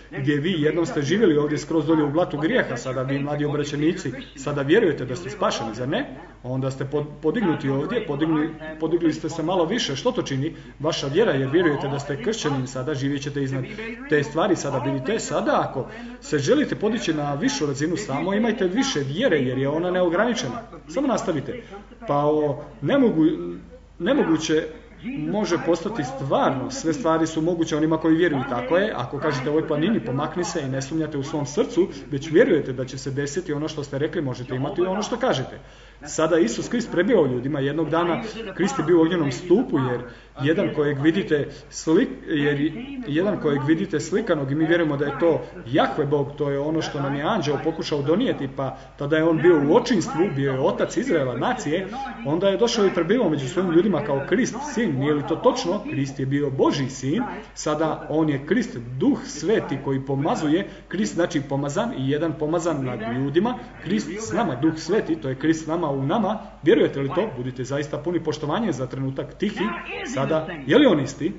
vi jednom ste živjeli ovdje skroz dolje u blatu grijeha, sada vi mladi obraćenici, sada vjerujete da ste spašeni, zar ne? Onda ste podignuti ovdje, podigli ste se malo više. Što to čini? Vaša vjera, jer vjerujete da ste kršćanin, sada živjet ćete iznad te stvari. Sada vidite, sada ako se želite podići na višu razinu, samo imajte više vjere, jer je ona neograničena. Samo nastavite. Pa nemoguće može postati stvarno. Sve stvari su moguće onima koji vjeruju. Tako je, ako kažete ovoj planini pomakni se i ne sumnjate u svom srcu, već vjerujete da će se desiti ono što ste rekli, možete imati ono što kažete. Sada Isus Krist prebio ljudima, jednog dana Krist je bio u ognjenom stupu, jer jedan kojeg vidite slikanog i mi vjerujemo da je to Jahve Bog, to je ono što nam je anđeo pokušao donijeti, pa tada je on bio u očinstvu, bio je otac Izraela, nacije, onda je došao i prebivao među svojim ljudima kao Krist, sin. Nije li to točno? Krist je bio Božji sin, sada on je Krist, Duh Sveti koji pomazuje. Krist znači pomazan i jedan pomazan nad ljudima, Krist s nama, Duh Sveti, to je Krist s nama u nama. Vjerujete li to? Budite zaista puni poštovanje za trenutak tihi. Sada, je li on isti?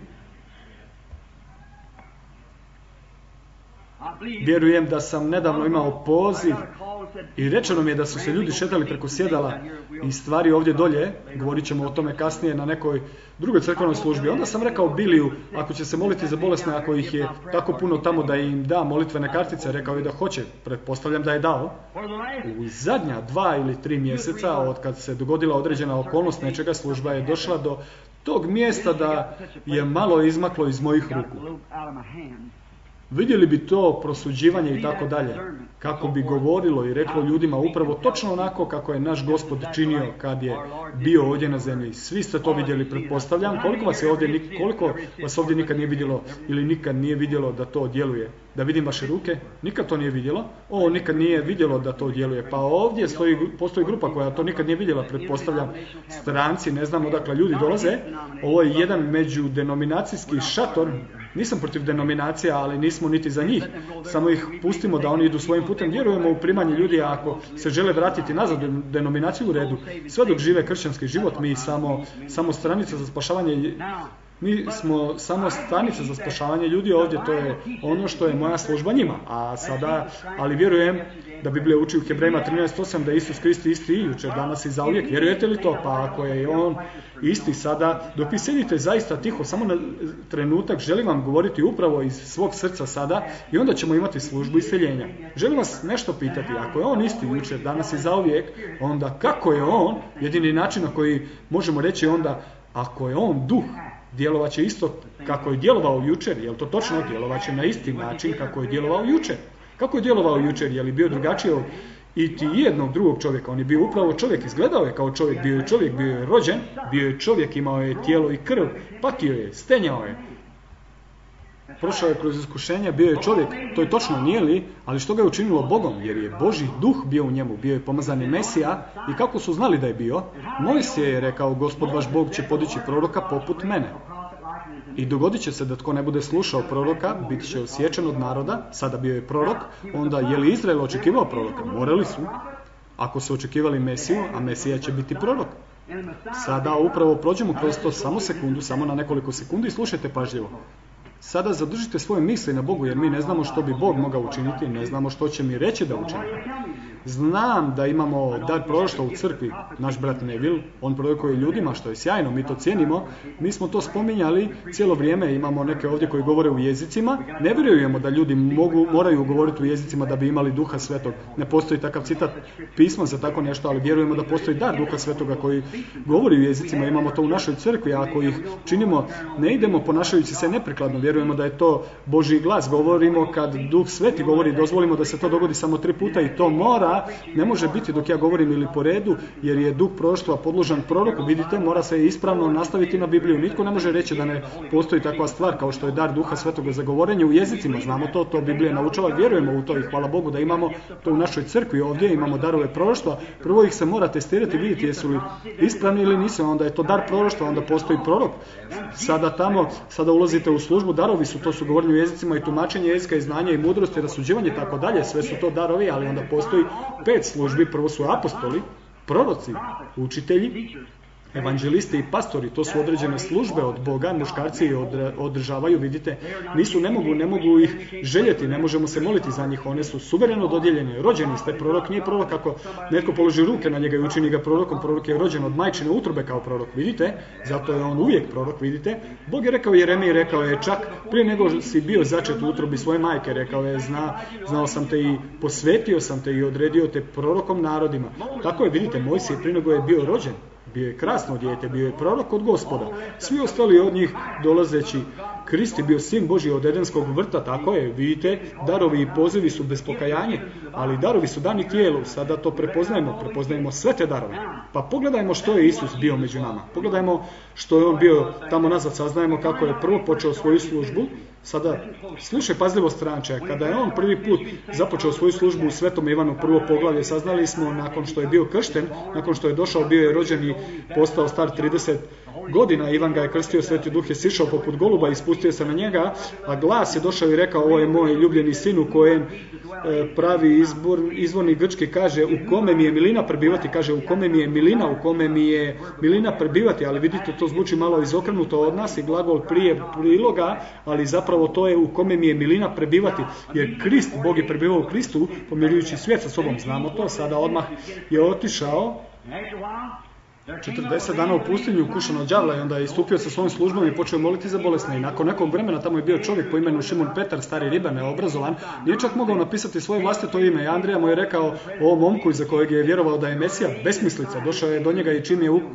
Vjerujem da sam nedavno imao poziv i rečeno mi je da su se ljudi šetali preko sjedala i stvari ovdje dolje, govorit ćemo o tome kasnije na nekoj drugoj crkvenoj službi. Onda sam rekao Biliju, ako će se moliti za bolesne, ako ih je tako puno tamo da im da molitvene kartice, rekao je da hoće, pretpostavljam da je dao. U zadnja 2 ili 3 mjeseca, od kad se dogodila određena okolnost nečega, služba je došla do tog mjesta da je malo izmaklo iz mojih ruku. Vidjeli bi to prosuđivanje i tako dalje, kako bi govorilo i reklo ljudima upravo točno onako kako je naš Gospod činio kad je bio ovdje na zemlji. Svi ste to vidjeli, pretpostavljam. Koliko vas ovdje nikad nije vidjelo ili nikad nije vidjelo da to djeluje? Da vidim vaše ruke? Nikad to nije vidjelo. Ovo nikad nije vidjelo da to djeluje. Pa ovdje postoji grupa koja to nikad nije vidjela, pretpostavljam. Stranci, ne znam odakle ljudi dolaze. Ovo je jedan međudenominacijski šator. Nisam protiv denominacija, ali nismo niti za njih. Samo ih pustimo da oni idu svojim putem. Vjerujemo u primanje ljudi, a ako se žele vratiti nazad u denominaciju, u redu. Sve dok žive kršćanski život, mi samo stranica za spašavanje. Mi smo samo stanica za spašavanje ljudi ovdje, to je ono što je moja služba njima. Ali vjerujem da Biblija uči u Hebrejima 13:8 da je Isus Krist isti i jučer, danas i zauvijek. Vjerujete li to? Pa ako je on isti sada, dok vi sjedite zaista tiho, samo na trenutak, želim vam govoriti upravo iz svog srca sada i onda ćemo imati službu isceljenja. Želim vas nešto pitati, ako je on isti jučer, danas i zauvijek, onda kako je on, jedini način na koji možemo reći onda, ako je on duh, djelovat će isto kako je djelovao jučer. Je li to točno? Djelovat će na isti način kako je djelovao jučer. Kako je djelovao jučer? Je li bio drugačiji od iti jednog drugog čovjeka? On je bio upravo čovjek, izgledao je kao čovjek, bio je rođen, bio je čovjek, imao je tijelo i krv, patio je, stenjao je. Prošao je kroz iskušenja, bio je čovjek, to je točno, nije li? Ali što ga je učinilo Bogom? Jer je Božji duh bio u njemu, bio je pomazani Mesija. I kako su znali da je bio? Mojsije je rekao, Gospod vaš Bog će podići proroka poput mene. I dogodit će se da tko ne bude slušao proroka, bit će osječen od naroda. Sada bio je prorok, onda je li Izrael očekivao proroka? Morali su. Ako su očekivali Mesiju, a Mesija će biti prorok. Sada upravo prođemo kroz to samo na nekoliko sekundi i slušajte pažljivo. Sada zadržite svoje misli na Bogu, jer mi ne znamo što bi Bog mogao učiniti, ne znamo što će mi reći da učini. Znam da imamo dar proroštva u crkvi, naš brat Neville, on prorokuje ljudima, što je sjajno, mi to cijenimo. Mi smo to spominjali cijelo vrijeme, imamo neke ovdje koji govore u jezicima. Ne vjerujemo da ljudi moraju govoriti u jezicima da bi imali Duha Svetog. Ne postoji takav citat pisma za tako nešto, ali vjerujemo da postoji dar Duha Svetoga koji govori u jezicima. Imamo to u našoj crkvi, a ako ih činimo, ne idemo ponašajući se neprikladno. Vjerujemo da je to Božji glas. Govorimo kad Duh Sveti govori, dozvolimo da se to dogodi samo 3 puta i to ne može biti dok ja govorim ili po redu, jer je duh proroštva podložan proroku. Vidite, mora se ispravno nastaviti na Bibliju. Nitko ne može reći da ne postoji takva stvar kao što je dar Duha Svetoga za govorenje u jezicima. Znamo to Biblija naučava, vjerujemo u to i hvala Bogu da imamo to u našoj crkvi. Ovdje imamo darove proroštva. Prvo ih se mora testirati, vidjeti jesu li ispravni ili nisu. Onda je to dar proroštva, onda postoji prorok. Sada ulazite u službu, darovi su, to su govorenje u jezicima i tumačenje jezika i znanje i mudrost i rasuđivanje i tako dalje. Sve su to darovi, ali onda postoji 5 službi. Prvo su apostoli, proroci, učitelji, evanđelisti i pastori, to su određene službe od Boga, muškarci održavaju, vidite, ne mogu ih željeti, ne možemo se moliti za njih, one su suvereno dodijeljene, rođeni ste, prorok nije prorok ako netko položi ruke na njega i učini ga prorokom, prorok je rođen od majčine utrobe kao prorok, vidite, zato je on uvijek prorok, vidite. Bog je rekao Jeremiji, rekao je čak prije nego si bio začet u utrobi svoje majke, rekao je znao sam te i posvetio sam te i odredio te prorokom narodima. Tako je, vidite, Mojsije prije nego je bio rođen, bio je krasno dijete, bio je prorok od Gospoda. Svi ostali od njih dolazeći, Krist je bio sin Božji od Edenskog vrta, tako je, vidite, darovi i pozivi su bez pokajanja, ali darovi su dani tijelu, sada to prepoznajemo sve te darove. Pa pogledajmo što je Isus bio među nama, pogledajmo što je on bio tamo nazad, saznajemo kako je prvo počeo svoju službu. Sada, slušaj pažljivo stranče, kada je on prvi put započeo svoju službu u Svetom Ivanu prvo poglavlje, saznali smo nakon što je bio kršten, nakon što je došao, bio je rođen i postao star 30 godina, Ivan ga je krstio, Sveti Duh je sišao poput goluba i spustio se na njega, a glas je došao i rekao, ovo je moj ljubljeni sin u kojem pravi izvorni grčki kaže, u kome mi je milina prebivati, kaže, u kome mi je milina prebivati, ali vidite, to zvuči malo izokrenuto od nas i glagol prije priloga, ali zapravo to je u kome mi je milina prebivati, jer Krist, Bog je prebivao u Kristu, pomirujući svijet sa sobom, znamo to, sada odmah je otišao 40 dana u pustinju, kušan od đavla, i onda je istupio sa svojom službom i počeo moliti za bolesne. I nakon nekog vremena tamo je bio čovjek po imenu Šimun Petar, stari ribar, neobrazovan, nije čak mogao napisati svoje vlastito ime. I Andrija mu je rekao o momku za kojeg je vjerovao da je Mesija, besmislica. Došao je do njega i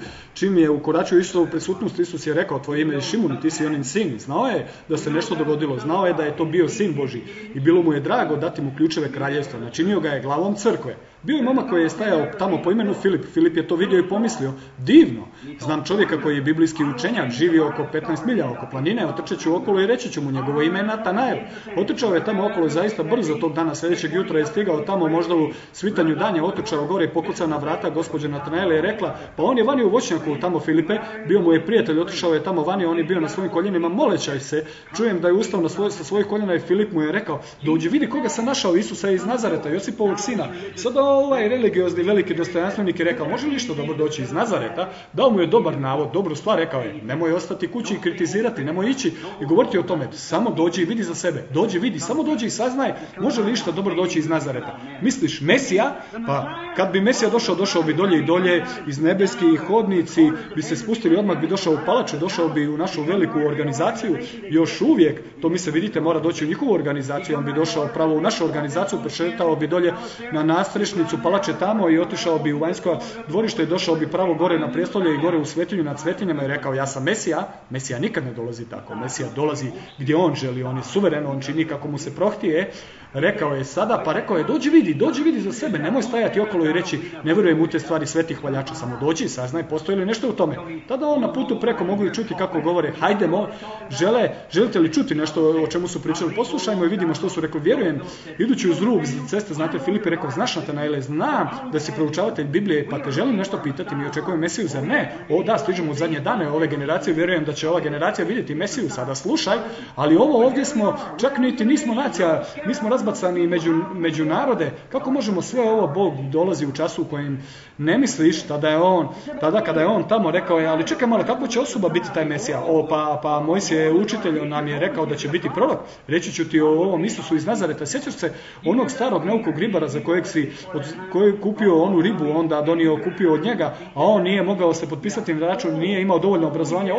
čim je ukoračio Isusovu prisutnost, Isus je rekao, tvoje ime je Šimun, ti si onin sin. Znao je da se nešto dogodilo, znao je da je to bio sin Božji i bilo mu je drago dati mu ključeve kraljevstva. Načinio ga je glavom crkve. Bio je momak koji je stajao tamo po imenu Filip. Filip je to vidio i pomislio, divno, znam čovjeka koji je biblijski učenjak, živio oko 15 milja oko planine, otrčat ću okolo i reći ću mu, njegovo ime je Natanael. Otrčao je tamo okolo zaista brzo tog dana, sljedećeg jutra je stigao tamo možda u svitanju danja, otrčao gore i pokucao na vrata, gospođa Natanaela je rekla, pa on je vani u voćnjaku tamo Filipe, bio mu je prijatelj, otišao je tamo vani, on je bio na svojim koljenima, molećaj se, čujem da je ustao sa svojih koljena i Filip mu je rekao, dođi vidi koga sam našao, Isusa iz Nazareta, Josipovog sina. Sada ovaj religiozni veliki dostojanstvenik je rekao, može li što dobro doći iz Nazareta? Dao mu je dobar navod, dobru stvar, rekao je, nemoj ostati kući i kritizirati, nemoj ići i govoriti o tome, samo dođi i vidi za sebe, dođi vidi, samo dođi i saznaj, može li što dobro doći iz Nazareta. Misliš Mesija? Pa kad bi Mesija došao bi dolje i dolje, iz nebeskih hodnici bi se spustili, odmah bi došao u palaču, došao bi u našu veliku organizaciju, još uvijek, to mi se vidite mora doći u njihovu organizaciju, on bi došao pravo u našu organizaciju, prošetao bi dolje na nastrešnicu palače tamo i otišao bi u vanjsko dvorište i došao bi pravo gore na prijestolje i gore u svetinju nad svetinjama i rekao, ja sam Mesija. Mesija nikad ne dolazi tako, Mesija dolazi gdje on želi, on je suveren, on čini kako mu se prohtije. Rekao je sada, pa rekao je, dođi vidi za sebe, nemoj stajati okolo i reći, ne vjerujem u te stvari svetih hvaljača, samo dođi i saznaj postoji li nešto u tome. Tada on na putu preko mogu i čuti kako govore, hajdemo, želite li čuti nešto o čemu su pričali, poslušajmo i vidimo što su rekli, vjerujem, idući uz rub ceste, znate, Filip je rekao, znaš Natanaele, znam da si proučavatelj Biblije, pa te želim nešto pitati, mi očekujemo Mesiju, zar ne? O da, stižemo u zadnje dane ove generacije, vjerujem da će ova generacija vidjeti Mesiju, sada slušaj, ali ovo ovdje smo, čak niti nismo nacija, mi smo razbacani među narode, kako možemo sve ovo, Bog dolazi u času u kojem ne misliš, tada kada je on tamo rekao je, ali čekaj malo, kako će osoba biti taj Mesija? Pa Mojsije učitelj nam je rekao da će biti prorok, reći ću ti o ovom Isusu iz Nazareta, sjećaš se onog starog neukog ribara za kojeg koji kupio onu ribu, onda kupio od njega, a on nije mogao se potpisati na račun, nije imao dovoljno obrazovanja,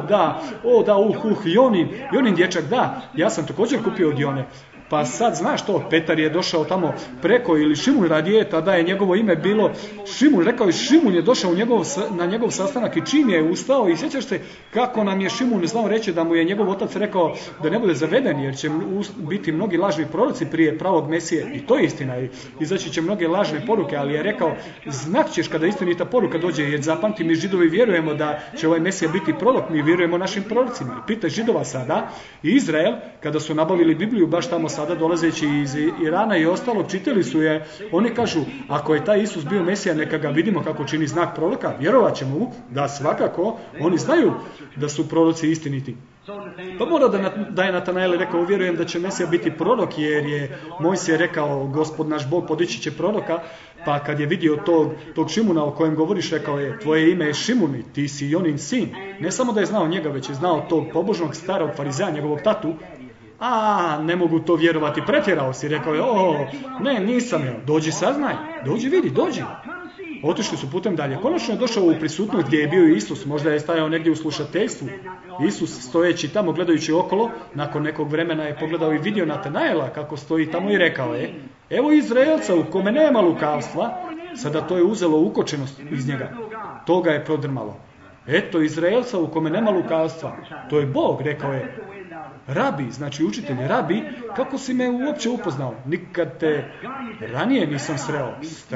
Jonin dječak, da, ja sam također kupio od Jone. Pa sad znaš to, Petar je došao tamo preko ili Šimun radije, tada je njegovo ime bilo Šimun, rekao je Šimun je došao na njegov sastanak i čim je ustao i sjećaš se kako nam je Šimun znao reći da mu je njegov otac rekao da ne bude zaveden jer će biti mnogi lažni proroci prije pravog Mesije i to je istina i izaći će mnoge lažne poruke, ali je rekao znak ćeš kada istinita poruka dođe jer zapamti mi Židovi vjerujemo da će ovaj Mesija biti prorok, mi vjerujemo našim prorocima. I pitaj Židova sada i Izrael kada su nabavili Bibliju baš tamo sada dolazeći iz Irana i ostalo, čitali su je, oni kažu, ako je taj Isus bio Mesija, neka ga vidimo kako čini znak proroka, vjerovat ćemo mu, da svakako, oni znaju da su proroci istiniti. Pa mora da je Natanael rekao, vjerujem da će Mesija biti prorok, jer je Mojsije rekao, Gospod naš Bog podići će proroka, pa kad je vidio tog Šimuna o kojem govoriš, rekao je, tvoje ime je Šimuni, ti si Jonin sin. Ne samo da je znao njega, već je znao tog pobožnog starog farizeja, njegovog tatu. Ne mogu to vjerovati, pretjerao si, rekao je, ne, nisam ja, dođi saznaj, dođi vidi, dođi. Otišli su putem dalje. Konačno je došao u prisutnost gdje je bio Isus, možda je stajao negdje u slušateljstvu. Isus stojeći tamo gledajući okolo, nakon nekog vremena je pogledao i vidio Natanaela kako stoji tamo i rekao je, evo Izraelca u kome nema lukavstva, sada to je uzelo ukočenost iz njega. To ga je prodrmalo. Eto Izraelca u kome nema lukavstva, to je Bog, rekao je. Rabi, znači učitelj, rabi, kako si me uopće upoznao? Nikad te ranije nisam sreo.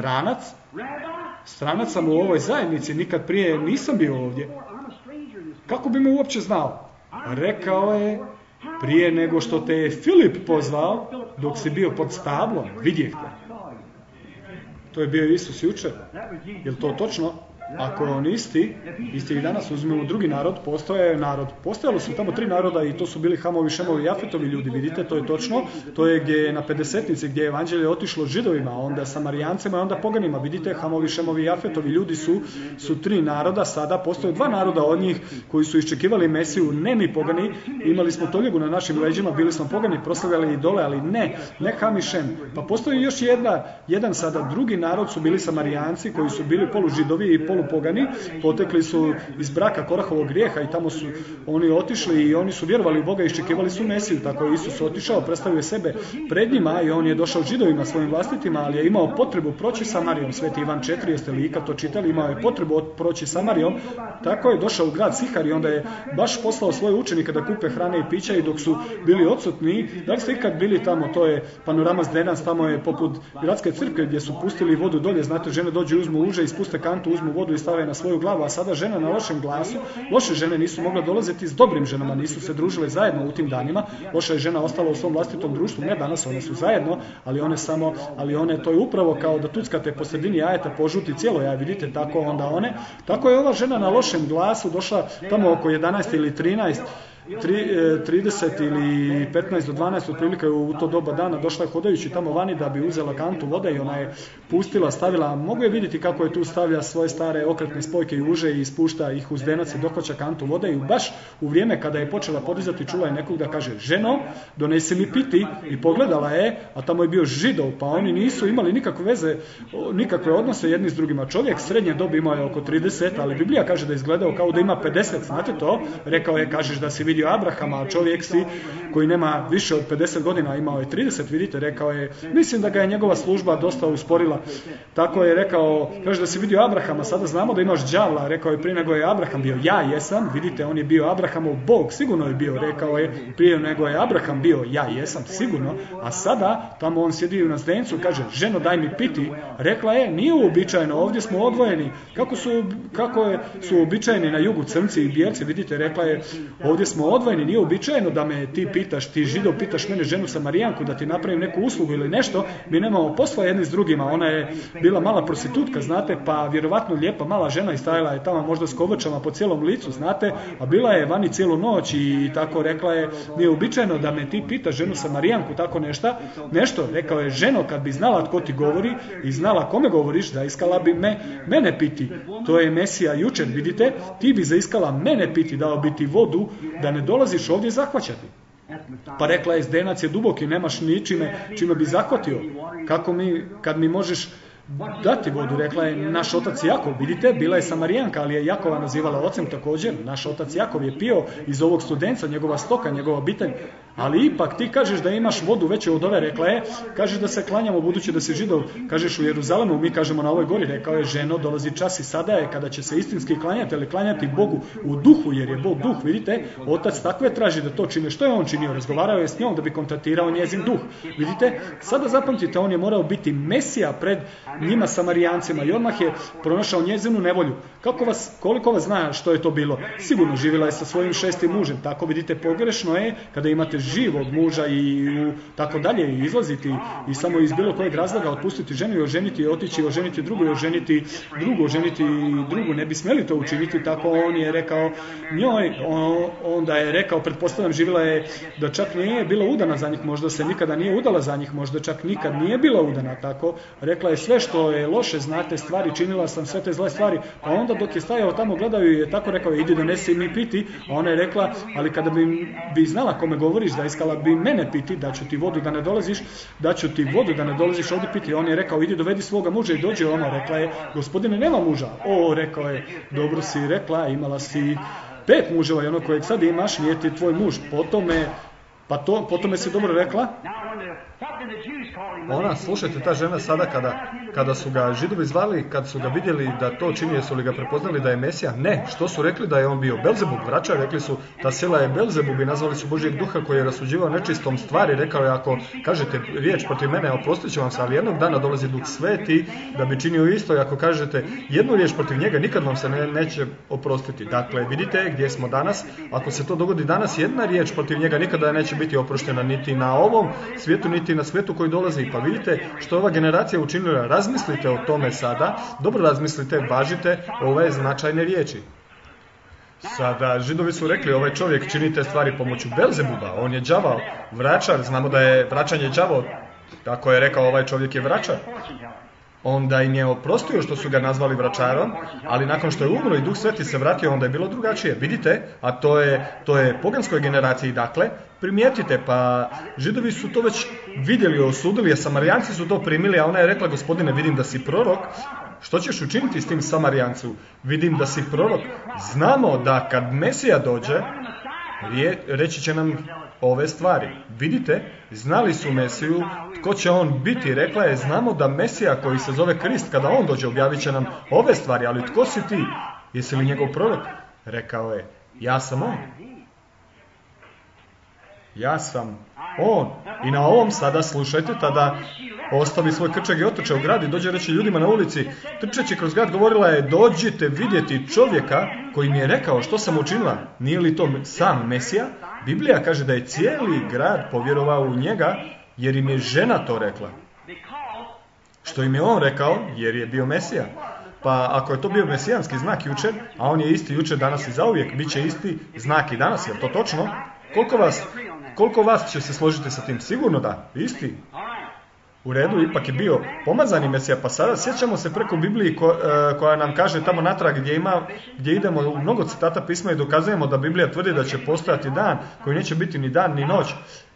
Stranac sam u ovoj zajednici, nikad prije nisam bio ovdje. Kako bi me uopće znao? Rekao je, prije nego što te je Filip pozvao, dok si bio pod stablom, vidjeh te. To je bio Isus jučer. Je li to točno? Ako on isti i danas uzmemo drugi narod, postojalo su tamo 3 naroda i to su bili Hamovi, Šemovi i Jafetovi ljudi, vidite, to je točno, to je gdje je na Pedesetnici, gdje je evanđelje otišlo Židovima, onda Samarijancima i onda poganima, vidite, Hamovi, Šemovi i Jafetovi ljudi su 3 naroda, sada postoje 2 naroda od njih koji su iščekivali Mesiju, ne mi pogani, imali smo toljegu na našim leđima, bili smo pogani, proslavljali idole, ali ne Ham i Šem. Pa postoji još jedan sada drugi narod su bili Samarijanci koji su bili polužidovi i polupogani, potekli su iz braka Korahovog grijeha i tamo su oni otišli i oni su vjerovali u Boga i iščekivali su Mesiju. Tako je Isus otišao, predstavio sebe pred njima i on je došao Židovima svojim vlastitima, ali je imao potrebu proći Samarijom. Sveti Ivan 4, jeste li ikad to čitali, imao je potrebu proći Samarijom. Tako je došao u grad Sihar i onda je baš poslao svoje učenike da kupe hrane i pića i dok su bili odsutni, da li ste ikad bili tamo, to je panorama Zdenac, tamo je poput gradske crkve gdje su pustili vodu dolje, znate, žene dođu i uzmu uže, ispuste kantu, uzmu vodu i stave na svoju glavu, a sada žena na lošem glasu, loše žene nisu mogle dolaziti s dobrim ženama, nisu se družile zajedno u tim danima, loša je žena ostala u svom vlastitom društvu, ne danas, one su zajedno, ali one, to je upravo kao da tuckate po sredini jajeta, požuti cijelo jaje, vidite, tako onda one, tako je ova žena na lošem glasu došla tamo oko 11 ili 13, 30 ili 15 do 12 otprilike u to doba dana došla je hodajući tamo vani da bi uzela kantu vode i ona je pustila, stavila, mogu je vidjeti kako je tu stavlja svoje stare okretne spojke i uže i ispušta ih uz denac i dohvaća kantu vode i baš u vrijeme kada je počela podizati čula je nekog da kaže, ženo, donesi mi piti, i pogledala je, a tamo je bio Židov, pa oni nisu imali nikakve veze, nikakve odnose jedni s drugima. Čovjek srednje dobi imao je oko 30, ali Biblija kaže da je izgledao kao da ima 50, znate to? Rekao je, kažeš da si vidio Abrahama, a čovjek si koji nema više od 50 godina, imao je 30, vidite, rekao je, mislim da ga je njegova služba dosta usporila. Tako je rekao, kaže da si vidio Abrahama, sada znamo da imaš đavla, rekao je prije nego je Abraham bio, ja jesam, vidite, on je bio Abrahamov Bog, sigurno je bio, rekao je, prije nego je Abraham bio, ja jesam, sigurno, a sada, tamo on sjedi na zdencu, kaže, ženo daj mi piti, rekla je, nije uobičajeno, ovdje smo odvojeni, kako su uobičajeni na jugu crnci i bijelci, vidite, rekla je, ovdje smo odvojeni, nije uobičajeno da me ti pitaš, ti Židov pitaš mene, ženu Samarijanku, da ti napravim neku uslugu ili nešto, mi nemamo posla jedni s drugima, ona je bila mala prostitutka, znate, pa vjerovatno lijepa mala žena i stajala je tamo možda s kovrčama po cijelom licu, znate, a bila je vani cijelu noć i tako rekla je, nije uobičajeno da me ti pitaš, ženu Samarijanku, tako nešto, rekao je, ženo, kad bi znala tko ti govori i znala kome govoriš, zaiskala bi mene piti, to je Mesija jučer, vidite, ti bi zaiskala mene piti, dao bi ti vodu, da ne dolaziš ovdje zahvaćati. Pa rekla je, zdenac je duboki, nemaš ničime čime bi zahvatio. Kad mi možeš dati vodu, rekla je, naš otac Jakov, vidite, bila je Samarijanka, ali je Jakova nazivala ocem također, naš otac Jakov je pio iz ovog studenca, njegova stoka, njegova obitelj, ali ipak ti kažeš da imaš vodu veće od ove, rekla je, kažeš da se klanjamo budući da si Židov, kažeš u Jeruzalemu, mi kažemo na ovoj gori, rekao je, ženo, dolazi čas i sada je kada će se istinski klanjati, ali klanjati Bogu u duhu, jer je Bog duh, vidite, otac takve traži da to čine. Što je on činio? Razgovarao je s njom da bi kontaktirao njezin duh, vidite, sada zapamtite, on je morao biti Mesija pred njima Samarijancima i odmah je pronašao njezinu nevolju. Koliko vas zna što je to bilo? Sigurno živjela je sa svojim 6. mužem, tako vidite, pogrešno je kada imate živog muža i tako dalje i izlaziti i samo iz bilo kojeg razloga otpustiti ženu i oženiti i otići, oženiti drugu i oženiti drugu, ne bi smjeli to učiniti, tako on je rekao njoj, onda je rekao, pretpostavljam živjela je da čak nije bila udana za njih, možda se nikada nije udala za njih, možda čak nikad nije bila udana, tako, rekla je sve što je loše, znate stvari, činila sam sve te zle stvari, a onda dok je stajao tamo gledaju je tako rekao, idi donesi mi piti, a ona je rekla, ali kada bi znala kome govoriš, zaiskala bi mene piti, da ću ti vodu da ne dolaziš ovdje piti, on je rekao, idi dovedi svoga muža i dođe, ona rekla je, gospodine nema muža, rekao je, dobro si rekla, imala si 5 muževa i ono kojeg sad imaš nije ti tvoj muž, potom je si dobro rekla. Ona, slušajte, ta žena sada kada su ga Židovi zvali, kad su ga vidjeli da to čini, jesu li ga prepoznali da je Mesija? Ne, što su rekli da je on bio Belzebub, vraća, rekli su ta sila je Belzebub i nazvali su Božijeg duha koji je rasuđivao nečistom stvari, rekao je ako kažete riječ protiv mene, oprostit ću vam se, ali jednog dana dolazi Duh Sveti da bi činio isto i ako kažete jednu riječ protiv njega, nikad vam se neće oprostiti. Dakle, vidite gdje smo danas, ako se to dogodi danas, jedna riječ protiv njega nikada neće biti oproštena niti na ovom svijetu, niti na svijetu koji dolazi. Pa vidite što ova generacija učinila, razmislite o tome sada, dobro razmislite, važite ove značajne riječi. Sada Židovi su rekli, ovaj čovjek čini te stvari pomoću Belzebuba, on je đavao, vračar, znamo da je vraćanje đavao, tako je rekao ovaj čovjek je vračar. Onda im je oprostio što su ga nazvali vračarom, ali nakon što je umro i Duh Sveti se vratio, onda je bilo drugačije. Vidite, a to je poganskoj generaciji, dakle, primijetite, pa Židovi su to već vidjeli, osudili, a Samarijanci su to primili, a ona je rekla, gospodine, vidim da si prorok, što ćeš učiniti s tim Samarijancu? Vidim da si prorok. Znamo da kad Mesija dođe, reći će nam ove stvari. Vidite, znali su Mesiju, tko će on biti, rekla je, znamo da Mesija koji se zove Krist, kada on dođe, objavit će nam ove stvari, ali tko si ti? Jesi li njegov prorok? Rekao je, ja sam on. Ja sam on. I na ovom sada, slušajte, tada ostavi svoj krčak i otrče u grad i dođe reći ljudima na ulici, trčeći kroz grad, govorila je, dođite vidjeti čovjeka koji mi je rekao što sam učinila. Nije li to sam Mesija? Biblija kaže da je cijeli grad povjerovao u njega jer im je žena to rekla. Što im je on rekao? Jer je bio Mesija. Pa ako je to bio mesijanski znak jučer, a on je isti jučer, danas i zauvijek, bit će isti znak i danas, je to točno? Koliko vas će se složiti sa tim? Sigurno da, isti. U redu, ipak je bio pomazani Mesija, pa sada sjećamo se preko Bibliji koja nam kaže tamo natrag gdje idemo u mnogo citata pisma i dokazujemo da Biblija tvrdi da će postojati dan koji neće biti ni dan ni noć.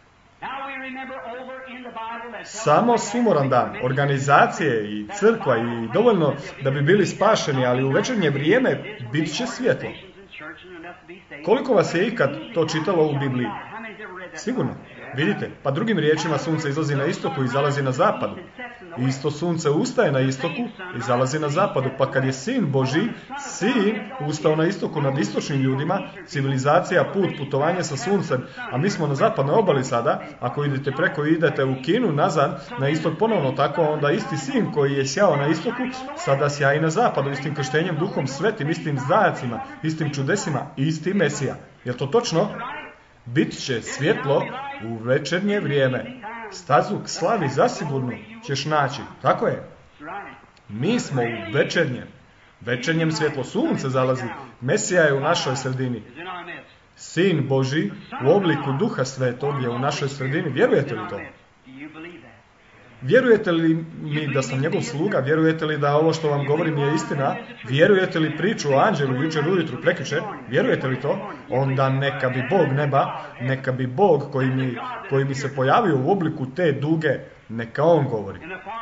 Samo sumoran dan, organizacije i crkva i dovoljno da bi bili spašeni, ali u večernje vrijeme bit će svjetlo. Koliko vas je ikad to čitalo u Bibliji? Sigurno. Vidite, pa drugim riječima sunce izlazi na istoku i zalazi na zapadu. Isto sunce ustaje na istoku i zalazi na zapadu. Pa kad je Sin Božji, Sin ustao na istoku nad istočnim ljudima, civilizacija, putovanje sa suncem, a mi smo na zapadnoj obali sada, ako idete preko i idete u Kinu, nazad, na istok ponovno tako, onda isti Sin koji je sjao na istoku, sada sjaji na zapadu, istim krštenjem Duhom Svetim, istim znacima, istim čudesima, isti Mesija. Je to točno? Bit će svjetlo u večernje vrijeme. Stazu k slavi zasigurno ćeš naći. Tako je. Mi smo u večernjem svjetlo. Sunce zalazi. Mesija je u našoj sredini. Sin Božji u obliku Duha Svetog je u našoj sredini. Vjerujete li to? Vjerujete li mi da sam njegov sluga? Vjerujete li da ovo što vam govorim je istina? Vjerujete li priču o anđelu jučer ujutru, prekjučer? Vjerujete li to? Onda neka bi Bog neba, neka bi Bog koji mi se pojavio u obliku te duge, neka on govori.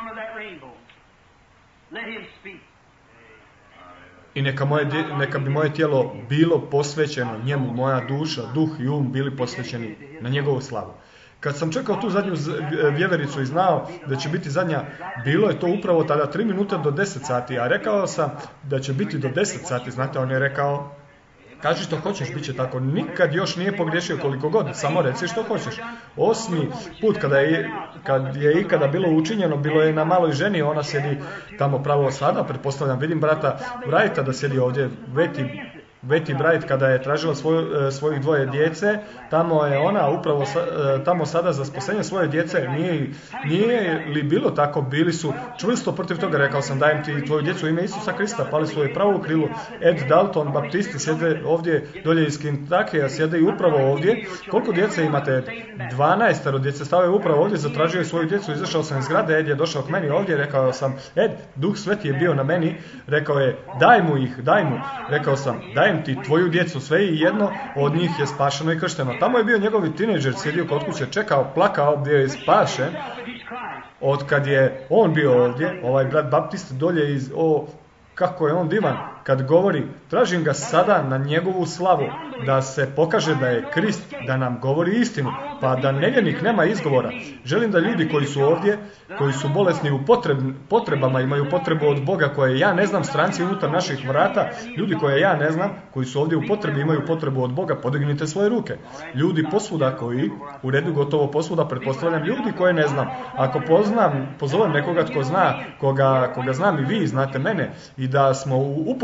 I neka bi moje tijelo bilo posvećeno njemu, moja duša, duh i um bili posvećeni na njegovu slavu. Kad sam čekao tu zadnju vjevericu i znao da će biti zadnja, bilo je to upravo tada 3 minuta do 10 sati, a rekao sam da će biti do 10 sati, znate, on je rekao, kaži što hoćeš, bit će tako, nikad još nije pogriješio koliko god, samo reci što hoćeš. 8. put kad je ikada bilo učinjeno, bilo je na maloj ženi, ona sjedi tamo pravo sada, pretpostavljam, vidim brata Vrajta da sjedi ovdje, Betty Bright kada je tražila svojih 2 djece, tamo je ona upravo tamo sada za spasenje svoje djece. Nije li bilo tako? Bili su čvrsto protiv toga. Rekao sam, dajem ti tvoju djecu u ime Isusa Krista. Pali su je pravo u krilu. Ed Dalton, baptisti, sjede ovdje dolje iz Kentuckya, sjede i upravo ovdje. Koliko djece imate? 12 djece stave upravo ovdje, zatražio je svoju djecu, izašao sam iz zgrade, Ed je došao k meni ovdje, rekao sam, Ed, Duh Sveti je bio na meni, rekao je, daj mu. Rekao sam, dajem ti tvoju djecu, sve i jedno od njih je spašeno i kršteno. Tamo je bio njegovi tinejdžer, sjedio kod kuće, čekao, plakao, bio je spašen. Od kad je on bio ovdje, ovaj brat baptist dolje kako je on divan, kad govori, tražim ga sada na njegovu slavu, da se pokaže da je Krist, da nam govori istinu, pa da nevjernik nema izgovora. Želim da ljudi koji su ovdje, koji su bolesni u potrebama, imaju potrebu od Boga koje ja ne znam, stranci unutar naših vrata, ljudi koje ja ne znam, koji su ovdje u potrebi, imaju potrebu od Boga, podignite svoje ruke. Ljudi posvuda koji, u redu gotovo posvuda, pretpostavljam, ljudi koje ne znam. Ako pozovem nekoga tko zna, koga znam i vi, znate mene, i da smo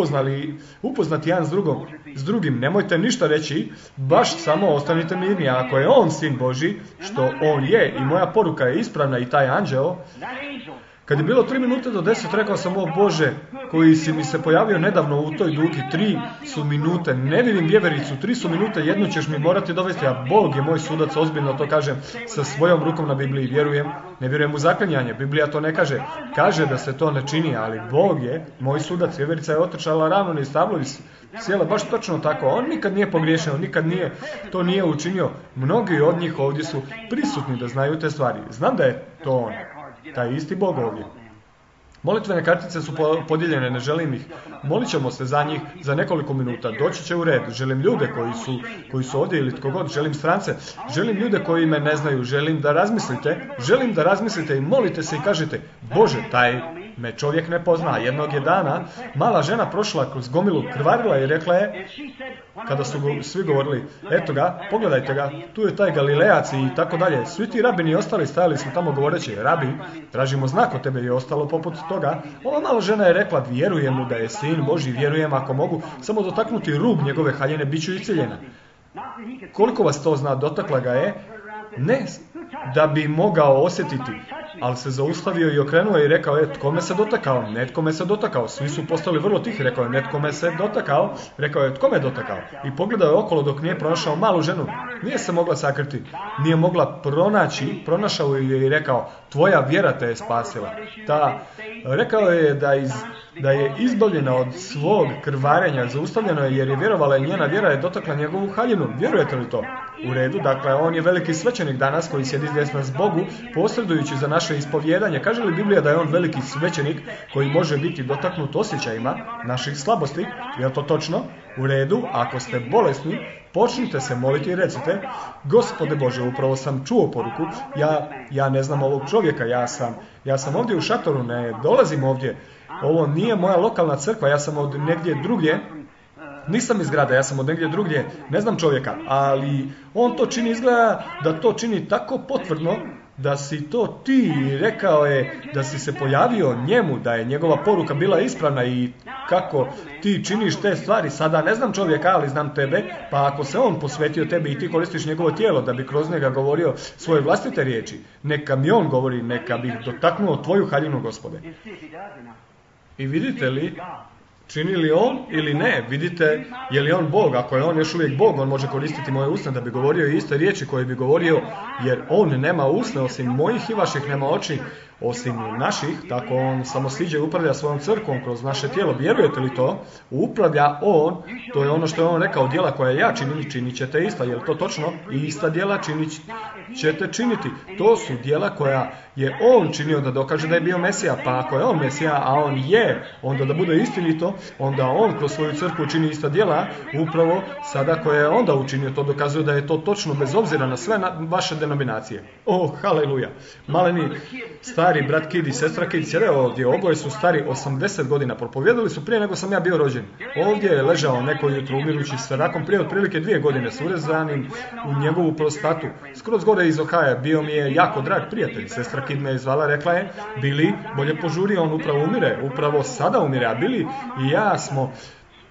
upoznati jedan s drugim, nemojte ništa reći, baš samo ostanite mirni. Ako je on sin Božji, što on je, i moja poruka je ispravna, i taj anđeo, kad je bilo 3 minute do 10, rekao sam, o Bože, koji si mi se pojavio nedavno u toj dugi, 3 su minute, ne vidim vjevericu, 3 su minute, jednu ćeš mi morati dovesti, a Bog je moj sudac, ozbiljno to kažem, sa svojom rukom na Bibliji, ne vjerujem u zaklinjanje, Biblija to ne kaže da se to ne čini, ali Bog je moj sudac, vjeverica je otrčala ravno niz tablu i sjela baš točno tako, on nikad nije pogriješio, to nije učinio, mnogi od njih ovdje su prisutni da znaju te stvari, znam da je to on. Taj isti Bog ovdje. Molitvene kartice su podijeljene, ne želim ih. Molit ćemo se za njih za nekoliko minuta. Doći će u red. Želim ljude koji su ovdje ili tko god. Želim strance. Želim ljude koji me ne znaju. Želim da razmislite i molite se i kažete, Bože, taj me čovjek ne pozna. Jednog je dana mala žena prošla kroz gomilu, krvarila i rekla je, kada su svi govorili, eto ga, pogledajte ga, tu je taj Galilejac i tako dalje. Svi ti rabini ostali stajali su tamo govoreći, rabi, tražimo znak od tebe i ostalo poput toga. Ova mala žena je rekla, vjerujem mu da je sin Božji, vjerujem ako mogu samo dotaknuti rub njegove haljine, bit ću iscijeljena. Koliko vas to zna, dotakla ga je, ne da bi mogao osjetiti, ali se zaustavio i okrenuo i rekao, tko me se dotakao? Netko me se dotakao. Svi su postali vrlo tihi, rekao je, netko me se dotakao. Rekao je, tko me dotakao? I pogledao je okolo dok nije pronašao malu ženu. Nije se mogla sakriti, nije mogla pronaći, pronašao je i rekao, tvoja vjera te je spasila. Rekao je da je izbavljena od svog krvarenja, zaustavljeno je jer je vjerovala i njena vjera je dotakla njegovu haljinu. Vjerujete li to? U redu, dakle, on je veliki svećenik danas koji sjedi desna s Bogu, posredujući za naše ispovjedanje. Kaže li Biblija da je on veliki svećenik koji može biti dotaknut osjećajima naših slabosti? Je li to točno? U redu, ako ste bolesni, počnite se moliti i recite, Gospode Bože, upravo sam čuo poruku, ja ne znam ovog čovjeka, ja sam ovdje u šatoru, ne dolazim ovdje, ovo nije moja lokalna crkva, ja sam od negdje drugdje, nisam iz grada, ja sam od negdje drugdje, ne znam čovjeka, ali on to čini, izgleda da to čini tako potvrdno, da si to ti, rekao je da si se pojavio njemu, da je njegova poruka bila ispravna i kako ti činiš te stvari. Sada ne znam čovjeka, ali znam tebe, pa ako se on posvetio tebi i ti koristiš njegovo tijelo da bi kroz njega govorio svoje vlastite riječi, neka mi on govori, neka bih dotaknuo tvoju haljinu, Gospode. I vidite li, čini li on ili ne, vidite je li on Bog, ako je on još uvijek Bog, on može koristiti moje usne da bi govorio iste riječi koje bi govorio, jer on nema usne, osim mojih i vaših nema oči, osim naših, tako on samo siđe i upravlja svojom crkvom kroz naše tijelo. Vjerujete li to? Upravlja on, to je ono što je on rekao, djela koja ja činim, činit ćete ista, je li to točno? I ista djela ćete činiti. To su djela koja je on činio da dokaže da je bio Mesija, pa ako je on Mesija, a on je, onda da bude istinito, onda on kroz svoju crkvu čini ista djela, upravo sada koje je onda učinio, to dokazuje da je to točno bez obzira na sve vaše denominacije. Haleluja! Maleni stari brat Kid i sestra Kid sjede ovdje, oboje su stari 80 godina, propovijedali su prije nego sam ja bio rođen. Ovdje je ležao neko jutro umirući sa rakom prije otprilike 2 godine s urezanim u njegovu prostatu. Skroz gore iz Ohaja, bio mi je jako drag prijatelj. Sestra Kid me je zvala, rekla je, Billy, bolje požuri, on upravo umire, upravo sada umire, a Billy i ja smo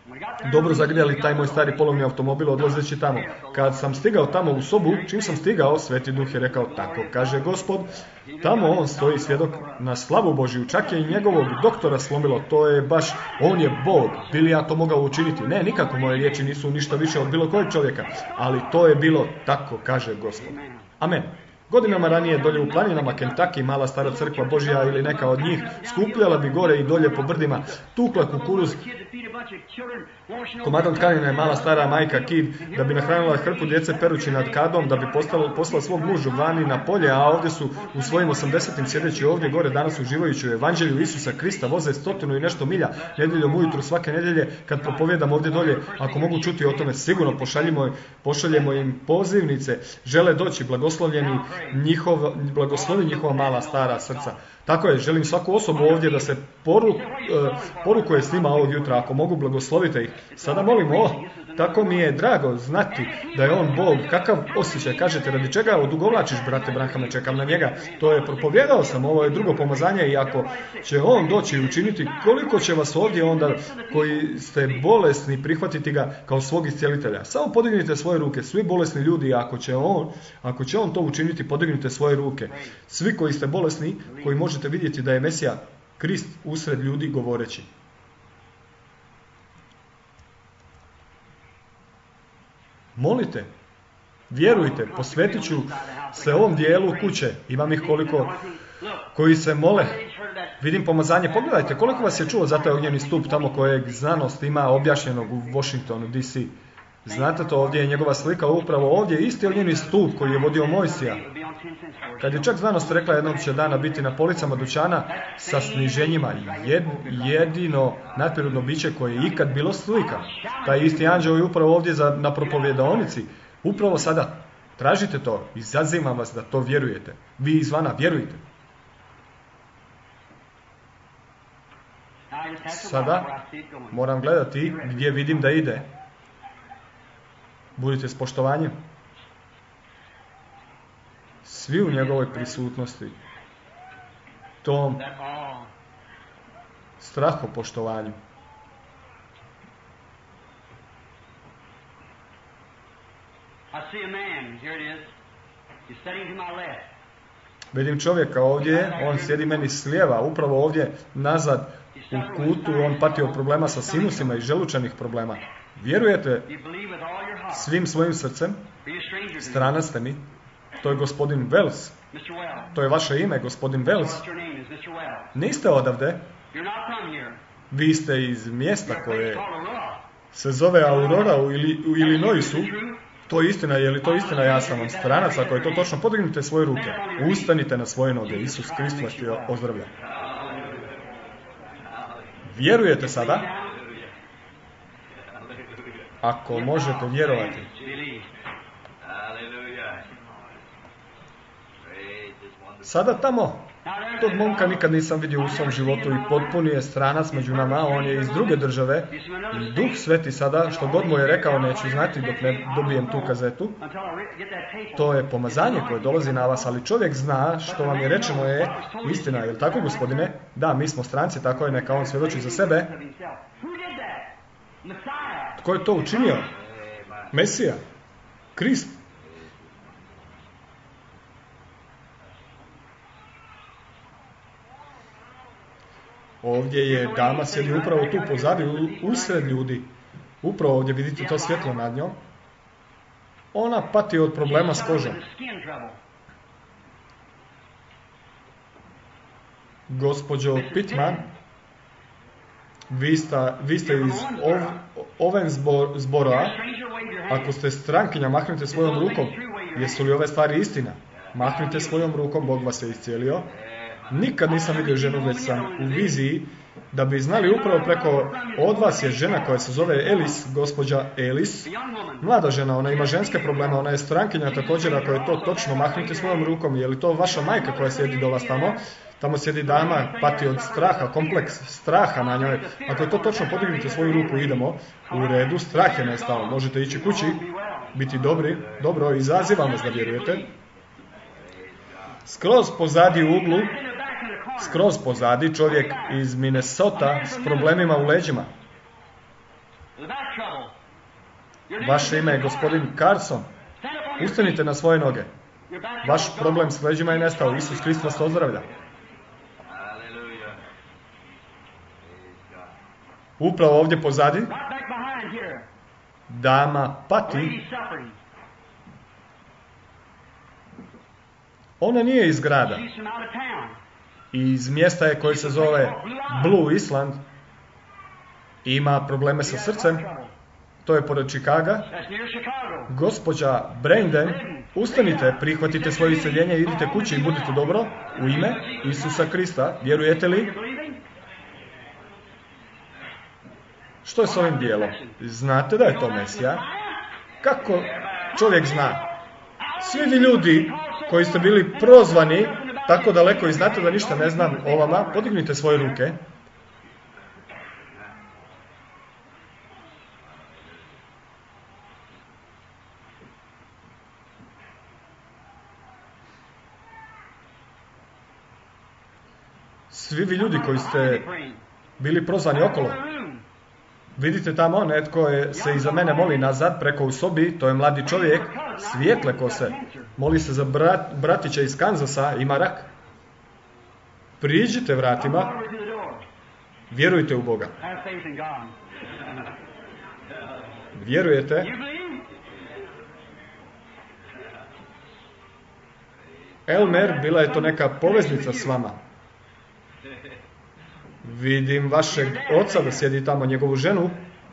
dobro zagrijali taj moj stari polovni automobil odlazeći tamo. Kad sam stigao tamo u sobu, čim sam stigao, Sveti Duh je rekao, tako kaže Gospod, tamo on stoji svjedok na slavu Božiju, čak je i njegovog doktora slomilo, to je baš, on je Bog, bi li ja to mogao učiniti? Ne, nikako, moje riječi nisu ništa više od bilo kojeg čovjeka, ali to je bilo tako, kaže Gospod. Amen. Godinama ranije dolje u planinama Kentucky, mala stara crkva Božja ili neka od njih, skupljala bi gore i dolje po brdima, tukla kukuruz, komadom tkanine mala stara majka Kid, da bi nahranila hrpu djece perući nad kadom, da bi poslala svog mužu vani na polje, a ovdje su u svojim 80-im sjedeći ovdje gore danas uživajući u evanđelju Isusa Krista, voze 100 i nešto milja nedjeljom ujutru svake nedjelje, kad propovijedam ovdje dolje, ako mogu čuti o tome, sigurno pošaljemo im pozivnice, žele doći, blagoslovi njihova mala stara srca. Tako je, želim svaku osobu ovdje da se porukuje s njima ovog jutra, ako mogu blagoslovite ih. Sada molim, tako mi je drago znati da je on Bog, kakav osjećaj, kažete, radi čega odugovlačiš, brate Branhame, čekam na njega. To je propovijedao sam, ovo je drugo pomazanje i ako će on doći i učiniti, koliko će vas ovdje onda koji ste bolesni prihvatiti ga kao svog iscijelitelja. Samo podignite svoje ruke, svi bolesni ljudi, ako će on to učiniti, podignite svoje ruke. Svi koji ste bolesni, koji možete vidjeti da je Mesija Krist usred ljudi govoreći. Molite, vjerujte, posvetit ću se ovom dijelu kuće. Imam ih koliko koji se mole. Vidim pomazanje. Pogledajte koliko vas je čuo za taj ognjeni stup tamo kojeg znanost ima objašnjenog u Washingtonu, DC. Znate to, ovdje je njegova slika, upravo ovdje je isti ognjeni stup koji je vodio Mojsija. Kad je čak znanost rekla jednog će dana biti na policama dućana sa sniženjima, jedino nadprirodno biće koje je ikad bilo slika. Taj isti anđeo je upravo ovdje na propovjedaonici. Upravo sada tražite to, izazivam vas da to vjerujete. Vi izvana vjerujte. Sada moram gledati gdje vidim da ide. Budite s poštovanjem. Svi u njegovoj prisutnosti. Tom strahopoštovanju. Vidim čovjeka ovdje, on sjedi meni s lijeva, upravo ovdje nazad u kutu, on pati od problema sa sinusima i želučanih problema. Vjerujete svim svojim srcem? Stranac ste mi. To je gospodin Wells. To je vaše ime, gospodin Wells. Niste odavde. Vi ste iz mjesta koje se zove Aurora u Illinoisu. To je istina, je li to istina? Ja sam vam stranac, ako je to točno, podignite svoje ruke. Ustanite na svoje noge. Isus Krist vas je ozdravlja. Vjerujete sada? Ako možete vjerovati. Sada tamo, tog momka nikad nisam vidio u svom životu i potpuni je stranac među nama, on je iz druge države i Duh Sveti sada, što god mu je rekao, neću znati dok ne dobijem tu kazetu. To je pomazanje koje dolazi na vas, ali čovjek zna što vam je rečeno je istina, je li tako, gospodine? Da, mi smo stranci, tako je, neka on svjedoči za sebe. Tko je to učinio? Mesija, Krist. Ovdje je dama, sjedi upravo tu pozadi, usred ljudi. Upravo ovdje vidite to svjetlo nad njom. Ona pati od problema s kožom. Gospođo Pittman, vi ste iz Oven zbora. Ako ste strankinja, mahnite svojom rukom. Jesu li ove stvari istina? Mahnite svojom rukom, Bog vas je iscijelio. Nikad nisam vidio ženu, već sam u viziji, da bi znali upravo preko od vas je žena koja se zove Elis, gospođa Elis. Mlada žena, ona ima ženske probleme, ona je strankinja također, ako je to točno, mahnite svojom rukom. Je li to vaša majka koja sjedi do vas tamo? Tamo sjedi dama, pati od straha, kompleks straha na njoj. Ako je to točno, podignite svoju ruku, idemo. U redu, strah je nestao. Možete ići kući, biti dobri. Dobro, izazivam vas da vjerujete. Skroz pozadi u uglu, skroz pozadi čovjek iz Minnesota s problemima u leđima. Vaše ime je gospodin Carson. Ustanite na svoje noge. Vaš problem s leđima je nestao. Isus Krist vas ozdravlja. Upravo ovdje pozadi dama pati. Ona nije iz grada. Iz mjesta je koje se zove Blue Island. Ima probleme sa srcem. To je pored Chicaga. Gospođa Brandon, ustanite, prihvatite svoje isceljenje, idite kući i budite dobro u ime Isusa Krista. Vjerujete li? Što je s ovim dijelom? Znate da je to Mesija? Kako čovjek zna? Svi vi ljudi koji ste bili prozvani tako daleko i znate da ništa ne znam o vama, podignite svoje ruke. Svi vi ljudi koji ste bili prozvani okolo, vidite tamo, netko se iza mene moli nazad, preko u sobi, to je mladi čovjek, svijetle kose, moli se za bratića iz Kanzasa, ima rak. Priđite vratima, vjerujte u Boga. Vjerujete? Elmer, bila je to neka poveznica s vama. Vidim vašeg oca da sjedi tamo, njegovu ženu.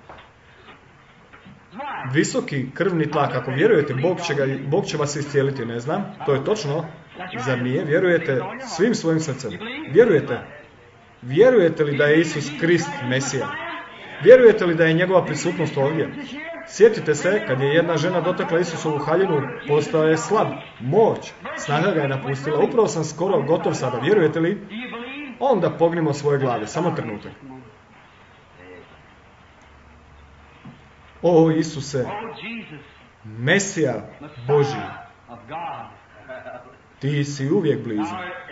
Visoki krvni tlak, ako vjerujete, Bog će vas iscijeliti, ne znam. To je točno. Zar nije? Vjerujete svim svojim srcem. Vjerujete. Vjerujete li da je Isus Krist Mesija? Vjerujete li da je njegova prisutnost ovdje? Sjetite se, kad je jedna žena dotakla Isusovu haljinu, postao je slab. Moć. Snaga ga je napustila. Upravo sam skoro gotov sada. Vjerujete li? Onda pognimo svoje glave. Samo trenutak. O Isuse, Mesija Božji, ti si uvijek blizu.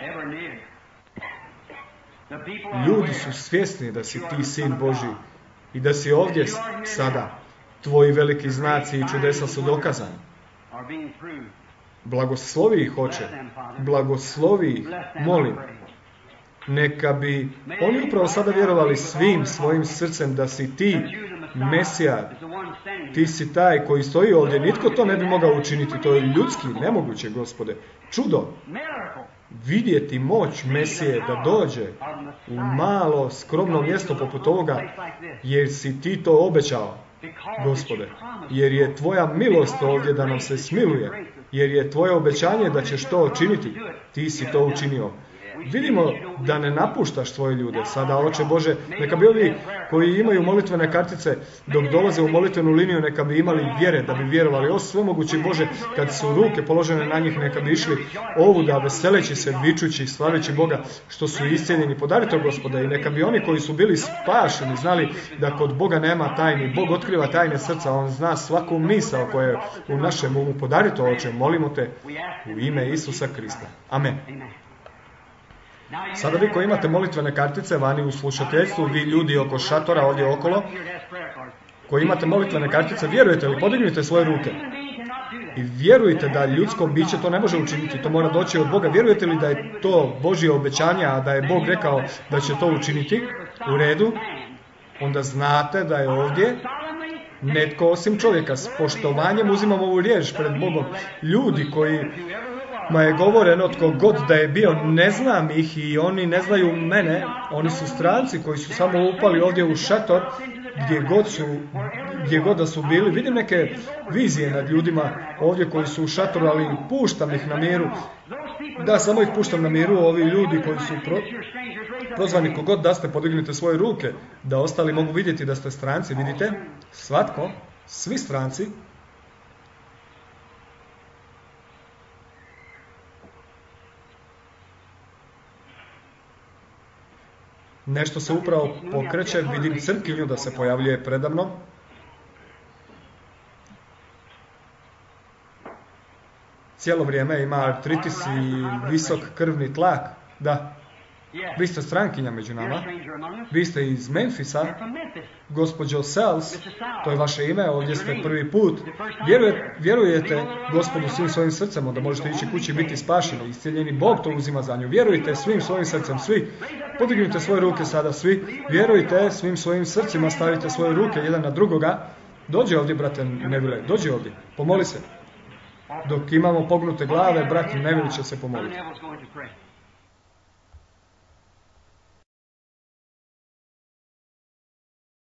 Ljudi su svjesni da si ti sin Božji i da si ovdje sada. Tvoji veliki znaci i čudesa su dokazani. Blagoslovi ih, Oče. Blagoslovi ih, molim. Neka bi oni upravo sada vjerovali svim svojim srcem da si ti Mesija, ti si taj koji stoji ovdje. Nitko to ne bi mogao učiniti. To je ljudski, nemoguće, Gospode. Čudo. Vidjeti moć Mesije da dođe u malo, skromno mjesto poput ovoga, jer si ti to obećao, Gospode. Jer je tvoja milost ovdje da nam se smiluje. Jer je tvoje obećanje da ćeš to učiniti. Ti si to učinio. Vidimo da ne napuštaš svoje ljude. Sada, Oče Bože, neka bi ovi koji imaju molitvene kartice dok dolaze u molitvenu liniju, neka bi imali vjere, da bi vjerovali. O svemogući Bože, kad su ruke položene na njih, neka bi išli ovuda, veseleći se, vičući, slaveći Boga što su iscijeljeni. Podari to, Gospode, i neka bi oni koji su bili spašeni znali da kod Boga nema tajni. Bog otkriva tajne srca, On zna svaku misao koja je u našem umu. Podari to, Oče, molimo te u ime Isusa Krista. Amen. Sada vi koji imate molitvene kartice vani u slušateljstvu, vi ljudi oko šatora ovdje okolo, koji imate molitvene kartice, vjerujete li? Podignite svoje ruke. I vjerujte da ljudsko biće to ne može učiniti, to mora doći od Boga. Vjerujete li da je to Božje obećanje, a da je Bog rekao da će to učiniti? U redu. Onda znate da je ovdje netko osim čovjeka. S poštovanjem uzimam ovu riječ pred Bogom. Ljudi koji ma je govoreno tko god da je bio, ne znam ih i oni ne znaju mene, oni su stranci koji su samo upali ovdje u šator, gdje god da su bili. Vidim neke vizije nad ljudima ovdje koji su u šatoru, ali puštam ih na miru. Da, samo ih puštam na miru, ovi ljudi koji su prozvani, kogod da ste, podignite svoje ruke, da ostali mogu vidjeti da ste stranci, vidite? Svatko, svi stranci. Nešto se upravo pokreće, vidim crkvinju da se pojavljuje predamnom. Cijelo vrijeme ima artritis i visok krvni tlak. Da. Vi ste strankinja među nama. Vi ste iz Memfisa. gospođo Sels, to je vaše ime, ovdje ste prvi put. Vjerujete Gospodu svim svojim srcem, onda možete ići kući i biti spašeni. Iscijeljeni Bog to uzima za nju. Vjerujte svim svojim srcem, svi. Podignite svoje ruke sada, svi. Vjerujte svim svojim srcima, stavite svoje ruke jedan na drugoga. Dođi ovdje, brate Neville, dođi ovdje, pomoli se. Dok imamo pognute glave, brat Neville će se pomoliti.